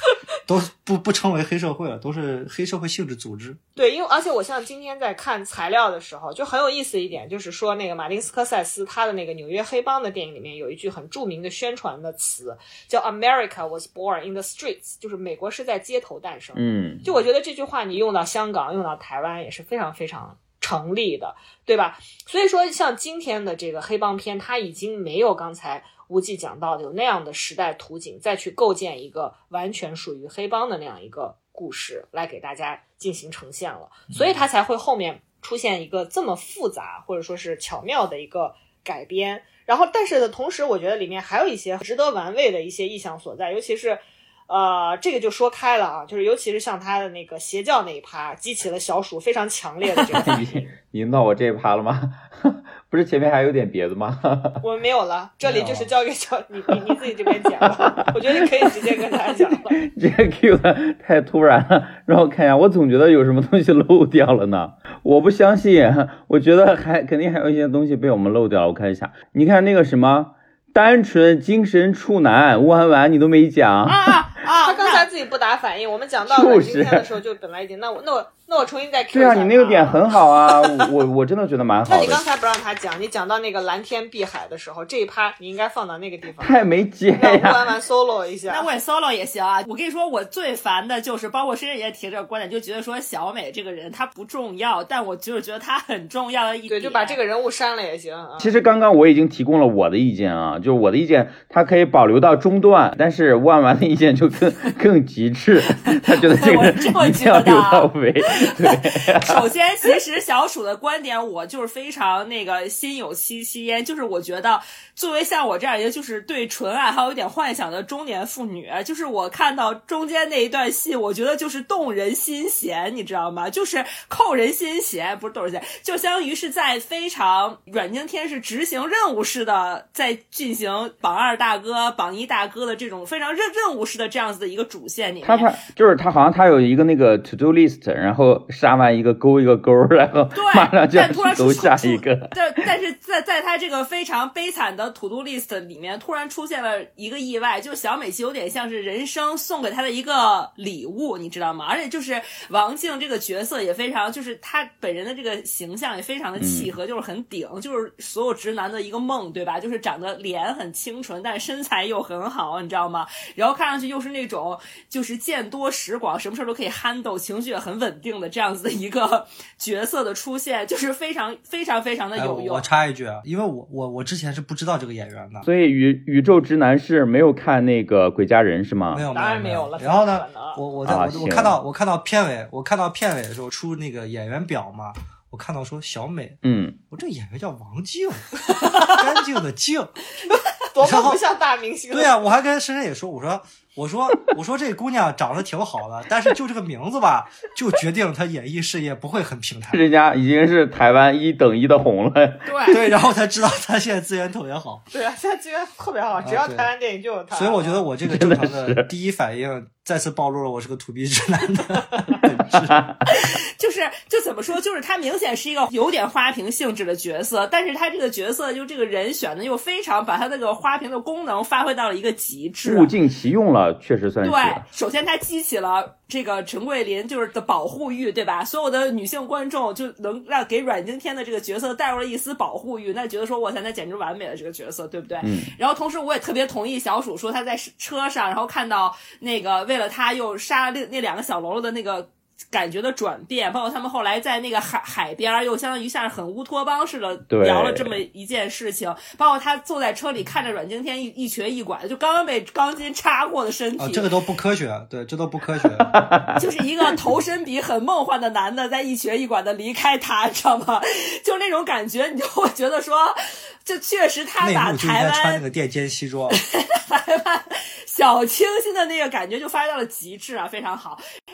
都不称为黑社会了，都是黑社会性质组织。 对，因为而且我像今天在看材料的时候，就很有意思一点，就是说那个马丁斯科塞斯他的那个纽约黑帮的电影里面有一句很著名的宣传的词，叫 America was born in the streets， 就是美国是在街头诞生。就我觉得这句话你用到香港用到台湾也是非常非常成立的，对吧？所以说像今天的这个黑帮片，它已经没有刚才无忌讲到的有那样的时代图景再去构建一个完全属于黑帮的那样一个故事来给大家进行呈现了，所以它才会后面出现一个这么复杂或者说是巧妙的一个改编。然后但是的同时我觉得里面还有一些值得玩味的一些意象所在，尤其是这个就说开了啊，就是尤其是像他的那个邪教那一趴激起了小鼠非常强烈的这个反应。 你引导我这一趴了吗？不是前面还有点别的吗？ 我们没有了，这里就是交给你自己这边讲吧。我觉得你可以直接跟大家讲了。 这个 Q 的太突然了，让我看一下，我总觉得有什么东西漏掉了呢。我不相信，我觉得肯定还有一些东西被我们漏掉了。我看一下，你看那个什么单纯精神处男弯弯你都没讲他刚才自己不打反应，我们讲到了今天的时候就本来已经，那我重新再 Q 一下。 对啊，你那个点很好啊，我真的觉得蛮好的。 那你刚才不让他讲，你讲到那个蓝天碧海的时候，这一趴你应该放到那个地方。 太没接呀！ 让弯弯 solo 一下。 那我也 solo 也行啊。我跟你说，我最烦的就是，包括深深也提这个观点，就觉得说小美这个人她不重要，但我就是觉得她很重要的一点。 对，就把这个人物删了也行。 其实刚刚我已经提供了我的意见啊，就是我的意见，他可以保留到中段，但是万万的意见就更极致，他觉得这个人一定要留到尾。对， 首先，其实小鼠的观点我就是非常那个心有戚戚焉，就是我觉得作为像我这样一个就是对纯爱还有一点幻想的中年妇女，就是我看到中间那一段戏，我觉得就是动人心弦，你知道吗？就是扣人心弦，不是动人心弦，就相当于是在非常阮经天是执行任务式的在进行榜二大哥、榜一大哥的这种非常任务式的这样子的一个主线里面。 他好像他有一个那个 to do list， 然后杀完一个勾一个勾，然后马上就要去勾下一个。 但是在他这个非常悲惨的 to do list 里面，突然出现了一个意外，就是小美琪有点像是人生送给他的一个礼物，你知道吗？而且就是王静这个角色也非常，就是他本人的这个形象也非常的契合，就是很顶，就是所有直男的一个梦，对吧？就是长得脸很清纯，但身材又很好，你知道吗？然后看上去又是那种就是见多识广，什么事都可以 handle， 情绪也很稳定的这样子的一个角色的出现，就是非常非常非常的有用。 我插一句啊，因为我之前是不知道这个演员的， 所以宇宙直男是没有看那个鬼家人是吗？ 没有， 当然没有了。 然后呢，我看到片尾的时候出那个演员表嘛，我看到说小美，我这演员叫王静，干净的静， 多么不像大明星。 对啊，我还跟深深也说，我说这姑娘长得挺好的，但是就这个名字吧，就决定她演艺事业不会很平坦。 人家已经是台湾1等1的红了。 对，然后才知道她现在资源特别好。 对啊，现在资源特别好，只要台湾电影就有她。 所以我觉得我这个正常的第一反应再次暴露了我是个土逼直男的本质。 就怎么说，就是他明显是一个有点花瓶性质的角色，但是他这个角色就这个人选的又非常把他那个花瓶的功能发挥到了一个极致， 物尽其用了，确实算是。 对，首先他激起了这个陈桂林就是的保护欲，对吧？所有的女性观众就能让给阮经天的这个角色带入了一丝保护欲，那觉得说我现在简直完美了这个角色，对不对？然后同时我也特别同意小鼠说他在车上，然后看到那个为了他又杀了那2个小喽啰的那个感觉的转变，包括他们后来在那个海边又相当于像很乌托邦似的聊了这么一件事情，包括他坐在车里看着阮经天一瘸一拐的，就刚刚被钢筋插过的身体， 这个都不科学，对，这都不科学。 就是一个头身比很梦幻的男的在一瘸一拐的离开他，你知道吗？就那种感觉，你就会觉得说，这确实他把台湾穿那个垫肩西装， 台湾小清新的那个感觉就发挥到了极致啊，非常好。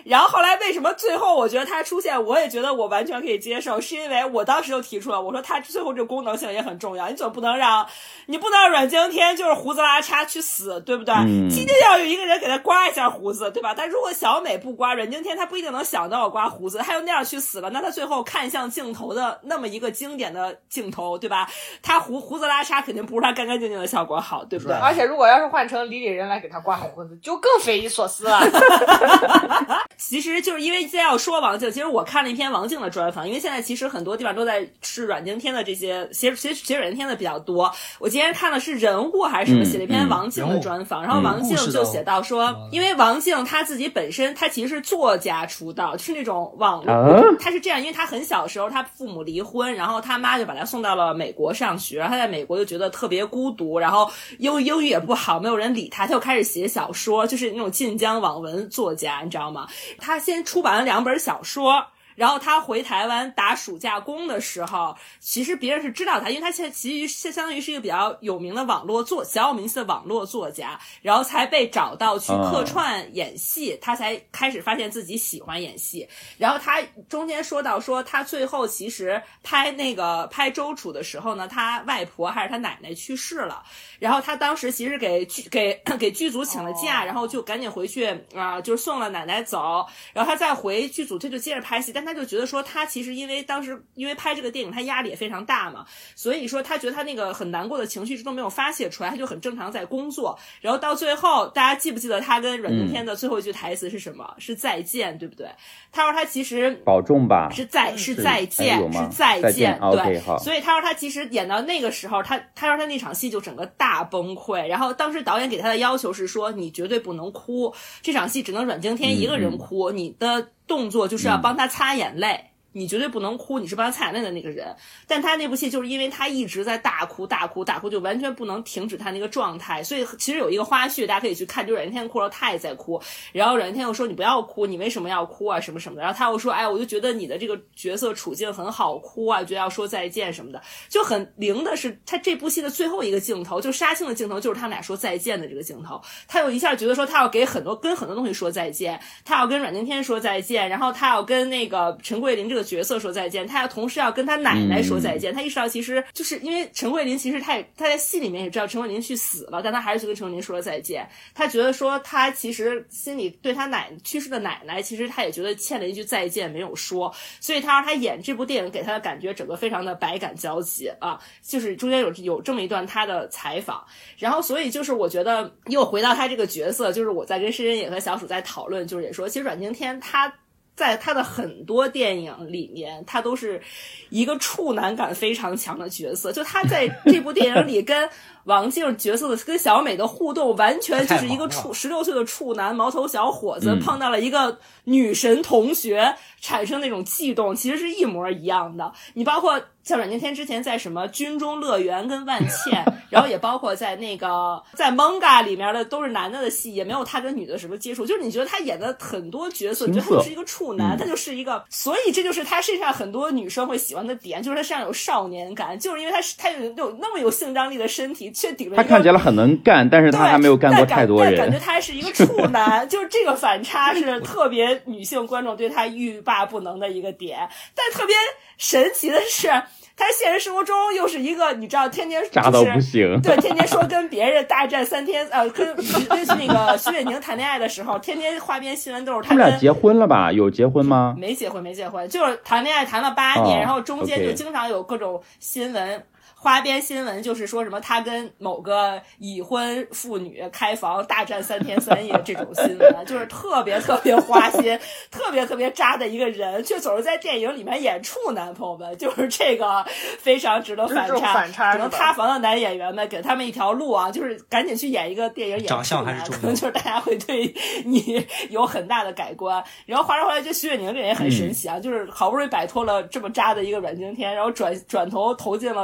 然后后来为什么最后我觉得他出现，我也觉得我完全可以接受，是因为我当时就提出了，我说他最后这个功能性也很重要，你总不能让阮经天就是胡子拉碴去死，对不对？一定要有一个人给他刮一下胡子，对吧？但如果小美不刮，阮经天他不一定能想到我刮胡子，他又那样去死了，那他最后看向镜头的那么一个经典的镜头，对吧？他胡子拉碴肯定不如他干干净净的效果好，对不对？ 而且如果要是换成李李仁来给他刮胡子，就更匪夷所思了。 其实就是因为现在要说王静，其实我看了一篇王静的专访，因为现在其实很多地方都在是阮经天的这些写阮经天的比较多。我今天看的是人物还是什么，写了一篇王静的专访，然后王静就写到说，因为王静他自己本身他其实是作家出道，就是那种网络，他是这样，因为他很小的时候他父母离婚，然后他妈就把他送到了美国上学，他在美国就觉得特别孤独，然后英语也不好，没有人理他，他就开始写小说，就是那种晋江网文作家，你知道吗？他先出版了2本小说，然后他回台湾打暑假工的时候，其实别人是知道他，因为他现在其实相当于是一个比较有名的小有名气的网络作家，然后才被找到去客串演戏，他才开始发现自己喜欢演戏。然后他中间说到说，他最后其实拍周楚的时候呢，他外婆还是他奶奶去世了，然后他当时其实给剧组请了假，然后就赶紧回去就是送了奶奶走，然后他再回剧组，他就接着拍戏，但他就觉得说他其实因为拍这个电影他压力也非常大嘛，所以说他觉得他那个很难过的情绪都没有发泄出来，他就很正常在工作。然后到最后大家记不记得他跟阮经天的最后一句台词是什么？是再见，对不对？他说他其实保重吧， 是再见，是再见，对。所以他说他其实演到那个时候，他说他那场戏就整个大崩溃，然后当时导演给他的要求是说，你绝对不能哭，这场戏只能阮经天一个人哭，你的动作就是要帮他擦眼泪，你绝对不能哭，你是帮他擦眼泪的那个人。但他那部戏就是因为他一直在大哭，就完全不能停止他那个状态。所以其实有一个花絮大家可以去看，就阮经天哭了，他也在哭，然后阮经天又说你不要哭，你为什么要哭啊什么什么的，然后他又说哎，我就觉得你的这个角色处境很好哭啊，觉得要说再见什么的。就很灵的是他这部戏的最后一个镜头，就杀青的镜头，就是他们俩说再见的这个镜头。他有一下觉得说他要跟很多东西说再见，他要跟阮经天说再见，然后他要跟那个陈桂林这个角色说再见，他要同时要跟他奶奶说再见。他意识到其实就是因为陈桂林其实他在戏里面也知道陈桂林去死了，但他还是去跟陈桂林说了再见。他觉得说他其实心里对他去世的奶奶，其实他也觉得欠了一句再见没有说，所以他让他演这部电影给他的感觉整个非常的百感交集啊，就是中间有这么一段他的采访。然后所以就是我觉得又回到他这个角色，就是我在跟申人也和小鼠在讨论，就是也说其实阮经天他在他的很多电影里面，他都是一个处男感非常强的角色，就他在这部电影里跟王静角色的跟小美的互动，完全就是一个16岁的处男毛头小伙子碰到了一个女神同学，产生那种悸动，其实是一模一样的。你包括像阮经天之前在什么军中乐园跟万茜，然后也包括在那个在 Manga 里面的都是男的戏，也没有他跟女的什么接触，就是你觉得他演的很多角色，你觉得他就是一个处男，他就是一个，所以这就是他身上很多女生会喜欢的点，就是他身上有少年感，就是因为他有那么有性张力的身体，却顶着他看起来很能干，但是他还没有干过太多人， 感觉他是一个处男，就是这个反差是特别女性观众对他欲罢不能的一个点。但特别神奇的是，他现实生活中又是一个你知道天天渣到不行， 对，天天说跟别人大战3天，跟那个徐伟宁谈恋爱的时候，天天花边新闻都是他们俩结婚了吧？有结婚吗？ 没结婚，就是谈恋爱谈了8年，然后中间就经常有各种新闻。花边新闻就是说什么他跟某个已婚妇女开房大战3天3夜这种新闻，就是特别特别花心特别特别渣的一个人，却总是在电影里面演处男，朋友们，就是这个非常值得反差，可能塌房的男演员们给他们一条路啊，就是赶紧去演一个电影演长相还是重要， 可能就是大家会对你有很大的改观。然后话说回来，就徐伟宁这人也很神奇啊，就是好不容易摆脱了这么渣的一个阮经天，然后转头投进了邱泽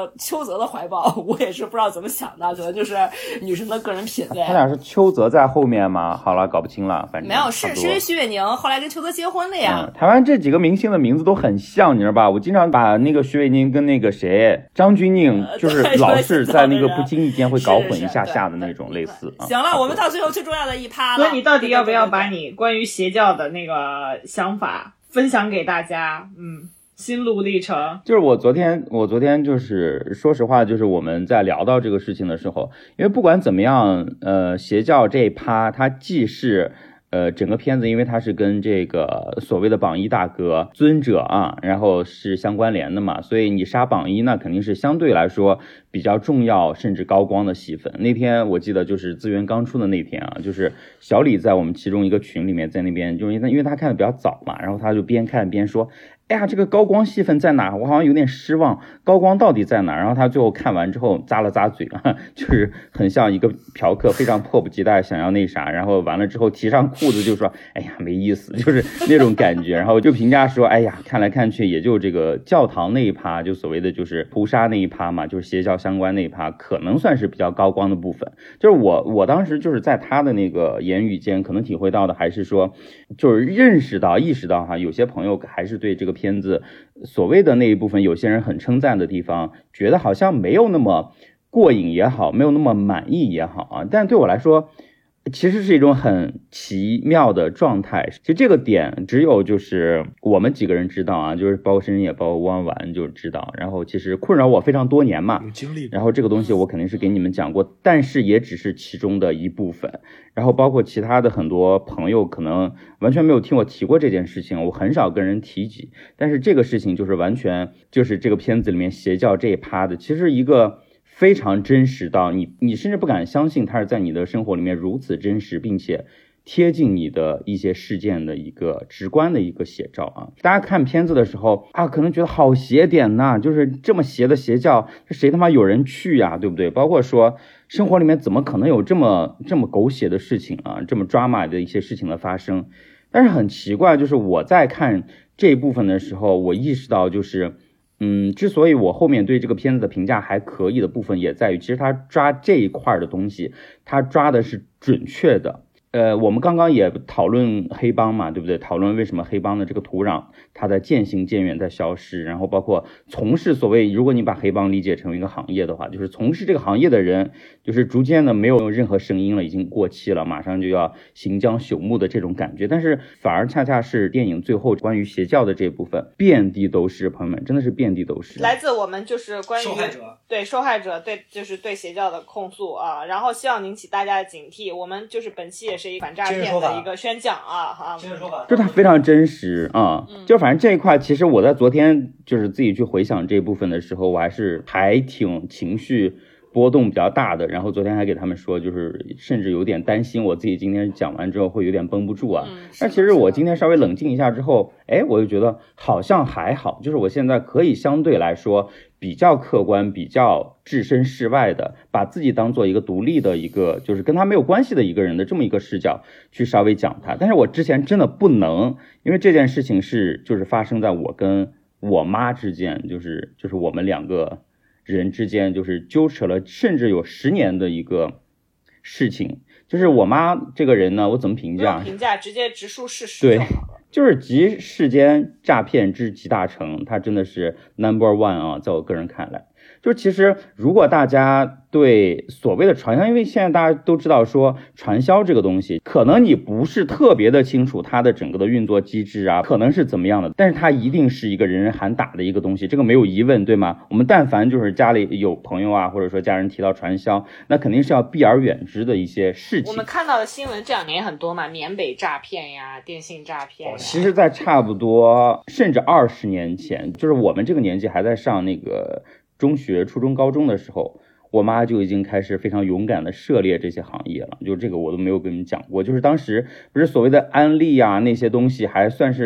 泽的怀抱，我也是不知道怎么想的，可能就是女生的个人品味。 他俩是邱泽在后面吗？好了，搞不清了，反正没有，是因为徐伟宁后来跟邱泽结婚了呀。 台湾这几个明星的名字都很像，你知道吧？我经常把那个徐伟宁跟那个谁张钧甯，就是老是在那个不经意间会搞混一下下的那种类似。 行了，我们到最后最重要的一趴了。所以你到底要不要把你关于邪教的那个想法分享给大家？心路历程。 就是我昨天就是说实话，就是我们在聊到这个事情的时候，因为不管怎么样，邪教这一趴它既是整个片子，因为它是跟这个所谓的榜一大哥尊者啊，然后是相关联的嘛，所以你杀榜一那肯定是相对来说比较重要甚至高光的戏份。那天我记得就是资源刚出的那天啊，就是小李在我们其中一个群里面在那边，就是因为他看的比较早嘛，然后他就边看边说，哎呀，这个高光戏份在哪？我好像有点失望，高光到底在哪？然后他最后看完之后咂了咂嘴啊，就是很像一个嫖客，非常迫不及待想要那啥，然后完了之后提上裤子就说，哎呀，没意思，就是那种感觉。然后就评价说，哎呀，看来看去也就这个教堂那一趴，就所谓的就是屠杀那一趴嘛，就是邪教相关那一趴，可能算是比较高光的部分。就是我当时就是在他的那个言语间，可能体会到的还是说，就是意识到哈，有些朋友还是对这个片子所谓的那一部分有些人很称赞的地方，觉得好像没有那么过瘾也好，没有那么满意也好啊，但对我来说其实是一种很奇妙的状态。其实这个点只有就是我们几个人知道啊，就是包括深深也包括汪婉就知道，然后其实困扰我非常多年嘛， 有经历， 然后这个东西我肯定是给你们讲过，但是也只是其中的一部分，然后包括其他的很多朋友可能完全没有听我提过这件事情，我很少跟人提及，但是这个事情就是完全就是这个片子里面邪教这一趴的，其实一个非常真实到你甚至不敢相信它是在你的生活里面如此真实，并且贴近你的一些事件的一个直观的一个写照啊。大家看片子的时候啊，可能觉得好邪点呐，就是这么邪的邪教，这谁他妈有人去呀，对不对？包括说生活里面怎么可能有这么狗血的事情啊，这么drama的一些事情的发生。但是很奇怪，就是我在看这一部分的时候，我意识到就是之所以我后面对这个片子的评价还可以的部分也在于，其实他抓这一块的东西，他抓的是准确的。我们刚刚也讨论黑帮嘛，对不对？讨论为什么黑帮的这个土壤它在渐行渐远在消失，然后包括从事所谓，如果你把黑帮理解成一个行业的话，就是从事这个行业的人就是逐渐的没有任何声音了，已经过气了，马上就要行将朽木的这种感觉。但是反而恰恰是电影最后关于邪教的这部分遍地都是，朋友们真的是遍地都是， 来自我们就是关于受害者， 对受害者，对就是对邪教的控诉啊，然后希望引起大家的警惕。我们就是本期也是一个反诈骗的一个宣讲啊， 就它非常真实啊，就反正这一块其实我在昨天就是自己去回想这部分的时候，我还挺情绪波动比较大的，然后昨天还给他们说，就是甚至有点担心我自己今天讲完之后会有点绷不住啊。但其实我今天稍微冷静一下之后，我就觉得好像还好，就是我现在可以相对来说比较客观，比较置身事外的，把自己当做一个独立的一个就是跟他没有关系的一个人的这么一个视角去稍微讲他。但是我之前真的不能，因为这件事情就是发生在我跟我妈之间，就是我们两个人之间就是纠扯了甚至有10年的一个事情。就是我妈这个人呢，我怎么评价？ 直接直述事实就好了。 对，就是集世间诈骗之集大成，它真的是 No.1 啊，在我个人看来。就其实如果大家对所谓的传销，因为现在大家都知道说传销这个东西，可能你不是特别的清楚它的整个的运作机制啊，可能是怎么样的，但是它一定是一个人人喊打的一个东西，这个没有疑问，对吗？我们但凡就是家里有朋友啊，或者说家人提到传销，那肯定是要避而远之的一些事情。 我们看到的新闻这2年也很多嘛，缅北诈骗呀，电信诈骗呀。 其实在差不多甚至20年前，就是我们这个年纪还在上那个中学、初中、高中的时候，我妈就已经开始非常勇敢的涉猎这些行业了。就这个我都没有跟你们讲过，就是当时不是所谓的安利啊那些东西还算是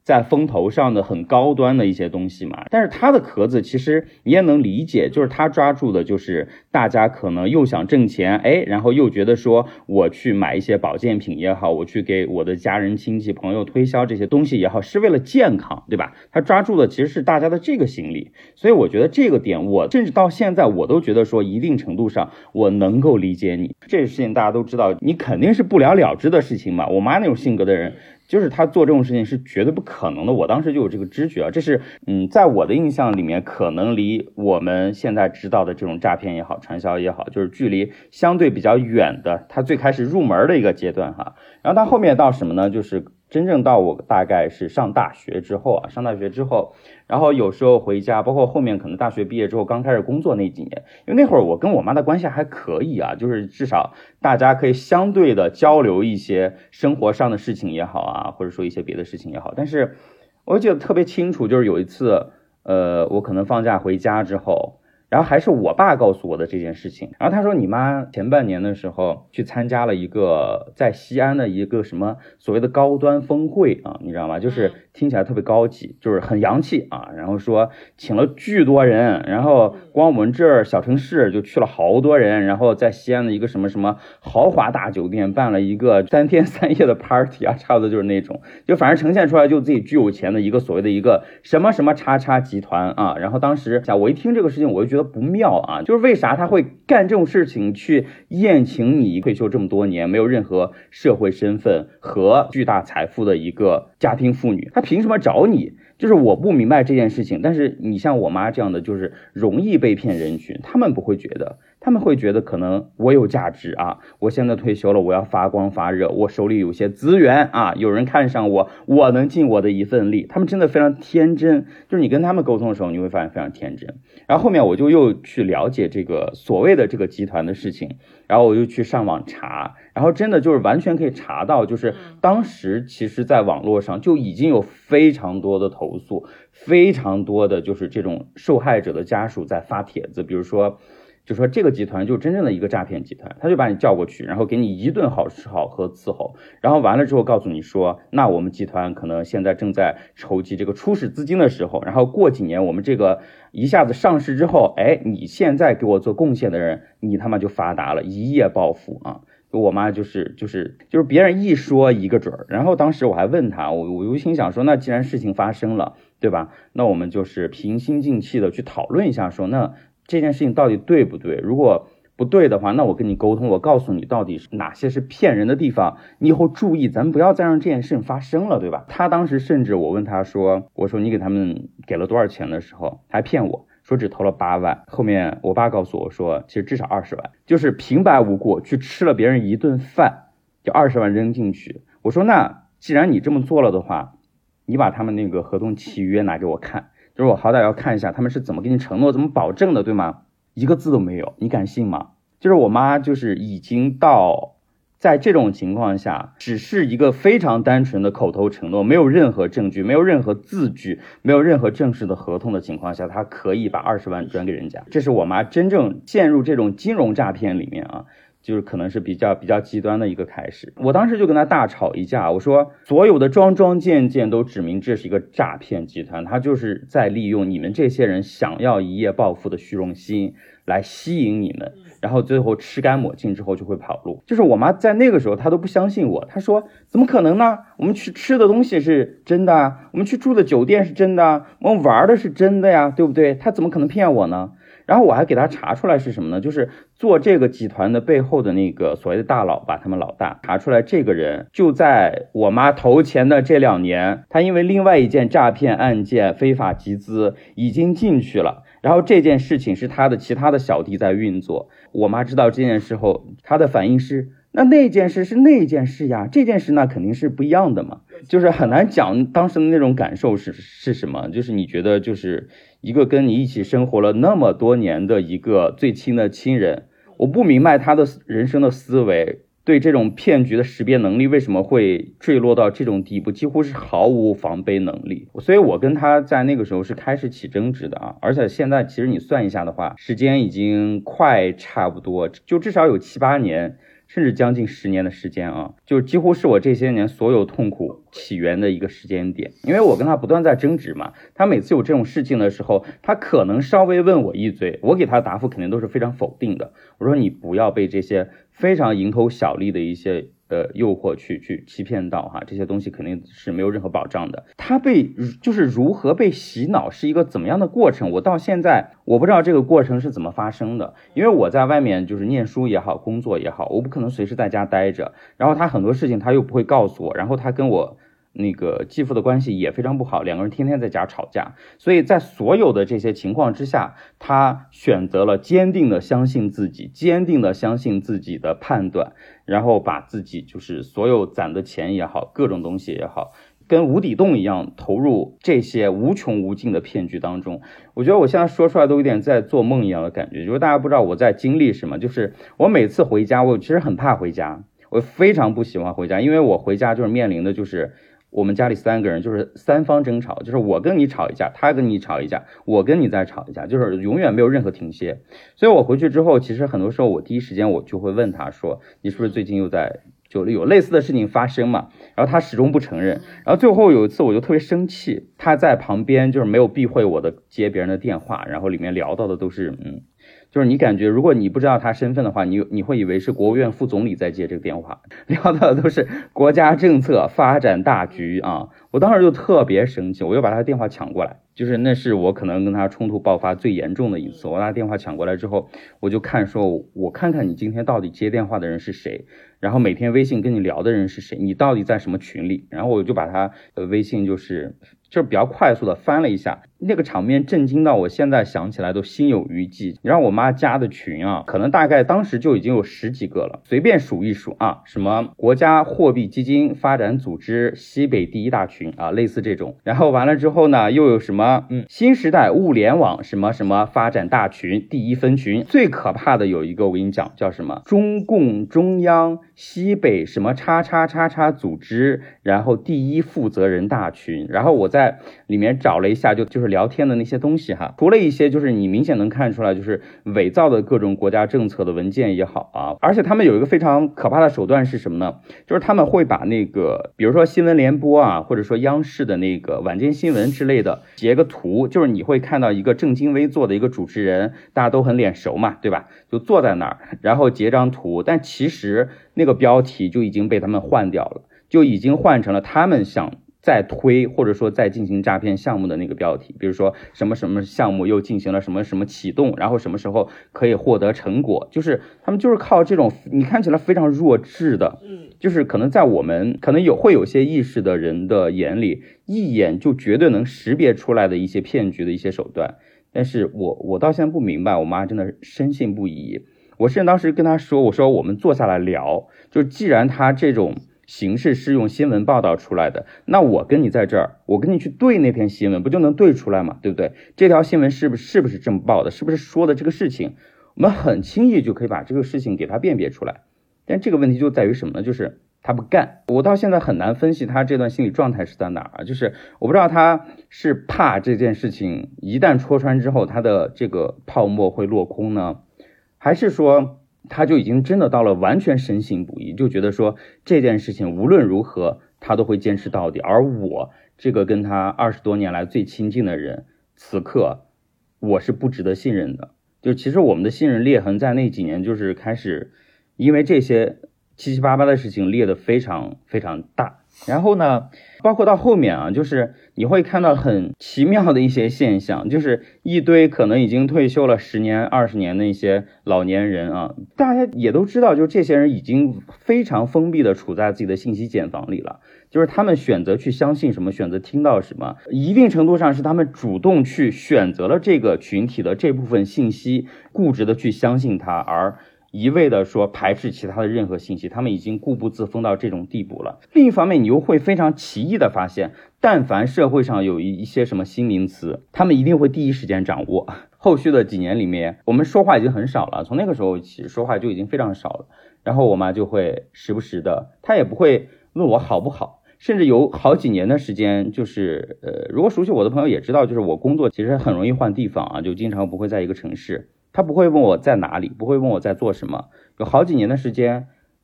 在风头上的很高端的一些东西嘛。但是他的壳子其实你也能理解，就是他抓住的就是大家可能又想挣钱，然后又觉得说我去买一些保健品也好，我去给我的家人亲戚朋友推销这些东西也好，是为了健康，对吧？他抓住的其实是大家的这个心理。所以我觉得这个点，我甚至到现在我都觉得说一定程度上我能够理解你。这个事情大家都知道，你肯定是不了了之的事情嘛。我妈那种性格的人，就是他做这种事情是绝对不可能的，我当时就有这个知觉啊。这是在我的印象里面，可能离我们现在知道的这种诈骗也好，传销也好，就是距离相对比较远的，他最开始入门的一个阶段哈。然后他后面到什么呢？就是真正到我大概是上大学之后，然后有时候回家，包括后面可能大学毕业之后刚开始工作那几年，因为那会儿我跟我妈的关系还可以啊，就是至少大家可以相对的交流一些生活上的事情也好啊，或者说一些别的事情也好。但是我记得特别清楚，就是有一次我可能放假回家之后，然后还是我爸告诉我的这件事情。然后他说你妈前半年的时候去参加了一个在西安的一个什么所谓的高端峰会啊，你知道吗？就是听起来特别高级，就是很洋气啊。然后说请了巨多人，然后光我们这儿小城市就去了好多人，然后在西安的一个什么什么豪华大酒店办了一个3天3夜的 party 啊，差不多就是那种，就反正呈现出来就自己巨有钱的一个所谓的一个什么什么叉叉集团啊。然后当时我一听这个事情我就觉得不妙啊，就是为啥他会干这种事情去宴请你退休这么多年没有任何社会身份和巨大财富的一个家庭妇女，他凭什么找你？就是我不明白这件事情。但是你像我妈这样的就是容易被骗人群，他们不会觉得，他们会觉得可能我有价值啊，我现在退休了，我要发光发热，我手里有些资源啊，有人看上我，我能尽我的一份力。他们真的非常天真，就是你跟他们沟通的时候你会发现非常天真。然后后面我就又去了解这个所谓的这个集团的事情，然后我就去上网查，然后真的就是完全可以查到，就是当时其实在网络上就已经有非常多的投诉，非常多的就是这种受害者的家属在发帖子，比如说就说这个集团就真正的一个诈骗集团，他就把你叫过去，然后给你一顿好吃好喝伺候，然后完了之后告诉你说，那我们集团可能现在正在筹集这个初始资金的时候，然后过几年我们这个一下子上市之后，你现在给我做贡献的人，你他妈就发达了，一夜暴富啊！我妈就是别人一说一个准儿。然后当时我还问他，我就心想说，那既然事情发生了，对吧？那我们就是平心静气的去讨论一下，说那这件事情到底对不对？如果不对的话，那我跟你沟通，我告诉你到底是哪些是骗人的地方，你以后注意，咱们不要再让这件事情发生了，对吧？他当时甚至我问他说，我说你给他们给了多少钱的时候，还骗我说只投了8万，后面我爸告诉我说其实至少20万，就是平白无故去吃了别人一顿饭，就20万扔进去。我说那既然你这么做了的话，你把他们那个合同契约拿给我看，就是我好歹要看一下他们是怎么给你承诺怎么保证的，对吗？一个字都没有，你敢信吗？就是我妈就是已经到在这种情况下，只是一个非常单纯的口头承诺，没有任何证据，没有任何字据，没有任何正式的合同的情况下，她可以把20万转给人家。这是我妈真正陷入这种金融诈骗里面啊，就是可能是比较极端的一个开始。我当时就跟他大吵一架，我说所有的桩桩件件都指明这是一个诈骗集团，他就是在利用你们这些人想要一夜暴富的虚荣心来吸引你们，然后最后吃干抹净之后就会跑路。就是我妈在那个时候她都不相信我，她说怎么可能呢？我们去吃的东西是真的啊，我们去住的酒店是真的啊，我们玩的是真的呀，对不对？她怎么可能骗我呢？然后我还给他查出来是什么呢？就是做这个集团的背后的那个所谓的大佬吧，他们老大查出来这个人就在我妈投钱的这2年，他因为另外一件诈骗案件非法集资已经进去了，然后这件事情是他的其他的小弟在运作。我妈知道这件事后，他的反应是那件事是那件事呀，这件事那肯定是不一样的嘛，就是很难讲当时的那种感受是什么。就是你觉得就是一个跟你一起生活了那么多年的一个最亲的亲人，我不明白他的人生的思维对这种骗局的识别能力为什么会坠落到这种地步，几乎是毫无防备能力。所以我跟他在那个时候是开始起争执的啊，而且现在其实你算一下的话，时间已经快差不多就至少有7-8年甚至将近10年的时间啊，就几乎是我这些年所有痛苦起源的一个时间点。因为我跟他不断在争执嘛，他每次有这种事情的时候，他可能稍微问我一嘴，我给他的答复肯定都是非常否定的。我说你不要被这些非常蝇头小利的一些诱惑去欺骗到哈，这些东西肯定是没有任何保障的。他就是如何被洗脑是一个怎么样的过程，我到现在我不知道这个过程是怎么发生的。因为我在外面就是念书也好，工作也好，我不可能随时在家待着，然后他很多事情他又不会告诉我，然后他跟我那个继父的关系也非常不好，两个人天天在家吵架，所以在所有的这些情况之下，他选择了坚定的相信自己，坚定的相信自己的判断，然后把自己就是所有攒的钱也好，各种东西也好，跟无底洞一样投入这些无穷无尽的骗局当中。我觉得我现在说出来都有点在做梦一样的感觉，就是大家不知道我在经历什么。就是我每次回家，我其实很怕回家，我非常不喜欢回家，因为我回家就是面临的就是我们家里3个人就是3方争吵，就是我跟你吵一架，他跟你吵一架，我跟你再吵一架，就是永远没有任何停歇。所以我回去之后，其实很多时候我第一时间我就会问他说，你是不是最近又在就有类似的事情发生嘛？然后他始终不承认。然后最后有一次我就特别生气，他在旁边就是没有避讳我的接别人的电话，然后里面聊到的都是就是你感觉如果你不知道他身份的话，你会以为是国务院副总理在接这个电话，聊到的都是国家政策发展大局啊。我当时就特别生气，我又把他的电话抢过来，就是那是我可能跟他冲突爆发最严重的一次。我把他电话抢过来之后，我就看说我看看你今天到底接电话的人是谁，然后每天微信跟你聊的人是谁，你到底在什么群里。然后我就把他的微信就是比较快速的翻了一下，那个场面震惊到我现在想起来都心有余悸。你让我妈加的群啊，可能大概当时就已经有10几个了，随便数一数啊，什么国家货币基金发展组织西北第1大群啊，类似这种。然后完了之后呢，又有什么新时代物联网什么什么发展大群第1分群。最可怕的有一个我跟你讲叫什么中共中央西北什么叉叉叉叉组织，然后第1负责人大群。然后我在里面找了一下就是聊天的那些东西哈，除了一些就是你明显能看出来就是伪造的各种国家政策的文件也好啊，而且他们有一个非常可怕的手段是什么呢？就是他们会把那个比如说新闻联播啊，或者说央视的那个晚间新闻之类的截个图，就是你会看到一个正襟危坐的一个主持人，大家都很脸熟嘛，对吧？就坐在那儿，然后截张图，但其实那个标题就已经被他们换掉了，就已经换成了他们想在推或者说在进行诈骗项目的那个标题，比如说什么什么项目又进行了什么什么启动，然后什么时候可以获得成果，就是他们就是靠这种你看起来非常弱智的，就是可能在我们可能会有些意识的人的眼里，一眼就绝对能识别出来的一些骗局的一些手段。但是我到现在不明白，我妈真的深信不疑。我甚至当时跟她说，我说我们坐下来聊，就既然她这种形式是用新闻报道出来的，那我跟你在这儿，我跟你去对那篇新闻，不就能对出来吗？对不对？这条新闻是不是这么报的，是不是说的这个事情，我们很轻易就可以把这个事情给它辨别出来。但这个问题就在于什么呢？就是他不干。我到现在很难分析他这段心理状态是在哪儿，就是我不知道他是怕这件事情一旦戳穿之后他的这个泡沫会落空呢，还是说他就已经真的到了完全深信不疑，就觉得说这件事情无论如何他都会坚持到底，而我这个跟他20多年来最亲近的人，此刻我是不值得信任的。就其实我们的信任裂痕在那几年就是开始因为这些七七八八的事情裂得非常非常大。然后呢，包括到后面啊，就是你会看到很奇妙的一些现象，就是一堆可能已经退休了10年20年的一些老年人啊，大家也都知道，就是这些人已经非常封闭的处在自己的信息茧房里了，就是他们选择去相信什么，选择听到什么，一定程度上是他们主动去选择了这个群体的这部分信息，固执的去相信它，而一味的说排斥其他的任何信息，他们已经固步自封到这种地步了。另一方面，你又会非常奇异的发现，但凡社会上有一些什么新名词，他们一定会第一时间掌握。后续的几年里面，我们说话已经很少了，从那个时候起说话就已经非常少了。然后我妈就会时不时的，她也不会问我好不好，甚至有好几年的时间，就是如果熟悉我的朋友也知道，就是我工作其实很容易换地方啊，就经常不会在一个城市。他不会问我在哪里，不会问我在做什么，有好几年的时间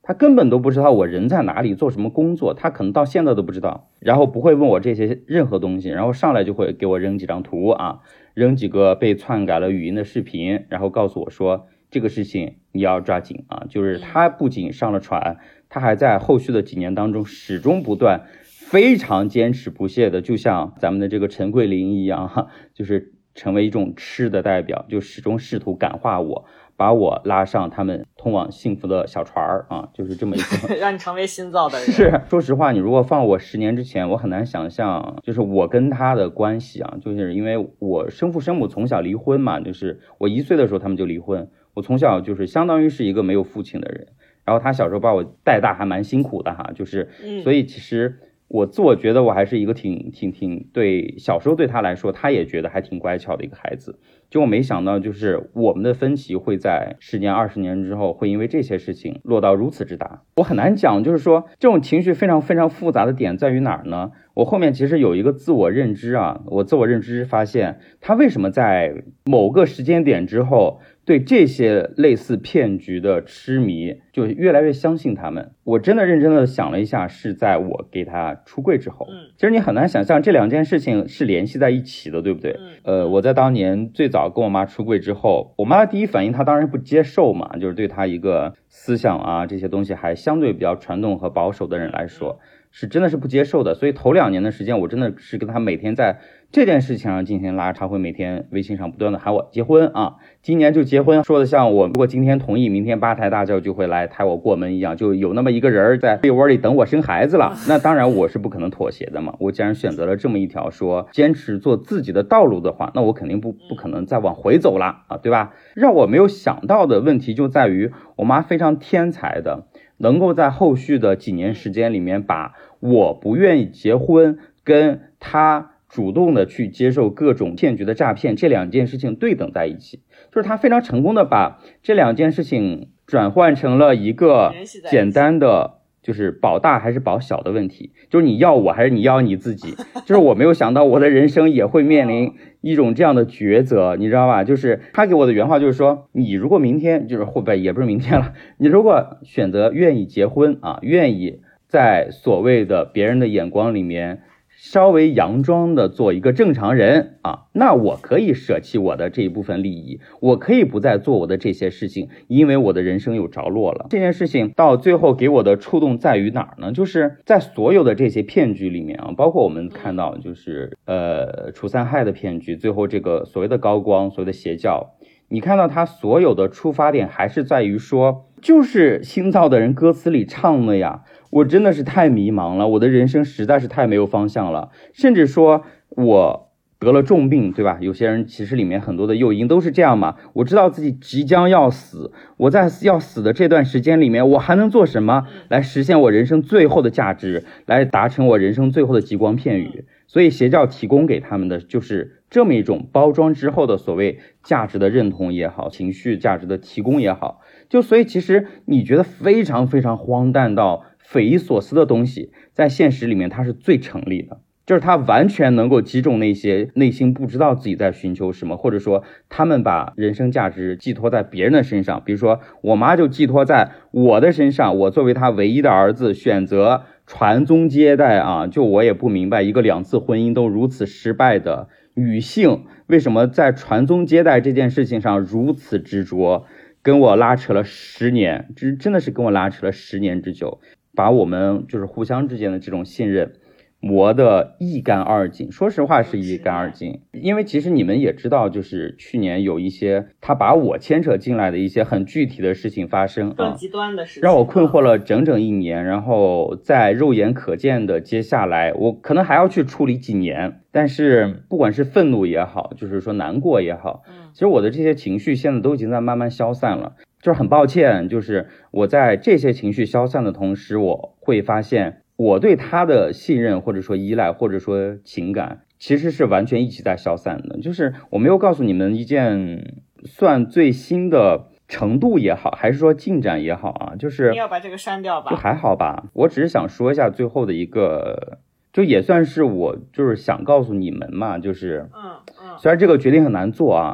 他根本都不知道我人在哪里做什么工作，他可能到现在都不知道，然后不会问我这些任何东西，然后上来就会给我扔几张图啊，扔几个被篡改了语音的视频，然后告诉我说这个事情你要抓紧啊。就是他不仅上了船，他还在后续的几年当中始终不断非常坚持不懈的，就像咱们的这个陈桂林一样哈，就是成为一种吃的代表，就始终试图感化我，把我拉上他们通往幸福的小船啊，就是这么一个让你成为新造的人。 是，说实话，你如果放我10年之前，我很难想象，就是我跟他的关系啊，就是因为我生父生母从小离婚嘛，就是我1岁的时候他们就离婚，我从小就是相当于是一个没有父亲的人，然后他小时候把我带大还蛮辛苦的哈，就是所以其实我自我觉得我还是一个挺对，小时候对他来说他也觉得还挺乖巧的一个孩子，就我没想到就是我们的分歧会在10年20年之后会因为这些事情落到如此之大。我很难讲，就是说这种情绪非常复杂的点在于哪儿呢？我后面其实有一个自我认知啊，我自我认知发现他为什么在某个时间点之后对这些类似骗局的痴迷就越来越相信他们。我真的认真的想了一下，是在我给他出柜之后。其实你很难想象这2件事情是联系在一起的，对不对？我在当年最早跟我妈出柜之后，我妈的第一反应她当然不接受嘛，就是对她一个思想啊这些东西还相对比较传统和保守的人来说是真的是不接受的。所以头2年的时间我真的是跟她每天在这件事情上进行拉扯，会每天微信上不断的喊我结婚啊，今年就结婚，说的像我如果今天同意，明天8抬大轿就会来抬我过门一样，就有那么一个人在被窝里等我生孩子了。那当然我是不可能妥协的嘛，我既然选择了这么一条说坚持做自己的道路的话，那我肯定不可能再往回走了啊，对吧？让我没有想到的问题就在于我妈非常天才的能够在后续的几年时间里面把我不愿意结婚跟她主动的去接受各种骗局的诈骗这2件事情对等在一起，就是他非常成功的把这2件事情转换成了一个简单的就是保大还是保小的问题，就是你要我还是你要你自己。就是我没有想到我的人生也会面临一种这样的抉择，你知道吧？就是他给我的原话就是说，你如果明天就是会不会也不是明天了，你如果选择愿意结婚啊，愿意在所谓的别人的眼光里面稍微佯装的做一个正常人啊，那我可以舍弃我的这一部分利益，我可以不再做我的这些事情，因为我的人生有着落了。这件事情到最后给我的触动在于哪儿呢？就是在所有的这些骗局里面啊，包括我们看到就是除三害的骗局，最后这个所谓的高光，所谓的邪教，你看到他所有的出发点还是在于说，就是新造的人歌词里唱的呀，我真的是太迷茫了，我的人生实在是太没有方向了，甚至说我得了重病，对吧？有些人其实里面很多的诱因都是这样嘛，我知道自己即将要死，我在要死的这段时间里面，我还能做什么来实现我人生最后的价值，来达成我人生最后的极光片语？所以邪教提供给他们的就是这么一种包装之后的所谓价值的认同也好，情绪价值的提供也好，就所以其实你觉得非常荒诞到匪夷所思的东西，在现实里面它是最成立的，就是它完全能够击中那些内心不知道自己在寻求什么，或者说他们把人生价值寄托在别人的身上。比如说我妈就寄托在我的身上，我作为她唯一的儿子选择传宗接代啊，就我也不明白一个2次婚姻都如此失败的女性为什么在传宗接代这件事情上如此执着，跟我拉扯了10年，真的是跟我拉扯了10年之久，把我们就是互相之间的这种信任磨得一干二净。说实话是一干二净，因为其实你们也知道，就是去年有一些他把我牵扯进来的一些很具体的事情发生， 更极端的事情， 让我困惑了整整1年，然后在肉眼可见的接下来我可能还要去处理几年，但是不管是愤怒也好，就是说难过也好，其实我的这些情绪现在都已经在慢慢消散了。就是很抱歉，就是我在这些情绪消散的同时，我会发现我对他的信任或者说依赖或者说情感其实是完全一起在消散的。就是我没有告诉你们一件算最新的程度也好，还是说进展也好啊，就是你要把这个删掉吧， 就还好吧。我只是想说一下最后的一个，就也算是我就是想告诉你们嘛，就是虽然这个决定很难做啊，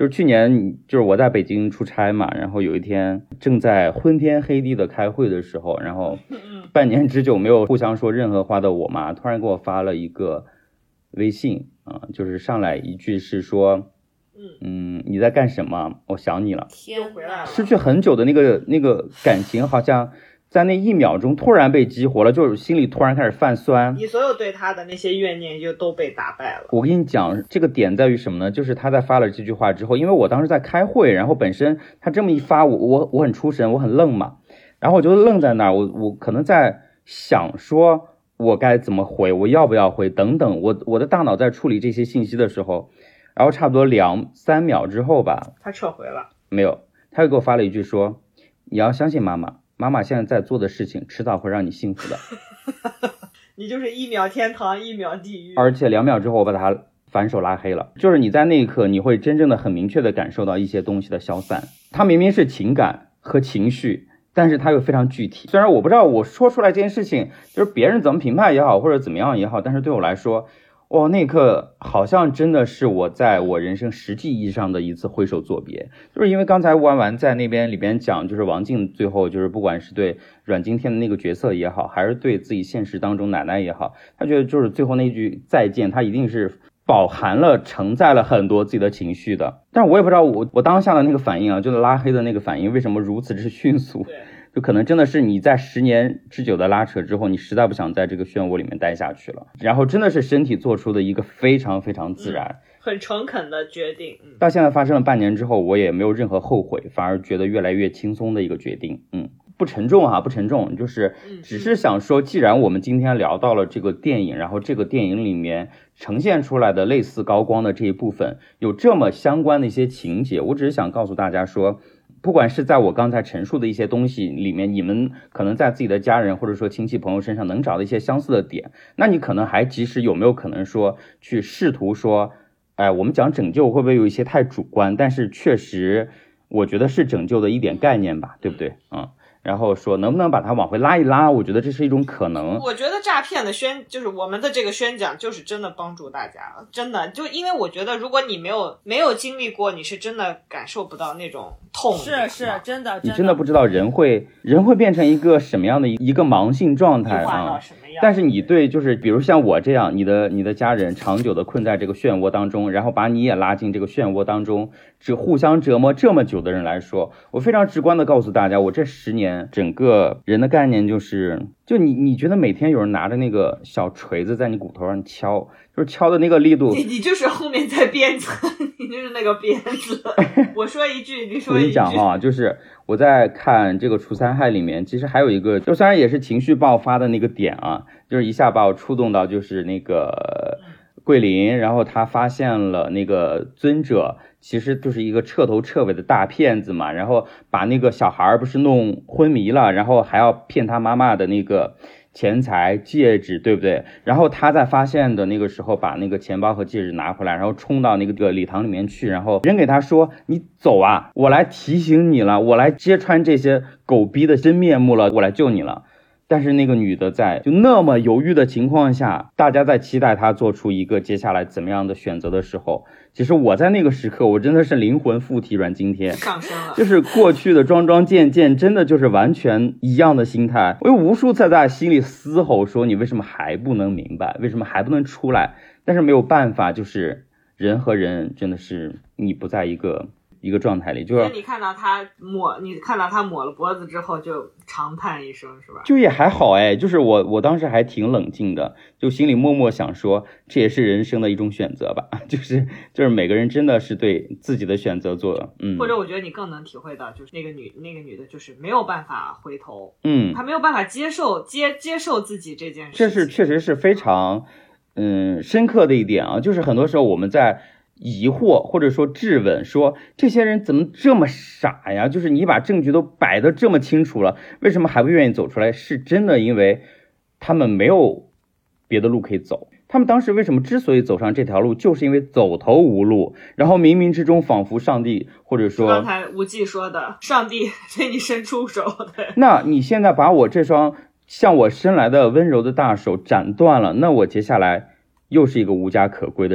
就是去年就是我在北京出差嘛，然后有一天正在昏天黑地的开会的时候，然后半年之久没有互相说任何话的我妈突然给我发了一个微信啊，就是上来一句是说你在干什么？我想你了。 天回来了， 失去很久的那个感情好像在那1秒钟突然被激活了，就是心里突然开始泛酸。 你所有对他的那些怨念就都被打败了。 我跟你讲，这个点在于什么呢？就是他在发了这句话之后，因为我当时在开会，然后本身他这么一发，我很出神，我很愣嘛，然后我就愣在那儿，我可能在想说我该怎么回，我要不要回等等，我的大脑在处理这些信息的时候，然后差不多2-3秒之后吧， 他撤回了。 没有，他又给我发了一句说，你要相信妈妈，妈妈现在在做的事情迟早会让你幸福的。 你就是1秒天堂1秒地狱。 而且2秒之后我把他反手拉黑了。就是你在那一刻你会真正的很明确的感受到一些东西的消散，它明明是情感和情绪，但是它又非常具体。虽然我不知道我说出来这件事情就是别人怎么评判也好或者怎么样也好，但是对我来说哇，那一刻好像真的是我在我人生实际意义上的一次挥手作别。就是因为刚才吴婉在那边里边讲，就是王静最后就是不管是对阮经天的那个角色也好，还是对自己现实当中奶奶也好，他觉得就是最后那句再见，他一定是饱含了承载了很多自己的情绪的。但是我也不知道我当下的那个反应啊，就是拉黑的那个反应为什么如此之迅速。就可能真的是你在10年之久的拉扯之后，你实在不想在这个漩涡里面待下去了，然后真的是身体做出的一个非常非常自然很诚恳的决定。 到现在发生了半年之后，我也没有任何后悔，反而觉得越来越轻松的一个决定。不沉重啊，不沉重，就是只是想说，既然我们今天聊到了这个电影，然后这个电影里面呈现出来的类似高光的这一部分有这么相关的一些情节，我只是想告诉大家说，不管是在我刚才陈述的一些东西里面，你们可能在自己的家人或者说亲戚朋友身上能找到一些相似的点，那你可能还即使有没有可能说去试图说我们讲拯救会不会有一些太主观，但是确实我觉得是拯救的一点概念吧，对不对？然后说能不能把它往回拉一拉，我觉得这是一种可能。 我觉得诈骗的就是我们的这个宣讲就是真的帮助大家，真的就因为我觉得如果你没有经历过，你是真的感受不到那种痛。 是真的， 你真的不知道人会变成一个什么样的一个盲性状态啊。但是你对就是比如像我这样，你的家人长久的困在这个漩涡当中，然后把你也拉进这个漩涡当中，互相折磨这么久的人来说，我非常直观的告诉大家，我这10年整个人的概念就是你觉得每天有人拿着那个小锤子在你骨头上敲，就是敲的那个力度， 你就是后面在鞭子，你就是那个鞭子。我说一句你说一句。我跟你讲哈，就是我在看这个除三害里面，其实还有一个就虽然也是情绪爆发的那个点啊，就是一下把我触动到，就是那个桂林，然后他发现了那个尊者其实就是一个彻头彻尾的大骗子嘛，然后把那个小孩不是弄昏迷了，然后还要骗他妈妈的那个钱财戒指，对不对？然后他在发现的那个时候把那个钱包和戒指拿回来，然后冲到那个礼堂里面去，然后人给他说你走啊，我来提醒你了，我来揭穿这些狗逼的真面目了，我来救你了。但是那个女的在就那么犹豫的情况下，大家在期待她做出一个接下来怎么样的选择的时候，其实我在那个时刻我真的是灵魂附体阮经天上升了， 就是过去的桩桩件件真的就是完全一样的心态。我有无数次在心里嘶吼说你为什么还不能明白，为什么还不能出来，但是没有办法，就是人和人真的是你不在一个状态里，就是你看到他抹了脖子之后就长叹一声是吧？ 就也还好就是我当时还挺冷静的，就心里默默想说这也是人生的一种选择吧，就是每个人真的是对自己的选择做或者我觉得你更能体会到，就是那个女的就是没有办法回头，她没有办法接受自己这件事情， 这是确实是非常深刻的一点啊，就是很多时候我们在疑惑或者说质问说这些人怎么这么傻呀，就是你把证据都摆得这么清楚了，为什么还不愿意走出来？是真的因为他们没有别的路可以走，他们当时为什么之所以走上这条路，就是因为走投无路，然后冥冥之中仿佛上帝或者说刚才无忌说的上帝对你伸出手，对， 那你现在把我这双向我伸来的温柔的大手斩断了，那我接下来又是一个无家可归的人，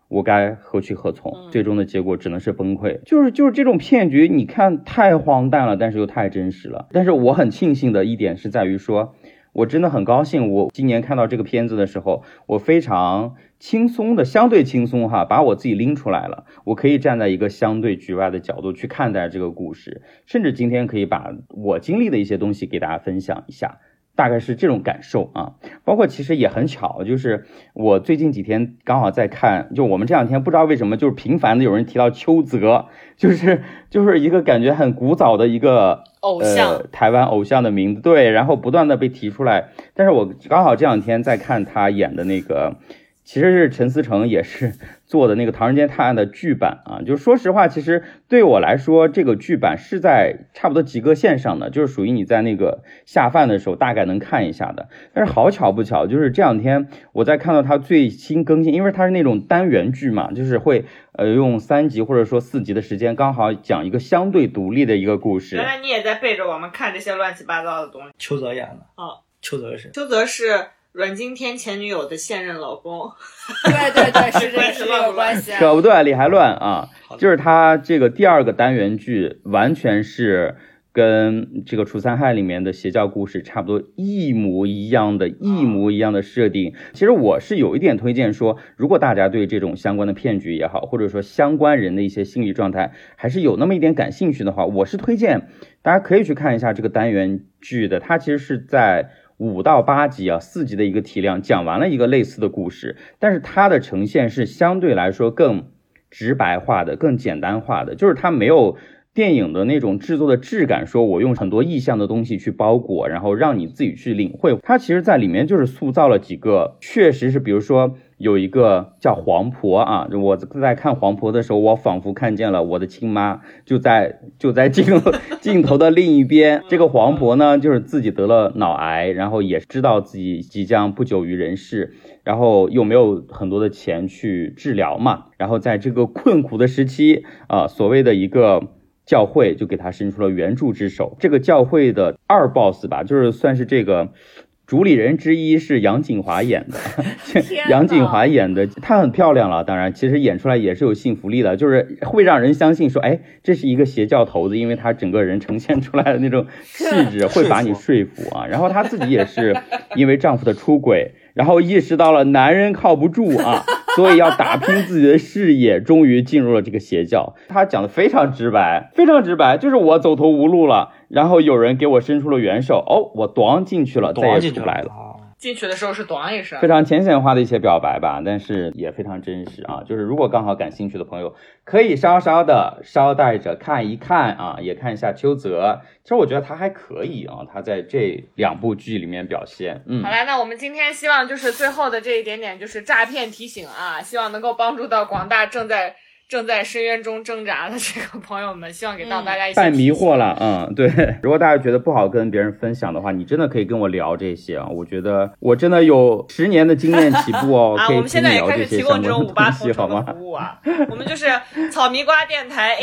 我该何去何从？最终的结果只能是崩溃。就是这种骗局，你看太荒诞了，但是又太真实了。但是我很庆幸的一点是在于说，我真的很高兴，我今年看到这个片子的时候，我非常轻松的，相对轻松哈，把我自己拎出来了。我可以站在一个相对局外的角度去看待这个故事，甚至今天可以把我经历的一些东西给大家分享一下。大概是这种感受啊，包括其实也很巧，就是我最近几天刚好在看，就我们这两天不知道为什么就是频繁的有人提到邱泽，就是一个感觉很古早的一个偶像， 台湾偶像的名字，对，然后不断的被提出来。但是我刚好这两天在看他演的那个，其实是陈思诚也是做的那个《唐人街探案》的剧版啊，就说实话，其实对我来说，这个剧版是在差不多及格线上的，就是属于你在那个下饭的时候大概能看一下的。但是好巧不巧，就是这两天我在看到它最新更新，因为它是那种单元剧嘛，就是会用3集或者说4集的时间，刚好讲一个相对独立的一个故事。 原来你也在背着我们看这些乱七八糟的东西。 邱泽演的啊， 邱泽是阮经天前女友的现任老公。 对，是这个关系。 扯不对，理还乱啊！就是他这个第2个单元剧，完全是跟这个除三害里面的邪教故事差不多一模一样的设定。其实我是有一点推荐说，如果大家对这种相关的骗局也好，或者说相关人的一些心理状态还是有那么一点感兴趣的话，我是推荐大家可以去看一下这个单元剧的。它其实是在5到8集啊，4集的一个体量，讲完了一个类似的故事，但是它的呈现是相对来说更直白化的，更简单化的，就是它没有电影的那种制作的质感，说我用很多意象的东西去包裹，然后让你自己去领会。它其实在里面就是塑造了几个，确实是比如说有一个叫黄婆啊，我在看黄婆的时候，我仿佛看见了我的亲妈，就在镜头的另一边。这个黄婆呢，就是自己得了脑癌，然后也知道自己即将不久于人世，然后又没有很多的钱去治疗嘛，然后在这个困苦的时期啊，所谓的一个教会就给他伸出了援助之手。这个教会的2 boss 吧，就是算是这个主理人之一是杨谨华演的，杨谨华演的，她很漂亮了，当然其实演出来也是有信服力的，就是会让人相信说，哎，这是一个邪教头子，因为她整个人呈现出来的那种气质会把你说服啊。然后她自己也是因为丈夫的出轨，然后意识到了男人靠不住啊，所以要打拼自己的事业，终于进入了这个邪教。她讲的非常直白，就是我走投无路了，然后有人给我伸出了援手，哦，我咣进去了，再也出不来了。 进去的时候是咣一声， 非常浅显化的一些表白吧，但是也非常真实啊。就是如果刚好感兴趣的朋友，可以稍带着看一看啊，也看一下邱泽。其实我觉得他还可以啊，他在这2部剧里面表现。 好来，那我们今天希望就是最后的这一点点就是诈骗提醒啊，希望能够帮助到广大正在深渊中挣扎的这个朋友们，希望给到大家一些太迷惑了。对，如果大家觉得不好跟别人分享的话，你真的可以跟我聊这些啊。我觉得我真的有10年的经验起步哦，可以我们现在也开始提供这种58同城的服务啊。我们就是草迷瓜电台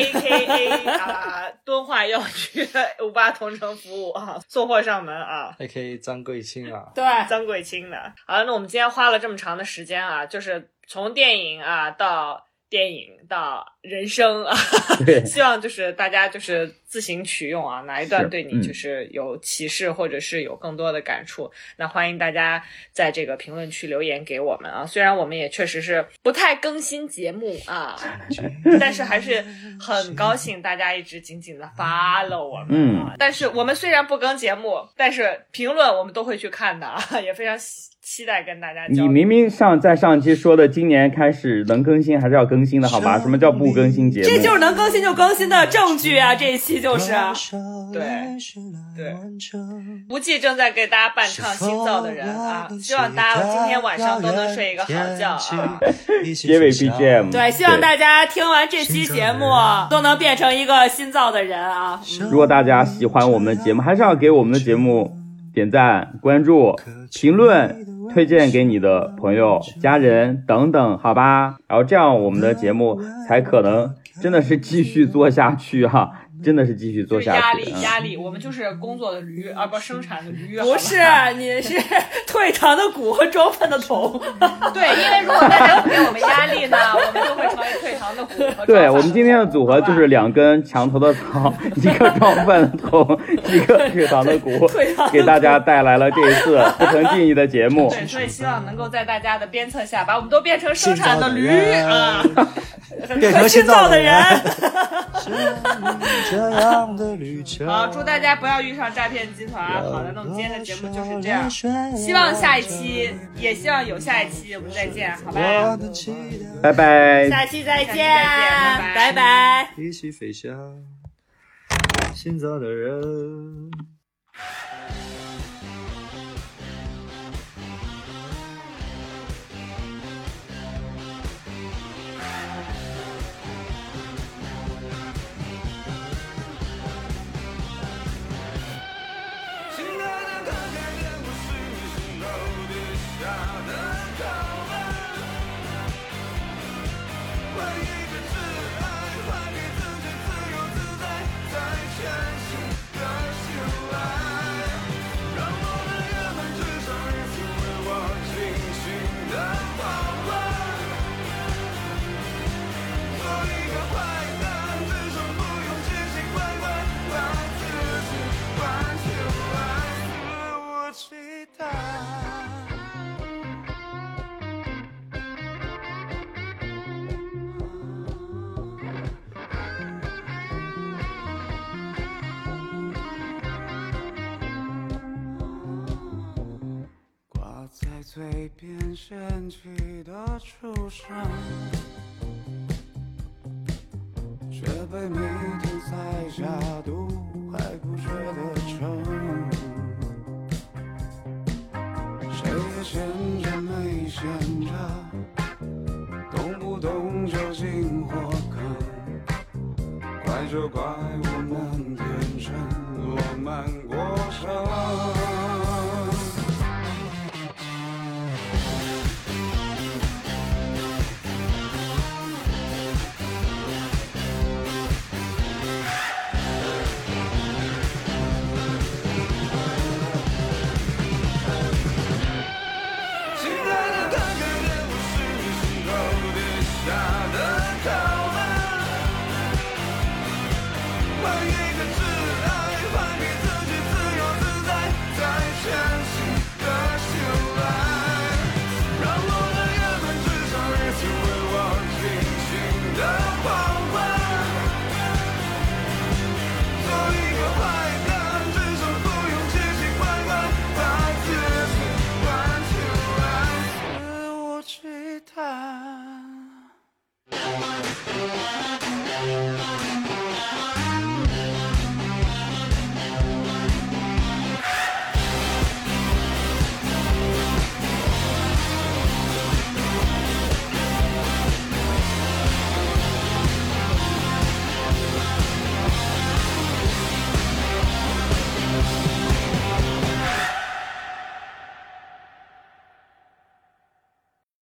AKA 敦化药局的58同城服务啊，送货上门啊 AKA 张贵清啊， 对，张贵清的。好了，那我们今天花了这么长的时间啊，就是从电影啊到电影到人生啊，希望就是大家就是自行取用啊，哪一段对你就是有启示或者是有更多的感触，那欢迎大家在这个评论区留言给我们啊。虽然我们也确实是不太更新节目啊，但是还是很高兴大家一直紧紧的 follow 我们啊。但是我们虽然不更节目，但是评论我们都会去看的啊，也非常期待跟大家交流。 你明明在上期说的今年开始能更新还是要更新的好吧？什么叫不更新节目？ 这就是能更新就更新的证据啊！这一期就是对，无忌正在给大家伴唱新造的人啊，希望大家今天晚上都能睡一个好觉啊。 结尾 BGM， 对，希望大家听完这期节目都能变成一个新造的人啊。 如果大家喜欢我们的节目，还是要给我们的节目点赞、关注、评论，推荐给你的朋友、家人等等，好吧？然后这样我们的节目才可能真的是继续做下去哈。 真的是继续做下去。 压力，我们就是工作的驴，不生产的驴。 不是，你是退堂的鼓和装饭的桶。 对，因为如果大家不给我们压力呢，我们就会成为退堂的鼓和装饭的桶。 对，我们今天的组合就是2根墙头的草，一个装饭的桶，一个退堂的鼓，给大家带来了这一次不成敬意的节目。 对，所以希望能够在大家的鞭策下，把我们都变成生产的驴啊， 变成新造的人。 好，祝大家不要遇上诈骗集团。好的，那我们今天的节目就是这样，希望下一期，也希望有下一期，我们再见，好吧？ 拜拜， 下期再见，拜拜。 一起飞翔，新造的人。 在嘴边掀起的出声，却被每天塞下毒，还不觉得撑。谁也闲着没闲着，动不动就进火坑，怪就怪我